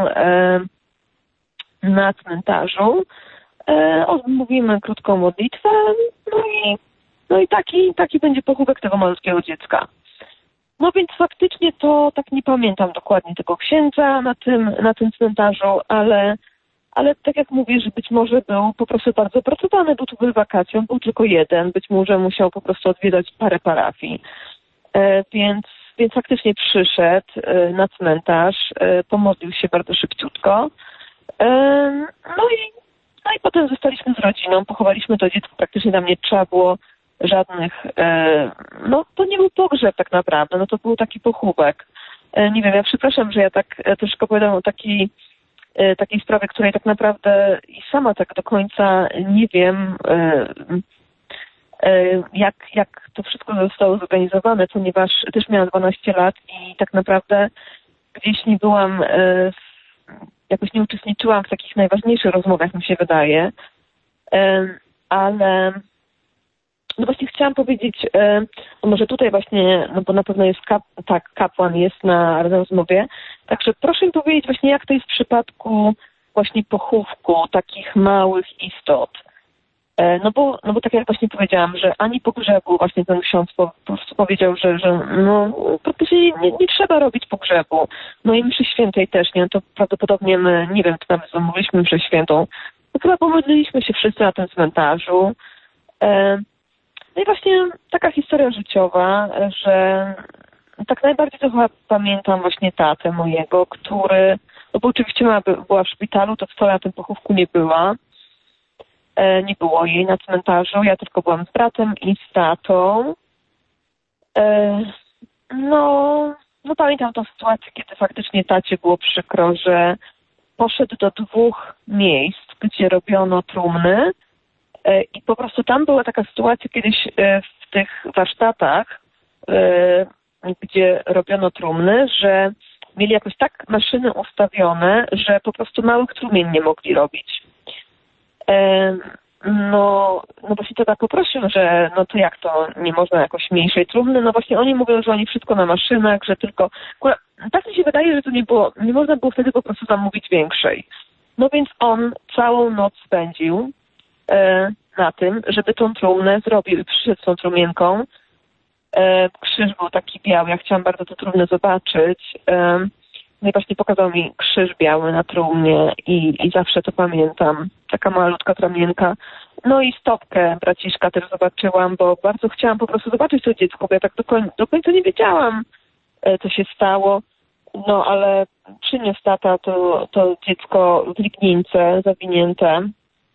na cmentarzu, e, mówimy krótką modlitwę, no i, no i taki, taki będzie pochówek tego malutkiego dziecka. No więc faktycznie to tak nie pamiętam dokładnie tego księdza na tym, na tym cmentarzu, ale, ale tak jak mówię, że być może był po prostu bardzo pracowany, bo tu były wakacje, on był tylko jeden, być może musiał po prostu odwiedzać parę parafii. E, więc, więc faktycznie przyszedł e, na cmentarz, e, pomodlił się bardzo szybciutko. No i, no i potem zostaliśmy z rodziną, pochowaliśmy to dziecko, praktycznie tam nie trzeba było żadnych, no to nie był pogrzeb tak naprawdę, no to był taki pochówek. Nie wiem, ja przepraszam, że ja tak troszkę opowiadam o takiej, takiej sprawie, której tak naprawdę i sama tak do końca nie wiem, jak, jak to wszystko zostało zorganizowane, ponieważ też miałam dwanaście lat i tak naprawdę gdzieś nie byłam w jakoś nie uczestniczyłam w takich najważniejszych rozmowach, mi się wydaje, ale no właśnie chciałam powiedzieć, no może tutaj właśnie, no bo na pewno jest kap, tak, kapłan jest na rozmowie, także proszę mi powiedzieć właśnie, jak to jest w przypadku właśnie pochówku takich małych istot. No bo, no bo tak jak właśnie powiedziałam, że ani pogrzebu, właśnie ten ksiądz po, po prostu powiedział, że, że no praktycznie nie, nie trzeba robić pogrzebu. No i mszy świętej też, nie? To prawdopodobnie my, nie wiem, czy nawet zamówiliśmy mszę świętą. No chyba pomodliliśmy się wszyscy na tym cmentarzu. No i właśnie taka historia życiowa, że tak najbardziej to chyba pamiętam właśnie tatę mojego, który, no bo oczywiście mama była w szpitalu, to wcale na tym pochówku nie była. Nie było jej na cmentarzu, ja tylko byłam z bratem i z tatą. No, no pamiętam tą sytuację, kiedy faktycznie tacie było przykro, że poszedł do dwóch miejsc, gdzie robiono trumny i po prostu tam była taka sytuacja kiedyś w tych warsztatach, gdzie robiono trumny, że mieli jakoś tak maszyny ustawione, że po prostu małych trumien nie mogli robić. No, no właśnie tata poprosił, że no to jak to, nie można jakoś mniejszej trumny, no właśnie oni mówią, że oni wszystko na maszynach, że tylko, tak mi się wydaje, że to nie było, nie można było wtedy po prostu zamówić większej. No więc on całą noc spędził e, na tym, żeby tą trumnę zrobił i przyszedł z tą trumienką krzyż był taki biały, ja chciałam bardzo to trumnę zobaczyć. No i właśnie pokazał mi krzyż biały na trumnie i, i zawsze to pamiętam. Taka malutka tramienka. No i stopkę braciszka też zobaczyłam, bo bardzo chciałam po prostu zobaczyć to dziecko, bo ja tak do końca, do końca nie wiedziałam, co się stało. No ale przyniósł tata to, to dziecko w lignińce zawinięte.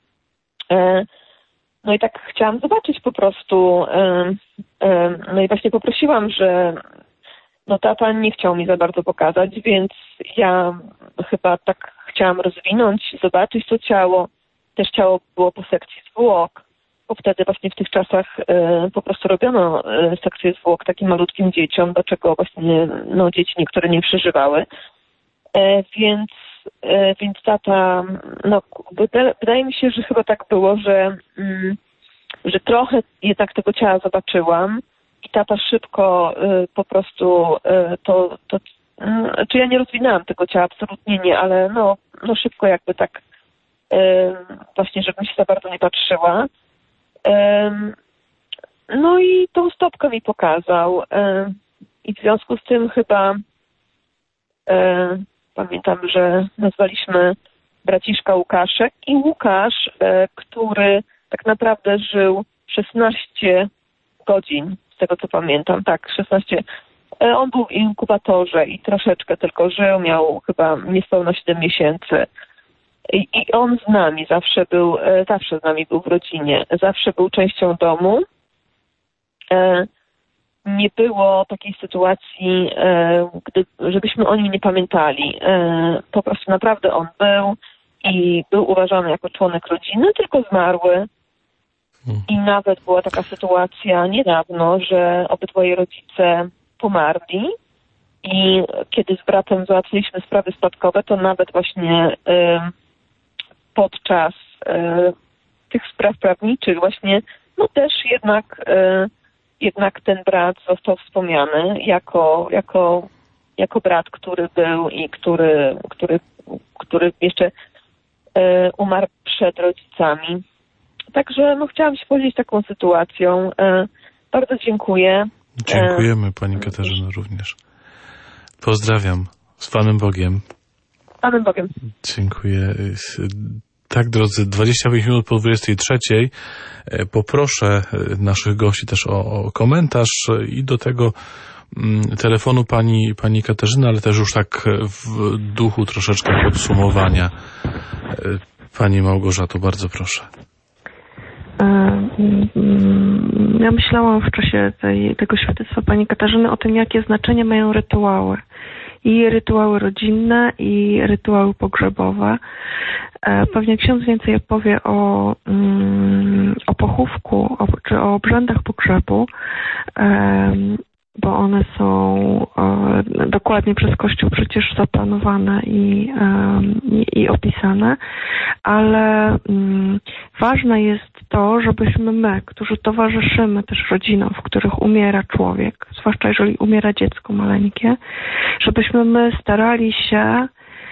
No i tak chciałam zobaczyć po prostu. No i właśnie poprosiłam, że no tata nie chciał mi za bardzo pokazać, więc ja chyba tak chciałam rozwinąć, zobaczyć to ciało. Też ciało było po sekcji zwłok, bo wtedy właśnie w tych czasach po prostu robiono sekcję zwłok takim malutkim dzieciom, do czego właśnie no, dzieci niektóre nie przeżywały. Więc, więc tata, no wydaje mi się, że chyba tak było, że, że trochę jednak tego ciała zobaczyłam i tata szybko po prostu to, to czy ja nie rozwinęłam tego ciała, absolutnie nie, ale no, no szybko jakby tak właśnie, żebym się za bardzo nie patrzyła. No i tą stopkę mi pokazał i w związku z tym chyba pamiętam, że nazwaliśmy braciszka Łukaszek i Łukasz, który tak naprawdę żył szesnaście godzin, z tego co pamiętam, tak, szesnaście. On był w inkubatorze i troszeczkę tylko żył, miał chyba niespełna siedem miesięcy. I, I on z nami zawsze był, zawsze z nami był w rodzinie, zawsze był częścią domu. Nie było takiej sytuacji, gdy, żebyśmy o nim nie pamiętali. Po prostu naprawdę on był i był uważany jako członek rodziny, tylko zmarły. I nawet była taka sytuacja niedawno, że obydwoje rodzice pomarli i kiedy z bratem załatwiliśmy sprawy spadkowe, to nawet właśnie podczas e, tych spraw prawniczych właśnie, no też jednak, e, jednak ten brat został wspomniany jako, jako, jako brat, który był i który, który, który jeszcze e, umarł przed rodzicami. Także no, chciałam się podzielić taką sytuacją. E, bardzo dziękuję. Dziękujemy Pani Katarzyno również. Pozdrawiam. Z Panem Bogiem. Panem Bogiem. Dziękuję. Tak, drodzy, dwadzieścia pięć minut po dwudziestej trzeciej. Poproszę naszych gości też o, o komentarz i do tego mm, telefonu pani, pani Katarzyny, ale też już tak w duchu troszeczkę podsumowania. Pani Małgorzato, bardzo proszę. Ja myślałam w czasie tej, tego świadectwa pani Katarzyny o tym, jakie znaczenie mają rytuały. I rytuały rodzinne, i rytuały pogrzebowe. Pewnie ksiądz więcej opowie o, o pochówku, o, czy o obrzędach pogrzebu, bo one są dokładnie przez Kościół przecież zaplanowane i, i, i opisane, ale ważne jest to, żebyśmy my, którzy towarzyszymy też rodzinom, w których umiera człowiek, zwłaszcza jeżeli umiera dziecko maleńkie, żebyśmy my starali się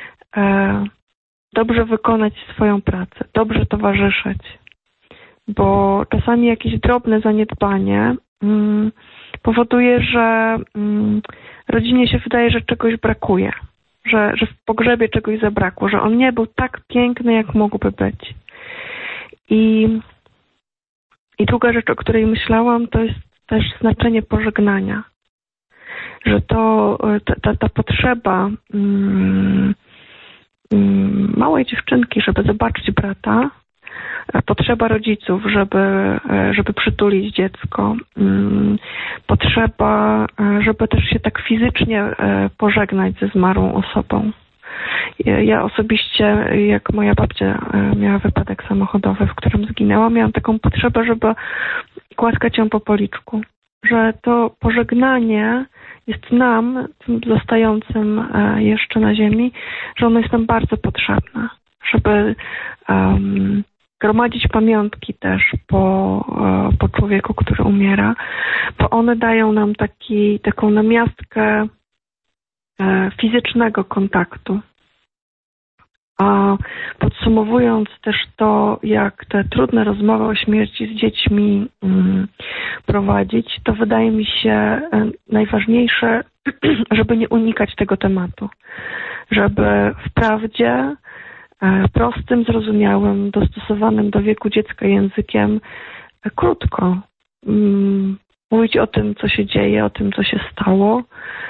dobrze wykonać swoją pracę, dobrze towarzyszyć, bo czasami jakieś drobne zaniedbanie mm, powoduje, że mm, rodzinie się wydaje, że czegoś brakuje, że, że w pogrzebie czegoś zabrakło, że on nie był tak piękny, jak mógłby być. I, i druga rzecz, o której myślałam, to jest też znaczenie pożegnania. Że to ta, ta, ta potrzeba mm, mm, małej dziewczynki, żeby zobaczyć brata, potrzeba rodziców, żeby, żeby przytulić dziecko, potrzeba, żeby też się tak fizycznie pożegnać ze zmarłą osobą. Ja osobiście, jak moja babcia miała wypadek samochodowy, w którym zginęła, miałam taką potrzebę, żeby głaskać ją po policzku. Że to pożegnanie jest nam, tym zostającym jeszcze na ziemi, że ono jest nam bardzo potrzebne, żeby um, gromadzić pamiątki też po, po człowieku, który umiera, bo one dają nam taki, taką namiastkę fizycznego kontaktu. A podsumowując też to, jak te trudne rozmowy o śmierci z dziećmi mm, prowadzić, to wydaje mi się najważniejsze, żeby nie unikać tego tematu. Żeby wprawdzie prostym, zrozumiałym, dostosowanym do wieku dziecka językiem krótko mm, mówić o tym, co się dzieje, o tym, co się stało,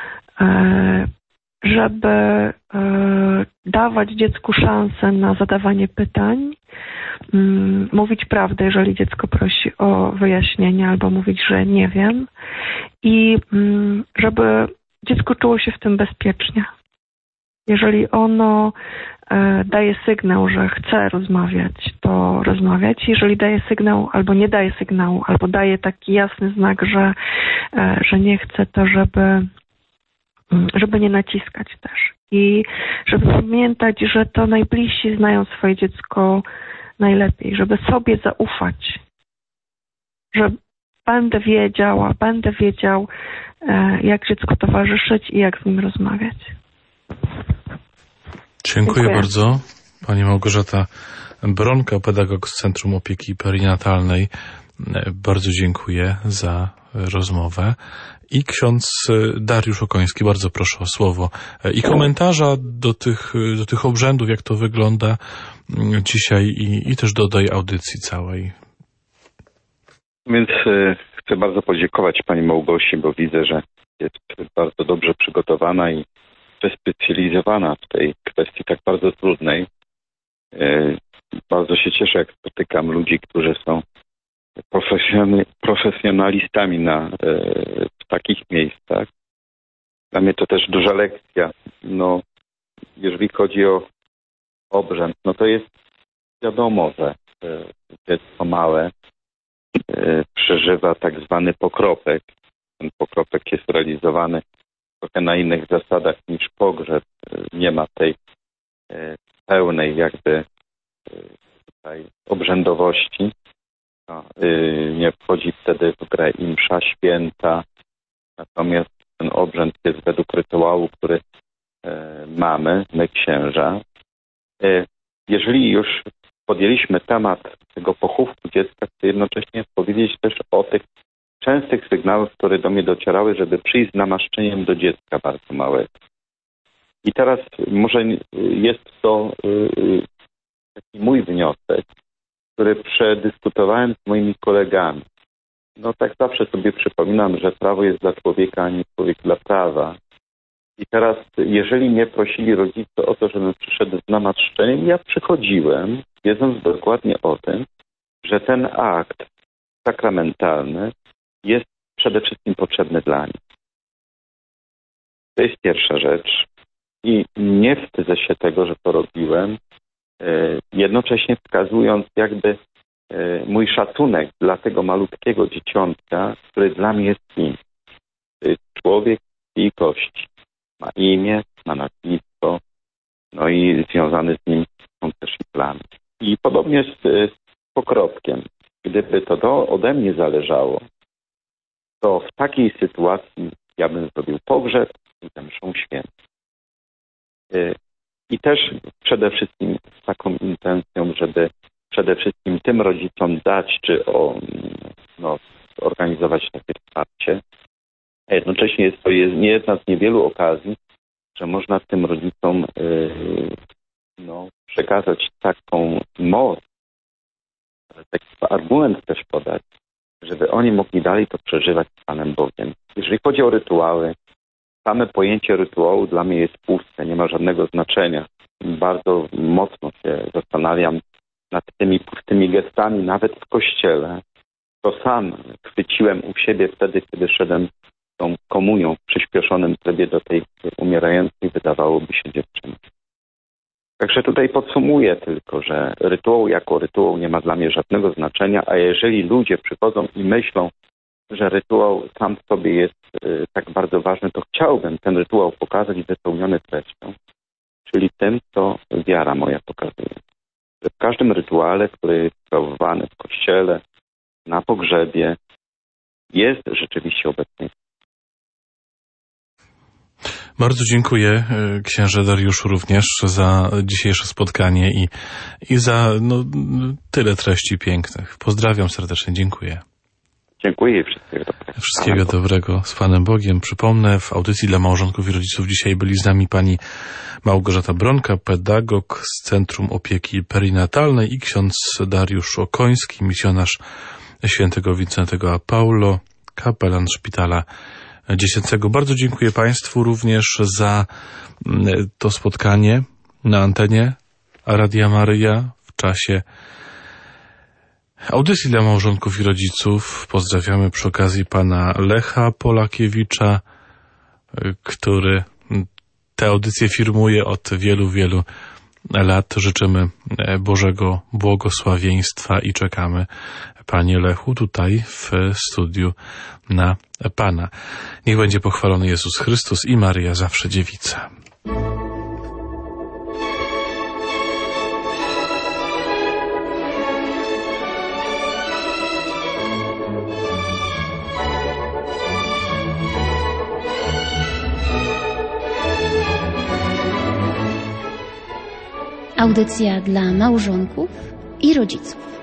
żeby e, dawać dziecku szansę na zadawanie pytań, mm, mówić prawdę, jeżeli dziecko prosi o wyjaśnienie, albo mówić, że nie wiem, i mm, żeby dziecko czuło się w tym bezpiecznie. Jeżeli ono e, daje sygnał, że chce rozmawiać, to rozmawiać. Jeżeli daje sygnał, albo nie daje sygnału, albo daje taki jasny znak, że, e, że nie chce, to żeby żeby nie naciskać też. I żeby pamiętać, że to najbliżsi znają swoje dziecko najlepiej, żeby sobie zaufać, że będę wiedziała, będę wiedział, jak dziecku towarzyszyć i jak z nim rozmawiać. Dziękuję, Dziękuję. bardzo. Pani Małgorzata Bronka, pedagog z Centrum Opieki Perinatalnej. Bardzo dziękuję za rozmowę. I ksiądz Dariusz Okoński, bardzo proszę o słowo i komentarza do tych, do tych obrzędów, jak to wygląda dzisiaj i, i też do tej audycji całej. Więc y, chcę bardzo podziękować pani Małgosi, bo widzę, że jest bardzo dobrze przygotowana i wyspecjalizowana w tej kwestii tak bardzo trudnej. Y, bardzo się cieszę, jak spotykam ludzi, którzy są profesjonalistami na, w takich miejscach. Dla mnie to też duża lekcja. No, jeżeli chodzi o obrzęd, no to jest wiadomo, że dziecko małe przeżywa tak zwany pokropek. Ten pokropek jest realizowany trochę na innych zasadach niż pogrzeb. Nie ma tej pełnej jakby tutaj obrzędowości. Nie wchodzi wtedy w grę i msza święta, natomiast ten obrzęd jest według rytuału, który mamy, my księża. Jeżeli już podjęliśmy temat tego pochówku dziecka, chcę jednocześnie powiedzieć też o tych częstych sygnałach, które do mnie docierały, żeby przyjść z namaszczeniem do dziecka bardzo małego. I teraz może jest to taki mój wniosek, który przedyskutowałem z moimi kolegami. No tak zawsze sobie przypominam, że prawo jest dla człowieka, a nie człowiek dla prawa. I teraz, jeżeli mnie prosili rodzice o to, żebym przyszedł z namaszczeniem, ja przychodziłem, wiedząc dokładnie o tym, że ten akt sakramentalny jest przede wszystkim potrzebny dla nich. To jest pierwsza rzecz. I nie wstydzę się tego, że to robiłem, jednocześnie wskazując jakby mój szacunek dla tego malutkiego dzieciątka, który dla mnie jest nim. To jest człowiek i kości. Ma imię, ma nazwisko, no i związany z nim są też i plany. I podobnie z, z pokropkiem. Gdyby to do, ode mnie zależało, to w takiej sytuacji ja bym zrobił pogrzeb i tę mszą świętą. I też przede wszystkim z taką intencją, żeby przede wszystkim tym rodzicom dać, czy o, no, organizować takie wsparcie. A jednocześnie jest to nie jedna z niewielu okazji, że można tym rodzicom yy, no, przekazać taką moc, taki argument też podać, żeby oni mogli dalej to przeżywać z Panem Bogiem. Jeżeli chodzi o rytuały, same pojęcie rytuału dla mnie jest puste, nie ma żadnego znaczenia. Bardzo mocno się zastanawiam nad tymi pustymi gestami, nawet w kościele. To sam chwyciłem u siebie wtedy, kiedy szedłem tą komunią w przyspieszonym trybie do tej umierającej, wydawałoby się, dziewczyny. Także tutaj podsumuję tylko, że rytuał jako rytuał nie ma dla mnie żadnego znaczenia, a jeżeli ludzie przychodzą i myślą, że rytuał sam w sobie jest y, tak bardzo ważny, to chciałbym ten rytuał pokazać wypełniony treścią, czyli tym, co wiara moja pokazuje. Że w każdym rytuale, który jest sprawowany w kościele, na pogrzebie, jest rzeczywiście obecny. Bardzo dziękuję księże Dariuszu również za dzisiejsze spotkanie i, i za no, tyle treści pięknych. Pozdrawiam serdecznie, dziękuję. Dziękuję i wszystkiego dobrego. Wszystkiego dobrego z Panem Bogiem. Przypomnę, w audycji dla małżonków i rodziców dzisiaj byli z nami pani Małgorzata Bronka, pedagog z Centrum Opieki Perinatalnej i ksiądz Dariusz Okoński, misjonarz świętego Wincentego a Paulo, kapelan szpitala dziecięcego. Bardzo dziękuję Państwu również za to spotkanie na antenie Radia Maryja w czasie audycji dla małżonków i rodziców. Pozdrawiamy przy okazji pana Lecha Polakiewicza, który tę audycję firmuje od wielu, wielu lat. Życzymy Bożego błogosławieństwa i czekamy, panie Lechu, tutaj w studiu na pana. Niech będzie pochwalony Jezus Chrystus i Maryja zawsze dziewica. Audycja dla małżonków i rodziców.